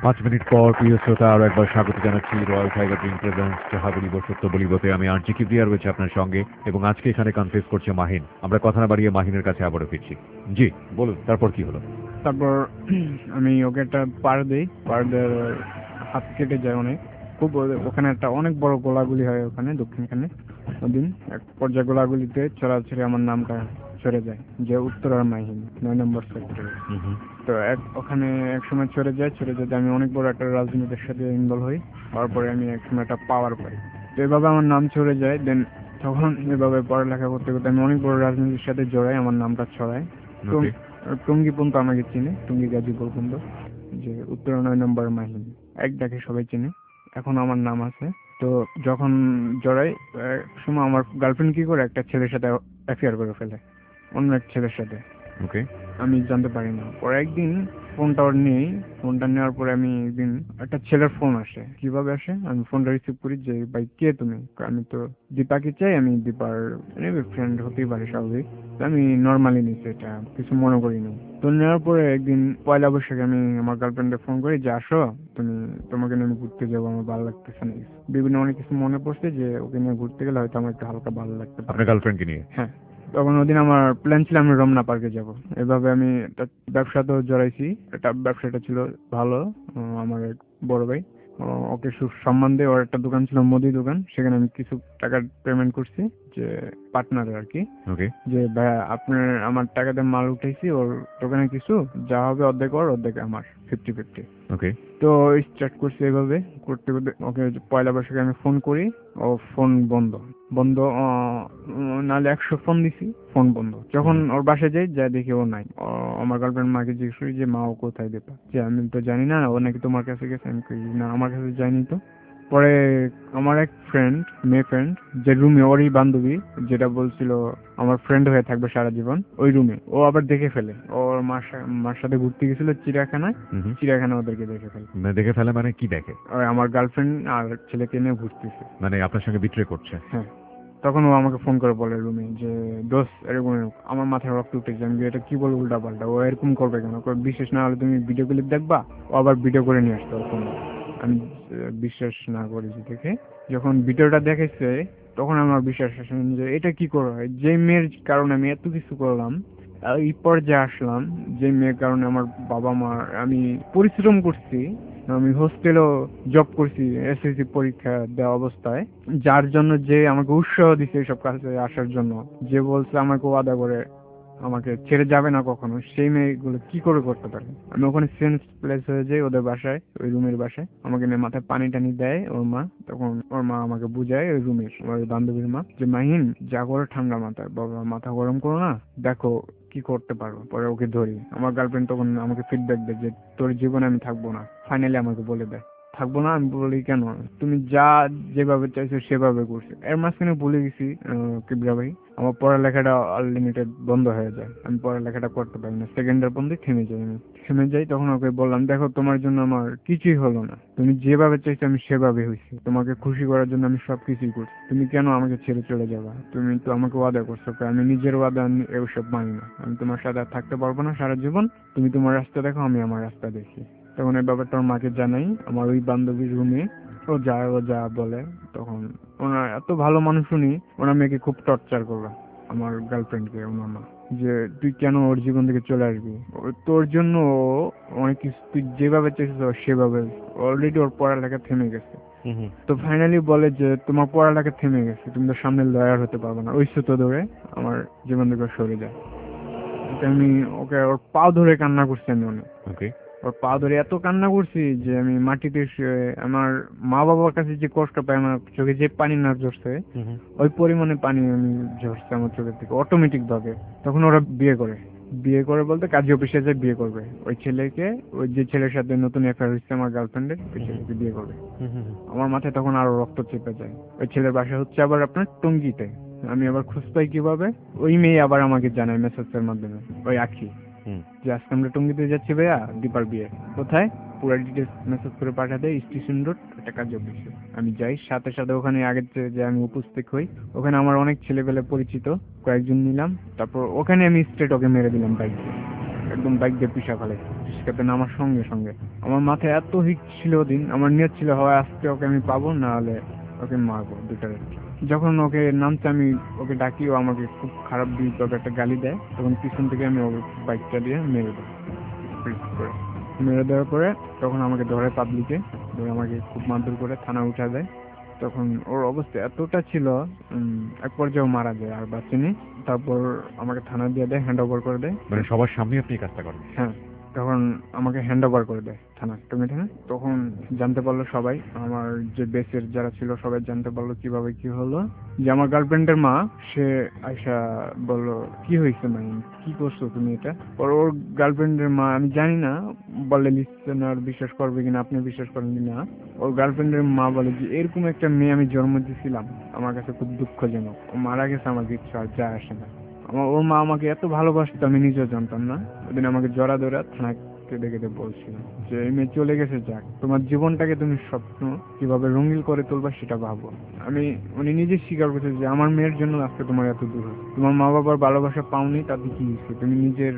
পাঁচ মিনিট পর প্রিয় শ্রোতা আরো একবার স্বাগত জানাচ্ছি রয়্যাল টাইগার ড্রিঙ্ক প্রেজেন্টস যাহা বলিব সত্য বলিবতে। আমি আরজি কিবরিয়া রয়েছে আপনার সঙ্গে এবং আজকে এখানে কনফেস করছে মাহিন। আমরা কথা না বাড়িয়ে মাহিনের কাছে আবারও ফিরছি। জি বলুন, তারপর কি হলো? তারপর আমি ওকে একটা পার দিই, পার দেওয়ার হাত কেটে যায় অনেক, খুব ও- ওখানে একটা অনেক বড় গোলাগুলি হয় ওখানে দক্ষিণখানে ওদিন এক পর্যায়ে গোলাগুলিতে ছড়াছড়ি আমার নামটা সরে যায় যে উত্তরার মাহিন নয় নম্বর সেক্টরে। তো এক ওখানে এক সময় ছড়ে যায়, ছড়ে যেতে আমি অনেক বড় একটা রাজনীতির সাথে ইনভলভ হই, হওয়ার পরে আমি এক সময় একটা পাওয়ার পাই। তো এভাবে আমার নাম ছড়ে যায়। দেন তখন এভাবে পড়ালেখা করতে করতে আমি অনেক বড় রাজনীতির সাথে জড়াই, আমার নামটা ছড়ায়। তো Okay. টঙ্গি পর্যন্ত আমাকে চিনে, টঙ্গি গাজীপুর পর্যন্ত, যে উত্তর নয় নম্বর মাহিন এক ডাকে সবাই চিনে। এখন আমার নাম আছে। তো যখন জড়াই এক সময় আমার গার্লফ্রেন্ড কি করে একটা ছেলের সাথে অ্যাফেয়ার করে ফেলে, অন্য এক ছেলের সাথে। ওকে। আমি জানতে পারি না। পরে একদিন ফোনটা ওর নেই, ফোনটা নেওয়ার পরে আমি একদিন একটা ছেলের ফোন আসে। কিভাবে আসে? আমি ফোনটা রিসিভ করি যে ভাই কে তুমি? আমি তো দীপাকে চাই, আমি দীপার ফ্রেন্ড হতেই পারি স্বাভাবিক। তো আমি নর্মালি নিচ্ছি, এটা কিছু মনে করিনি। তো নেওয়ার পরে একদিন পয়লা বৈশাখে আমি আমার গার্লফ্রেন্ডে ফোন করি যে আসো তুমি, তোমাকে নিয়ে আমি ঘুরতে যাবো, আমার ভালো লাগতেছে না। বিভিন্ন অনেক কিছু মনে পড়ছে যে ওকে নিয়ে ঘুরতে গেলে হয়তো আমার একটু হালকা ভালো লাগতে পারে। আপনার গার্লফ্রেন্ডকে নিয়ে? হ্যাঁ। তখন ওদিন আমার প্ল্যান ছিল আমি রমনা পার্কে যাব। এভাবে আমি একটা ব্যবসাতেও জড়াইছি। এটা ব্যবসাটা ছিল ভালো। উম, আমার এক বড় ভাই ও- ওকে সুখ সম্মান দিয়ে ওর একটা দোকান ছিল, মুদি দোকান, সেখানে আমি কিছু টাকা পেমেন্ট করছি যে পার্টনারে আর কি, ওকে। যে ভাইয়া আপনার আমার টাকা দিয়ে মাল উঠাইছি, ওর দোকানে কিছু যা হবে অর্ধেক ওর অর্ধেক আমার, ফিফটি ফিফটি। ওকে। তো স্টার্ট করছি এভাবে করতে করতে। ওকে পয়লা বৈশাখে আমি ফোন করি, ও ফোন বন্ধ বন্ধ আহ, উম, নাহলে একশো ফোন দিছি, ফোন বন্ধ। যখন ওর বাসায় যাই, যা দেখি ও নাই। ও, আমার গার্লফ্রেন্ড মাকে জিজ্ঞেস করি যে মা ও কোথায় দেবা, যে আমি তো জানি না, ও নাকি তোমার কাছে গেছে। আমি কই না, আমার কাছে যায়নি তো। পরে আমার এক ফ্রেন্ড, মেয়ে ফ্রেন্ড, যে রুমে ওরই বান্ধবী, যেটা বলছিল আমার ফ্রেন্ড হয়ে থাকবে সারা জীবন, ওই রুমে ও আবার দেখে ফেলে। ওর মার সা- মার সাথে ঘুরতে গেছিল চিড়িয়াখানায়, হুম। চিড়িয়াখানা ওদেরকে দেখে ফেলে। মানে দেখে ফেলে মানে কি দেখে? ওই আমার গার্লফ্রেন্ড আর ছেলেকে নিয়ে ঘুরতেছে। মানে আপনার সঙ্গে বিট্রে করছে? হ্যাঁ। তখন ও আমাকে ফোন করে বলে রুমে যে দোস্ত এরকম এরকম। আমার মাথায় রক্ত উঠেছে। আমি বলি, এটা কি বলে উল্টা পাল্টা, ও এরকম করবে কেন? কই, বিশ্বাস না হলে তুমি ভিডিও ক্লিপ দেখবা। ও আবার ভিডিও করে নিয়ে আসতো ফোন। আমি আহ, বিশ্বাস না করেছি দেখে যখন ভিডিওটা দেখেছে, তখন আমার বিশ্বাস আসেনি যে এটা কি করে হয়। যে মেয়ের কারণে আমি এত কিছু করলাম, আহ, এই পর্যায়ে আসলাম, যে মেয়ের কারণে আমার বাবা মা, আমি পরিশ্রম করছি, আমি হোস্টেলেও জব করছি এসএসসি পরীক্ষা দেওয়া অবস্থায়, যার জন্য যে আমাকে উৎসাহ দিচ্ছে এইসব কাজে আসার জন্য, যে বলছে আমাকে ওয়াদা করে আমাকে ছেড়ে যাবে না কখনো, সেই মেয়েগুলো কি করে করতে পারে? আমি ওখানে সেন্স প্লেস হয়ে যাই ওদের বাসায়, ওই রুমের বাসায়। আমাকে নিয়ে মাথায় পানি টানি দেয় ওর মা। তখন ওর মা আমাকে বুঝায়, ওই রুমের আমার ওই বান্ধবীর মা, যে মাহিন যা করো ঠান্ডা মাথায়, বাবা মাথা গরম করো না, দেখো কি করতে পারো। পরে ওকে ধরি। আমার গার্লফ্রেন্ড তখন আমাকে ফিডব্যাক দেয় যে তোর জীবনে আমি থাকবো না। ফাইনালি আমাকে বলে দেয় থাকবো না। আমি বলি কেন? তুমি যা যেভাবে চাইছো সেভাবে করছি। এর মাঝখানে বলে গেছি আহ, কিবরা ভাই, আমার পড়ালেখাটা আনলিমিটেড বন্ধ হয়ে যায়, আমি পড়ালেখাটা করতে পারি না, সেকেন্ডের বন্ধে থেমে যাই। আমি থেমে যাই। তখন ওকে বললাম, দেখো তোমার জন্য আমার কিছুই হলো না, তুমি যেভাবে চাইছো আমি সেভাবে হয়েছি, তোমাকে খুশি করার জন্য আমি সবকিছুই করছি, তুমি কেন আমাকে ছেড়ে চলে যাবা? তুমি তো আমাকে ওয়াদা করছো। কই, আমি নিজের ওয়াদা এসব মানি না, আমি তোমার সাথে আর থাকতে পারবো না সারা জীবন, তুমি তোমার রাস্তা দেখো, আমি আমার রাস্তা দেখি। তখন এই ব্যাপারটা ওর মাকে জানাই, আমার ওই বান্ধবীর রুমে। ও যা ও যা বলে, তখন ওনার এত ভালো মানুষ উনি, ওনার মেয়েকে খুব টর্চার করবে, আমার গার্লফ্রেন্ডকে, ওনার মা, যে তুই কেন ওর জীবন থেকে চলে আসবি, ও- তোর জন্য ও অনেক কিছু, তুই যেভাবে চেয়েছিস ও সেভাবে, অলরেডি ওর পড়ালেখা থেমে গেছে। তো ফাইনালি বলে যে তোমার পড়ালেখা থেমে গেছে, তুমি তো সামনে লয়ার হতে পারবে না। ওই সুতো ধরে আমার জীবন থেকে সরে যায়। তো আমি ওকে ওর পা ধরে কান্না করছি আমি অনেক। ওকে। ওর পা ধরে এত কান্না করছি যে আমি মাটিতে শুয়ে, আমার মা বাবার কাছে যে কষ্ট পাই, আমার চোখে যে পানি না ঝরছে, ওই পরিমাণে পানি আমি ঝরছে আমার চোখের থেকে অটোমেটিক ভাবে। তখন ওরা বিয়ে করে। বিয়ে করে বলতে কাজী অফিসে যায় বিয়ে করবে ওই ছেলেকে, ওই যে ছেলের সাথে নতুন অ্যাফেয়ার হচ্ছে আমার গার্লফ্রেন্ডের, ওই ছেলেকে বিয়ে করবে। আমার মাথায় তখন আরো রক্ত চেপে যায়। ওই ছেলের বাসা হচ্ছে আবার আপনার টঙ্গীতে। আমি আবার খোঁজ পাই কিভাবে? ওই মেয়ে আবার আমাকে জানায় মেসেজের মাধ্যমে, ওই আখি, যে আজকে আমরা টঙ্গীতে যাচ্ছি ভাইয়া, দীপার বিয়ে কোথায়, পুরো ডিটেলস মেসেজ করে পাঠা দেয়, স্টেশন রোড একটা কাজ অফিসে। আমি যাই, সাথে সাথে ওখানে আগের চেয়ে যে আমি উপস্থিত হই। ওখানে আমার অনেক ছেলেপেলে পরিচিত, কয়েকজন নিলাম। তারপর ওখানে আমি স্ট্রেট ওকে মেরে দিলাম বাইক দিয়ে। একদম বাইক দিয়ে পিছা ফেলে রিক্সাতে নামার সঙ্গে সঙ্গে। আমার মাথায় এত হিট ছিল ওদিন, আমার নিয়ত ছিল হয় আজকে ওকে আমি পাবো, না হলে ওকে মারবো দুটার। যখন ওকে নামতে আমি ওকে ডাকি, ও আমাকে খুব খারাপ বিরূপ একটা গালি দেয়, তখন পিছন থেকে আমি ওর বাইকটা দিয়ে মেরে দেয় করে। মেরে দেওয়ার পরে তখন আমাকে ধরে পাবলিকে, ধরে আমাকে খুব মারধর করে থানা উঠা দেয়। তখন ওর অবস্থা এতটা ছিল, এক পর্যায়ে মারা যায় আর বাঁচেনি। তারপর আমাকে থানা দিয়ে দেয়, হ্যান্ড ওভার করে দেয়। মানে সবার সামনে আপনি এই কাজটা করেন? হ্যাঁ, তখন আমাকে হ্যান্ড ওভার করে দেয় থানা তুমি থানা। তখন জানতে পারলো সবাই, আমার যে বেসের যারা ছিল সবাই জানতে পারলো কিভাবে কি হলো, যে আমার গার্লফ্রেন্ডের মা সে আয়সা বললো কি হয়েছে মানে কি করছো তুমি এটা। পর ওর গার্লফ্রেন্ডের মা, আমি জানি না বলে লিসেনার বিশ্বাস করবে কিনা, আপনি বিশ্বাস করেন কিনা, ওর গার্লফ্রেন্ডের মা বলে যে এরকম একটা মেয়ে আমি জন্ম দিয়েছিলাম, আমার কাছে খুব দুঃখজনক, ও মারা গেছে, আমার কিছু আর যা আসে না। আমার ওর মা আমাকে এত ভালোবাসতো আমি নিজেও জানতাম না। ওদিন আমাকে জড়া ধরা থানায় কেঁদে কেঁদে বলছিল যে এই মেয়ে চলে গেছে, যাক তোমার জীবনটাকে তুমি স্বপ্ন কিভাবে রঙিন করে তুলবা সেটা ভাবো। আমি উনি নিজে স্বীকার করছে যে আমার মেয়ের জন্য আজকে তোমার এত দূর, তোমার মা বাবার ভালোবাসা পাওনি, তাতে কি হয়েছে, তুমি নিজের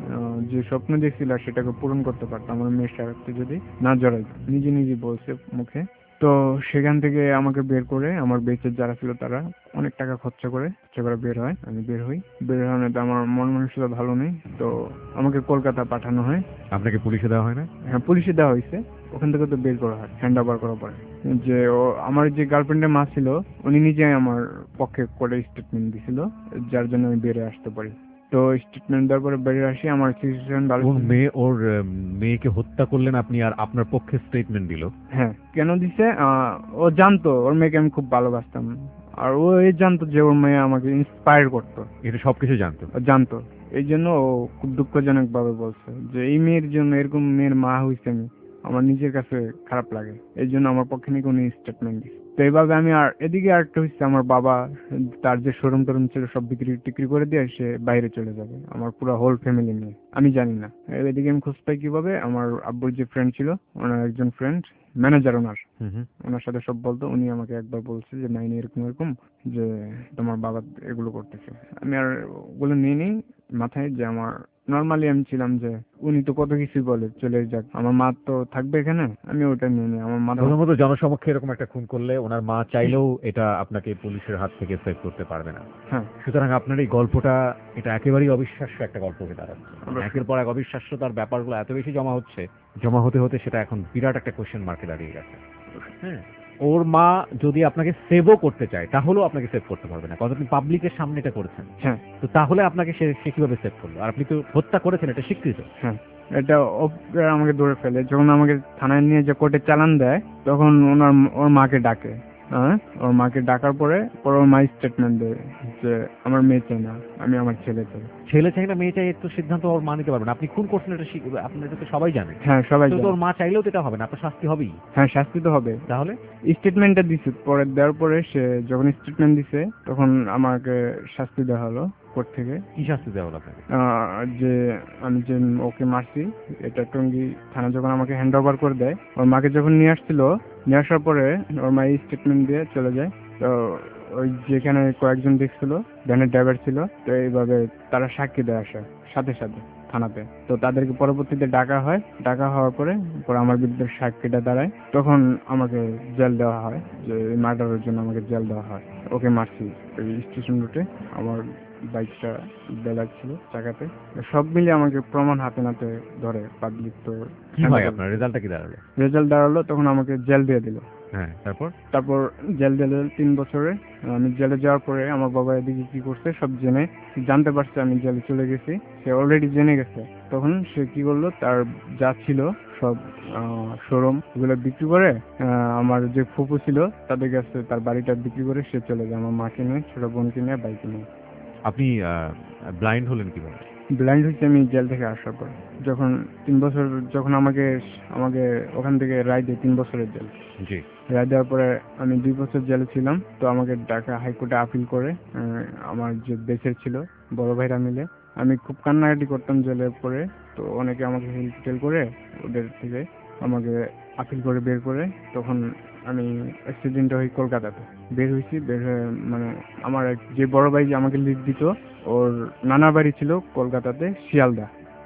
যে স্বপ্ন দেখছিল সেটাকে পূরণ করতে পারতো আমার মেয়ের সাথে যদি না জড়াইতো। নিজে নিজে বলছে মুখে। তো সেখান থেকে আমাকে বের করে আমার বেঁচে যারা ছিল তারা অনেক টাকা খরচা করে খরচা করে বের হয়। আমি বের হই, বের হওয়াতে আমার মন মানসিকতা ভালো নেই, তো আমাকে কলকাতা পাঠানো হয়। আপনাকে পুলিশে দেওয়া হয় না? হ্যাঁ, পুলিশে দেওয়া হয়েছে, ওখান থেকে তো বের করা হয় হ্যান্ড ওভার করার পরে। যে ও আমার যে গার্লফ্রেন্ডের মা ছিল উনি নিজে আমার পক্ষে করে স্টেটমেন্ট দিছিল, যার জন্য আমি বেরিয়ে আসতে পারি। তো স্টেটমেন্ট দেওয়ার পরে বেরিয়ে আসি, আমার সিচুয়েশন ভালো। ওর মেয়ে ওর মেয়েকে হত্যা করলেন আপনি আর আপনার পক্ষে স্টেটমেন্ট দিল? হ্যাঁ, কেন দিছে, ও জানতো ওর মেয়েকে আমি খুব ভালোবাসতাম, আর ও এই জানতো যে ওর মেয়ে আমাকে ইন্সপায়ার করতো, এটা সবকিছু জানতো জানতো এই জন্য ও খুব দুঃখজনক ভাবে বলছে যে এই মেয়ের জন্য এরকম মেয়ের মা হয়েছে আমি, আমার নিজের কাছে খারাপ লাগে, এই জন্য আমার পক্ষে নাকি উনি স্টেটমেন্ট দিচ্ছে। তো এইভাবে আমি আর এদিকে আরেকটা হচ্ছে, আমার বাবা তার যে শোরুম টোরুম ছিল সব বিক্রি টিক্রি করে দিয়ে সে বাইরে চলে যাবে আমার পুরো হোল ফ্যামিলি নিয়ে, আমি জানি না। এদিকে আমি খোঁজ পাই কিভাবে, আমার আব্বুর যে ফ্রেন্ড ছিল ওনার একজন ফ্রেন্ড ম্যানেজার ওনার, ওনার সাথে সব বলতো। উনি আমাকে একবার বলছে যে নাইনি এরকম এরকম যে তোমার বাবা এগুলো করতেছে। আমি আর ওগুলো নিয়ে নিই মাথায়, যে আমার নর্মালি আমি ছিলাম যে উনি তো কত কিছু বলে চলে যাক, আমার মা তো থাকবে এখানে, আমি ওটা নিয়ে নিই। আমার মা প্রথমত জনসমক্ষে এরকম একটা খুন করলে ওনার মা চাইলেও এটা আপনাকে পুলিশের হাত থেকে সেভ করতে পারবে না। হ্যাঁ, সুতরাং আপনার এই গল্পটা এটা একেবারেই অবিশ্বাস্য একটা গল্প হয়ে দাঁড়াচ্ছে। একের পর এক অবিশ্বাস্যতার ব্যাপারগুলো এত বেশি জমা হচ্ছে, জমা হতে হতে সেটা এখন বিরাট একটা কোশ্চেন মার্কে দাঁড়িয়ে গেছে। হ্যাঁ, ওর মা যদি আপনাকে সেভও করতে চায় তাহলেও আপনাকে সেভ করতে পারবে না, কারণ আপনি পাবলিকের সামনে এটা করেছেন। হ্যাঁ, তো তাহলে আপনাকে সে সে কিভাবে সেভ করলো? আর আপনি তো হত্যা করেছেন, এটা স্বীকৃত। হ্যাঁ, এটা আমাকে ধরে ফেলে, যখন আমাকে থানায় নিয়ে যে কোর্টে চালান দেয় তখন ওনার ওর মাকে ডাকে। হ্যাঁ, ওর মাকে ডাকার পরে পরে ওর মা স্টেটমেন্ট দেয় যে আমার মেয়ে চাই না, আমি আমার ছেলে চাই। ছেলে চাই না মেয়ে চাই একটু সিদ্ধান্ত ওর মা নিতে পারবেন, আপনি খুন করছেন এটা আপনার, এটা তো সবাই জানে। হ্যাঁ, সবাই তো জানে। ওর মা চাইলেও তো এটা হবে না, আপনার শাস্তি হবেই। হ্যাঁ, শাস্তি তো হবে। তাহলে স্টেটমেন্টটা দিছে, পরে দেওয়ার পরে সে যখন স্টেটমেন্ট দিছে তখন আমাকে শাস্তি দেওয়া হলো কোর্ট থেকে। কি শাস্তি দেওয়া হলো আপনাকে? যে আমি যে ওকে মারছি এটা টঙ্গী থানা যখন আমাকে হ্যান্ড ওভার করে দেয়, ওর মাকে যখন নিয়ে আসছিল, নিয়ে আসার পরে ওর মা স্টেটমেন্ট দিয়ে চলে যায়। তো ওই যেখানে কয়েকজন দেখছিল ভ্যানের ড্রাইভার ছিল, তো এইভাবে তারা সাক্ষী দেয় আসা সাথে সাথে থানাতে। তো তাদেরকে পরবর্তীতে ডাকা হয়, ডাকা হওয়ার পরে পরে আমার বিরুদ্ধে সাক্ষীটা দাঁড়ায়, তখন আমাকে জেল দেওয়া হয়, যে মার্ডারের জন্য আমাকে জেল দেওয়া হয়। ওকে মারছি ওই স্টেশন রুটে, আমার বাইকটা বেলার ছিল চাকাতে, সব মিলে আমাকে প্রমাণ হাতে নাতে ধরে পাবলিক। তো কি হয় আপনার রেজাল্টটা কি দাঁড়ালো? রেজাল্ট দাঁড়ালো তখন আমাকে জেল দিয়ে দিল। হ্যাঁ, তারপর তারপর জেল দিল তিন বছরে। আমি জেলে যাওয়ার পরে আমার বাবা এদিকে কি করছে সব জেনে জানতে পারছে আমি জেলে চলে গেছি, সে অলরেডি জেনে গেছে। তখন সে কি করলো, তার যা ছিল সব শোরুম ওগুলো বিক্রি করে, আমার যে ফুপু ছিল তাদের কাছে তার বাড়িটা বিক্রি করে সে চলে যায় আমার মাকে নিয়ে, ছোট বোনকে নিয়ে, বাইকে নিয়ে। আপনি ব্লাইন্ড হলেন কিভাবে? ব্লাইন্ড হয়েছে আমি জেল থেকে আসার পর, যখন তিন বছর যখন আমাকে আমাকে ওখান থেকে রায় দেয় তিন বছরের জেল। জি। রায় দেওয়ার পরে আমি দুই বছর জেলে ছিলাম। তো আমাকে ঢাকা হাইকোর্টে আপিল করে আমার যে বেঁচে ছিল বড় ভাইরা মিলে, আমি খুব কান্নাকাটি করতাম জেলের পরে। তো অনেকে আমাকে হেল্প টেল করে ওদের থেকে আমাকে আপিল করে বের করে, তখন আমি অ্যাক্সিডেন্ট হই কলকাতাতে। বের হয়েছি, বের হয়ে মানে আমার যে বড় ভাই যে আমাকে লিড দিত ওর নানা বাড়ি ছিল কলকাতাতে শিয়ালদা।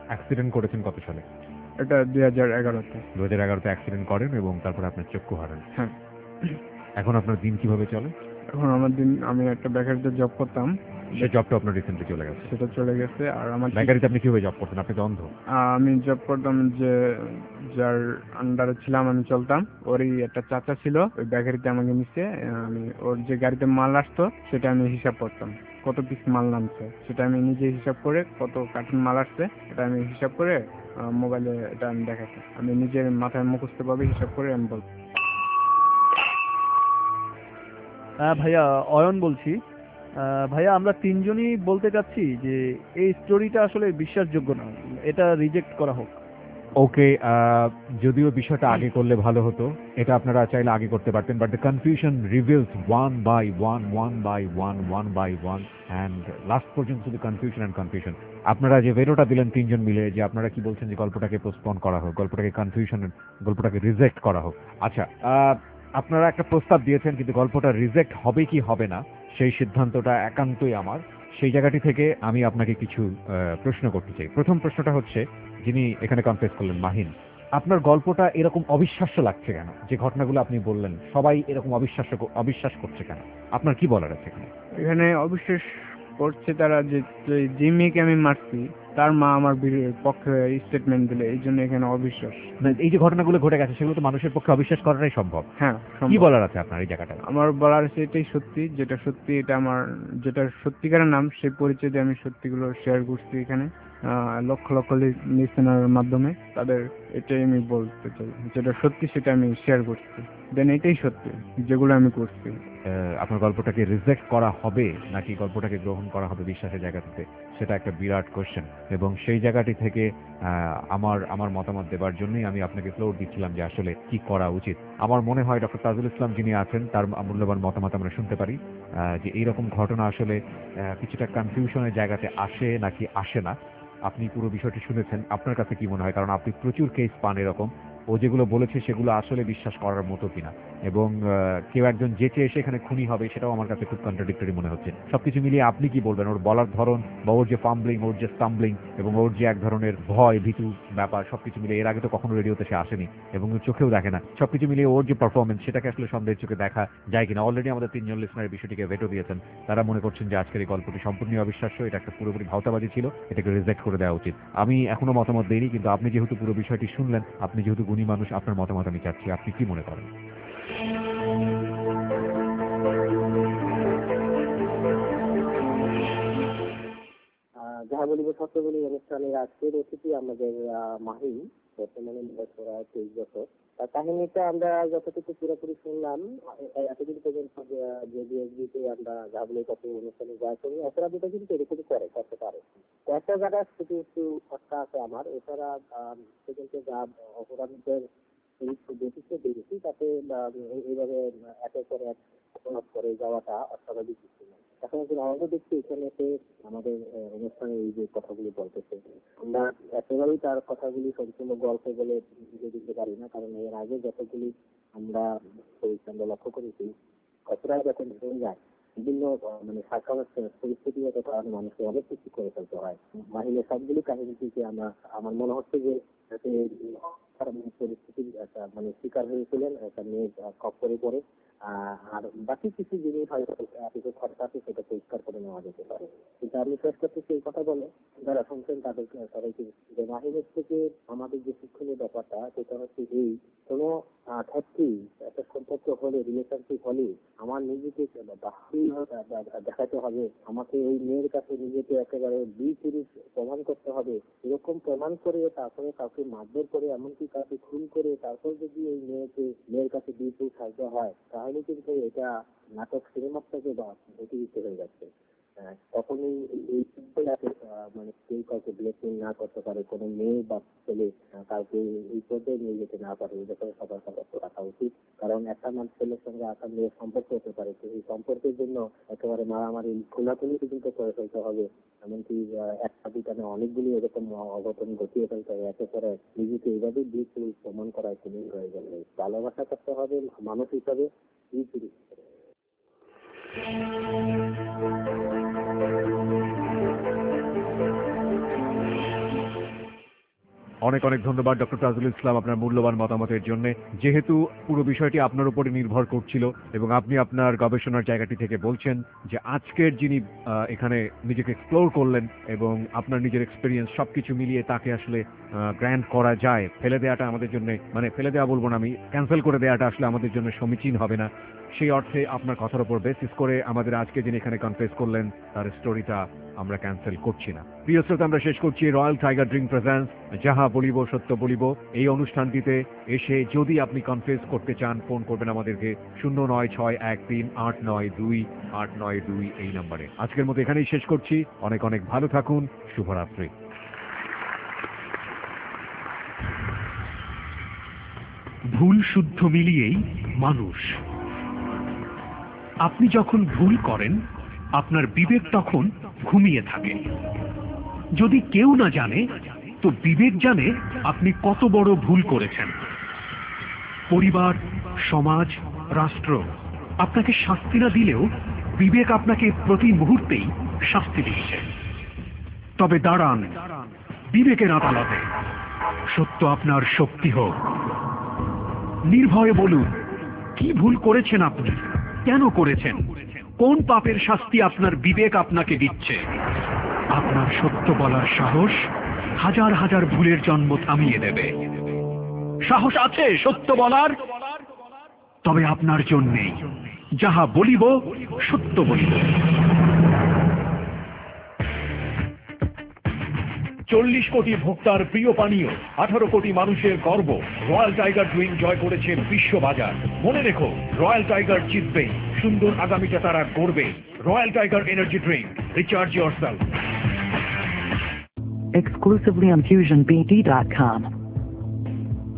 অ্যাক্সিডেন্ট করেছেন কত সালে? এটা দুই হাজার এগারোতে। দু হাজার এগারোতে অ্যাক্সিডেন্ট করেন এবং তারপরে আপনার চক্ষু হারান। হ্যাঁ। এখন আপনার দিন কিভাবে চলে? এখন আমার দিন, আমি একটা বেকারিতে জব করতাম, সে জবটা আপনার রিসেন্টলি চলে গেছে। সেটা চলে গেছে। আর আমার বেকারিতে আপনি কিভাবে জব করতেন? আপনি তো অন্ধ। আমি জব করতাম যে যার আন্ডারে ছিলাম আমি চলতাম, ওরই একটা চাচা ছিল ওই বেকারিতে আমাকে নিচ্ছে। আমি ওর যে গাড়িতে মাল আসতো সেটা আমি হিসাব করতাম, কত পিস মাল নামছে সেটা আমি নিজে হিসাব করে, কত কার্টুন মাল আসছে এটা আমি হিসাব করে মোবাইলে এটা আমি দেখাতাম। আমি নিজের মাথায় মুখস্থ ভাবে হিসাব করে আমি বলতাম। হ্যাঁ ভাইয়া, অয়ন বলছি। আহ, ভাইয়া আমরা তিনজনই বলতে চাচ্ছি যে এই স্টোরিটা আসলে বিশ্বাসযোগ্য না, এটা রিজেক্ট করা হোক। ওকে, যদিও বিষয়টা আগে করলে ভালো হতো, এটা আপনারা চাইলে আগে করতে পারতেন, but the confusion reveals one by one one by one one by one and last পর্যন্ত শুধু কনফিউশন অ্যান্ড কনফিউশন। আপনারা যে ভেটোটা দিলেন তিনজন মিলে, যে আপনারা কি বলছেন যে গল্পটাকে পোস্টপোন করা হোক, গল্পটাকে কনফিউশন, গল্পটাকে রিজেক্ট করা হোক। আচ্ছা, আপনারা একটা প্রস্তাব দিয়েছেন, কিন্তু গল্পটা রিজেক্ট হবে কি হবে না সেই সিদ্ধান্তটা একান্তই আমার। সেই জায়গাটি থেকে আমি আপনাকে কিছু প্রশ্ন করতে চাই। প্রথম প্রশ্নটা হচ্ছে, যিনি এখানে কনফেস করলেন মাহিন, আপনার গল্পটা এরকম অবিশ্বাস্য লাগছে কেন? যে ঘটনাগুলো আপনি বললেন সবাই এরকম অবিশ্বাস্য অবিশ্বাস করছে কেন? আপনার কি বলার আছে এখানে? এখানে অবিশ্বাস করছে তারা যে যে মেয়েকে আমি মারছি তার মা আমার পক্ষে স্টেটমেন্ট দিলে, এই জন্য এখানে অবিশ্বাস। এই যে ঘটনাগুলো ঘটে গেছে সেগুলো তো মানুষের পক্ষে অবিশ্বাস করাটাই সম্ভব। হ্যাঁ, কি বলার আছে আপনার এই জায়গাটা? আমার বলার আছে এটাই সত্যি, যেটা সত্যি, এটা আমার যেটা সত্যিকারের নাম সেই পরিচয় দিয়ে আমি সত্যিগুলো শেয়ার করছি এখানে লক্ষ লক্ষ লিসেনার মাধ্যমে। তাদের এটাই আমি বলতে চাই, যেটা সত্যি সেটা আমি শেয়ার করছি, দেন এটাই সত্যি যেগুলো আমি করছি। আপনার গল্পটাকে রিজেক্ট করা হবে নাকি গল্পটাকে গ্রহণ করা হবে বিশ্বাসের জায়গা থেকে, সেটা একটা বিরাট কোশ্চেন। এবং সেই জায়গাটি থেকে আমার আমার মতামত দেবার জন্যই আমি আপনাকে ফ্লোর দিচ্ছিলাম যে আসলে কি করা উচিত। আমার মনে হয় ডক্টর তাজুল ইসলাম যিনি আছেন তার মূল্যবান মতামত আমরা শুনতে পারি, যে এইরকম ঘটনা আসলে কিছুটা কনফিউশনের জায়গাতে আসে নাকি আসে না। আপনি পুরো বিষয়টি শুনেছেন, আপনার কাছে কি মনে হয়? কারণ আপনি প্রচুর কেস পান এরকম, ও যেগুলো বলেছে সেগুলো আসলে বিশ্বাস করার মতো কিনা, এবং কেউ একজন যেচে এসে এখানে খুনি হবে সেটাও আমার কাছে খুব কন্ট্রাডিক্টরি মনে হচ্ছে। সবকিছু মিলিয়ে আপনি কি বলবেন? ওর বলার ধরন বা ওর যে ফাম্বলিং, ওর যে স্টাম্বলিং এবং ওর যে এক ধরনের ভয় ভীতু ব্যাপার, সবকিছু মিলিয়ে, এর আগে তো কখনো রেডিওতে সে আসেনি এবং চোখেও দেখে না, সবকিছু মিলিয়ে ওর যে পারফরমেন্স সেটাকে আসলে সন্দেহের চোখে দেখা যায় কিনা? অলরেডি আমাদের তিনজন লিসনারের বিষয়টিকে ভেটো দিয়েছেন, তারা মনে করছেন যে আজকের এই গল্পটি সম্পূর্ণ অবিশ্বাস্য, এটা একটা পুরোপুরি ভাওতাবাজি ছিল, এটাকে রিজেক্ট করে দেওয়া উচিত। আমি এখনো মতামত দেইনি, কিন্তু আপনি যেহেতু পুরো বিষয়টি শুনলেন, আপনি যেহেতু গুণী মানুষ, আপনার মতামত আমি চাচ্ছি, আপনি কি মনে করেন? যাহা বলিব সত্য বলি অনুষ্ঠানের আজকের অতিথি আমাদের মাহিন, বর্তমানে প্রায় তেইশ বছর। তার কাহিনীটা আমরা যতটুকু পুরোপুরি শুনলাম এতদিন পর্যন্ত, যে বিএসবিতে আমরা যাহা বলি কত অনুষ্ঠানে যা করি, অপরাধীটা কিন্তু এরকমই করে করতে পারে। কয়েকটা জায়গায় শুধু একটু খরচা আছে আমার, এছাড়া সেখানে যা অপরাধীদের বেশিতে বেশি, তাতে এইভাবে একের পর এক অপরাধ করে যাওয়াটা অস্বাভাবিক কিছু নয়। এখন একজন আমরা দেখছি এখানে আমাদের অনুষ্ঠানে এই যে কথাগুলি বলতেছে, আমরা একেবারেই তার কথাগুলি সম্পূর্ণ গল্প বলে বুঝে দিতে পারি না, কারণ এর আগে যতগুলি আমরা আমরা লক্ষ্য করেছি, অপরাধ যখন হয়ে যায় বিভিন্ন মানে পরিস্থিতিগত কারণে মানুষকে অনেক কিছু করে ফেলতে হয়। মাহিনের সবগুলি কাহিনী থেকে আমরা আমার মনে হচ্ছে যে পরিস্থিতির একটা মানে শিকার হয়েছিলেন, একটা মেয়ে খপ্পরে পড়ে। আর বাকি কিছু জিনিস হয়তো কিছু খরচা আছে সেটা পরিষ্কার করে নেওয়া যেতে পারে। কিন্তু আমি শেষ করতেছি এই কথা বলে, যারা শুনছেন তাদেরকে সবাইকে যে মাহিনের থেকে আমাদের যে শিক্ষণীয় ব্যাপারটা সেটা হচ্ছে এই, কোনো ক্ষেত্রে একটা সম্পর্ক হলে, রিলেশনশিপ হলে আমার নিজেকে দেখাতে হবে, আমাকে এই মেয়ের কাছে নিজেকে একেবারে দুই পুরুষ প্রমাণ করতে হবে। এরকম প্রমাণ করে তারপরে কাউকে মারধর করে, এমনকি কাউকে খুন করে তারপর যদি এই মেয়েকে মেয়ের কাছে দুই পুরুষ সাজতে হয়, তাহলে কিন্তু এটা নাটক সিনেমার থেকে বা অতিরিক্ত হয়ে যাচ্ছে। তখনই এই মানে কেউ কাউকে ব্লেসিং না করতে পারে, কোনো মেয়ে বা ছেলে কাউকে এই পর্যায়ে নিয়ে যেতে না পারে, এই ব্যাপারে সবার সতর্ক রাখা উচিত। কারণ একটা মানুষ ছেলের সঙ্গে একটা মেয়ের সম্পর্ক হতে পারে, এই সম্পর্কের জন্য একেবারে মারামারি খোলাখুলি কিন্তু করে ফেলতে হবে, এমনকি একটা দুটা না অনেকগুলি এরকম অঘটন ঘটিয়ে ফেলতে হবে। একে পরে নিজেকে এইভাবে দুই পুরুষ প্রমাণ করার কোনো প্রয়োজন নেই। ভালোবাসা করতে হবে মানুষ হিসাবে, দুই পুরুষ হিসাবে। অনেক অনেক ধন্যবাদ ডক্টর তাজুল ইসলাম আপনার মূল্যবান মতামতের জন্য। যেহেতু পুরো বিষয়টি আপনার উপরে নির্ভর করছিল এবং আপনি আপনার গবেষণার জায়গাটি থেকে বলছেন যে আজকের যিনি আহ, এখানে নিজেকে এক্সপ্লোর করলেন এবং আপনার নিজের এক্সপিরিয়েন্স সবকিছু মিলিয়ে তাকে আসলে গ্র্যান্ড করা যায়, ফেলে দেওয়াটা আমাদের জন্য, মানে ফেলে দেওয়া বলবো না, আমি ক্যান্সেল করে দেওয়াটা আসলে আমাদের জন্য সমীচীন হবে না। সেই অর্থে আপনার কথার উপর বেসিস করে আমাদের আজকে যিনি এখানে কনফেস করলেন তার স্টোরিটা আমরা ক্যান্সেল করছি না। প্রিয় শ্রোতা, আমরা শেষ করছি রয়্যাল টাইগার ড্রিঙ্ক প্রেজেন্স যাহা বলিব সত্য বলিব এই অনুষ্ঠানটিতে এসে যদি আপনি কনফেস করতে চান ফোন করবেন আমাদেরকে শূন্য নয় ছয় এক তিন আট নয় দুই আট নয় দুই এই নম্বরে। আজকের মতো এখানেই শেষ করছি। অনেক অনেক ভালো থাকুন। শুভরাত্রি। ভুল শুদ্ধ মিলিয়েই মানুষ। আপনি যখন ভুল করেন আপনার বিবেক তখন ঘুমিয়ে থাকে। যদি কেউ না জানে তো বিবেক জানে আপনি কত বড় ভুল করেছেন। পরিবার, সমাজ, রাষ্ট্র আপনাকে শাস্তি না দিলেও বিবেক আপনাকে প্রতি মুহূর্তেই শাস্তি দিচ্ছে। তবে দাঁড়ান বিবেকের আদালতে, সত্য আপনার শক্তি হোক। নির্ভয়ে বলুন কি ভুল করেছেন আপনি, কেন করেছেন, কোন পাপের শাস্তি আপনার বিবেক আপনাকে দিচ্ছে। আপনার সত্য বলার সাহস হাজার হাজার ভুলের জন্ম থামিয়ে দেবে। সাহস আছে সত্য বলার? তবে আপনার জন্যেই যাহা বলিব সত্য বলিব। চল্লিশ কোটি ভোক্তার প্রিয় পানীয়, আঠারো কোটি মানুষের গর্ব, রয়্যাল টাইগার ড্রিঙ্ক জয় করেছে বিশ্ববাজার। মনে রেখো, রয়্যাল টাইগার জিতবে, সুন্দর আগামীটা তারা গড়বে। Royal Tiger energy drink, recharge yourself. Exclusively on fusion b d dot com.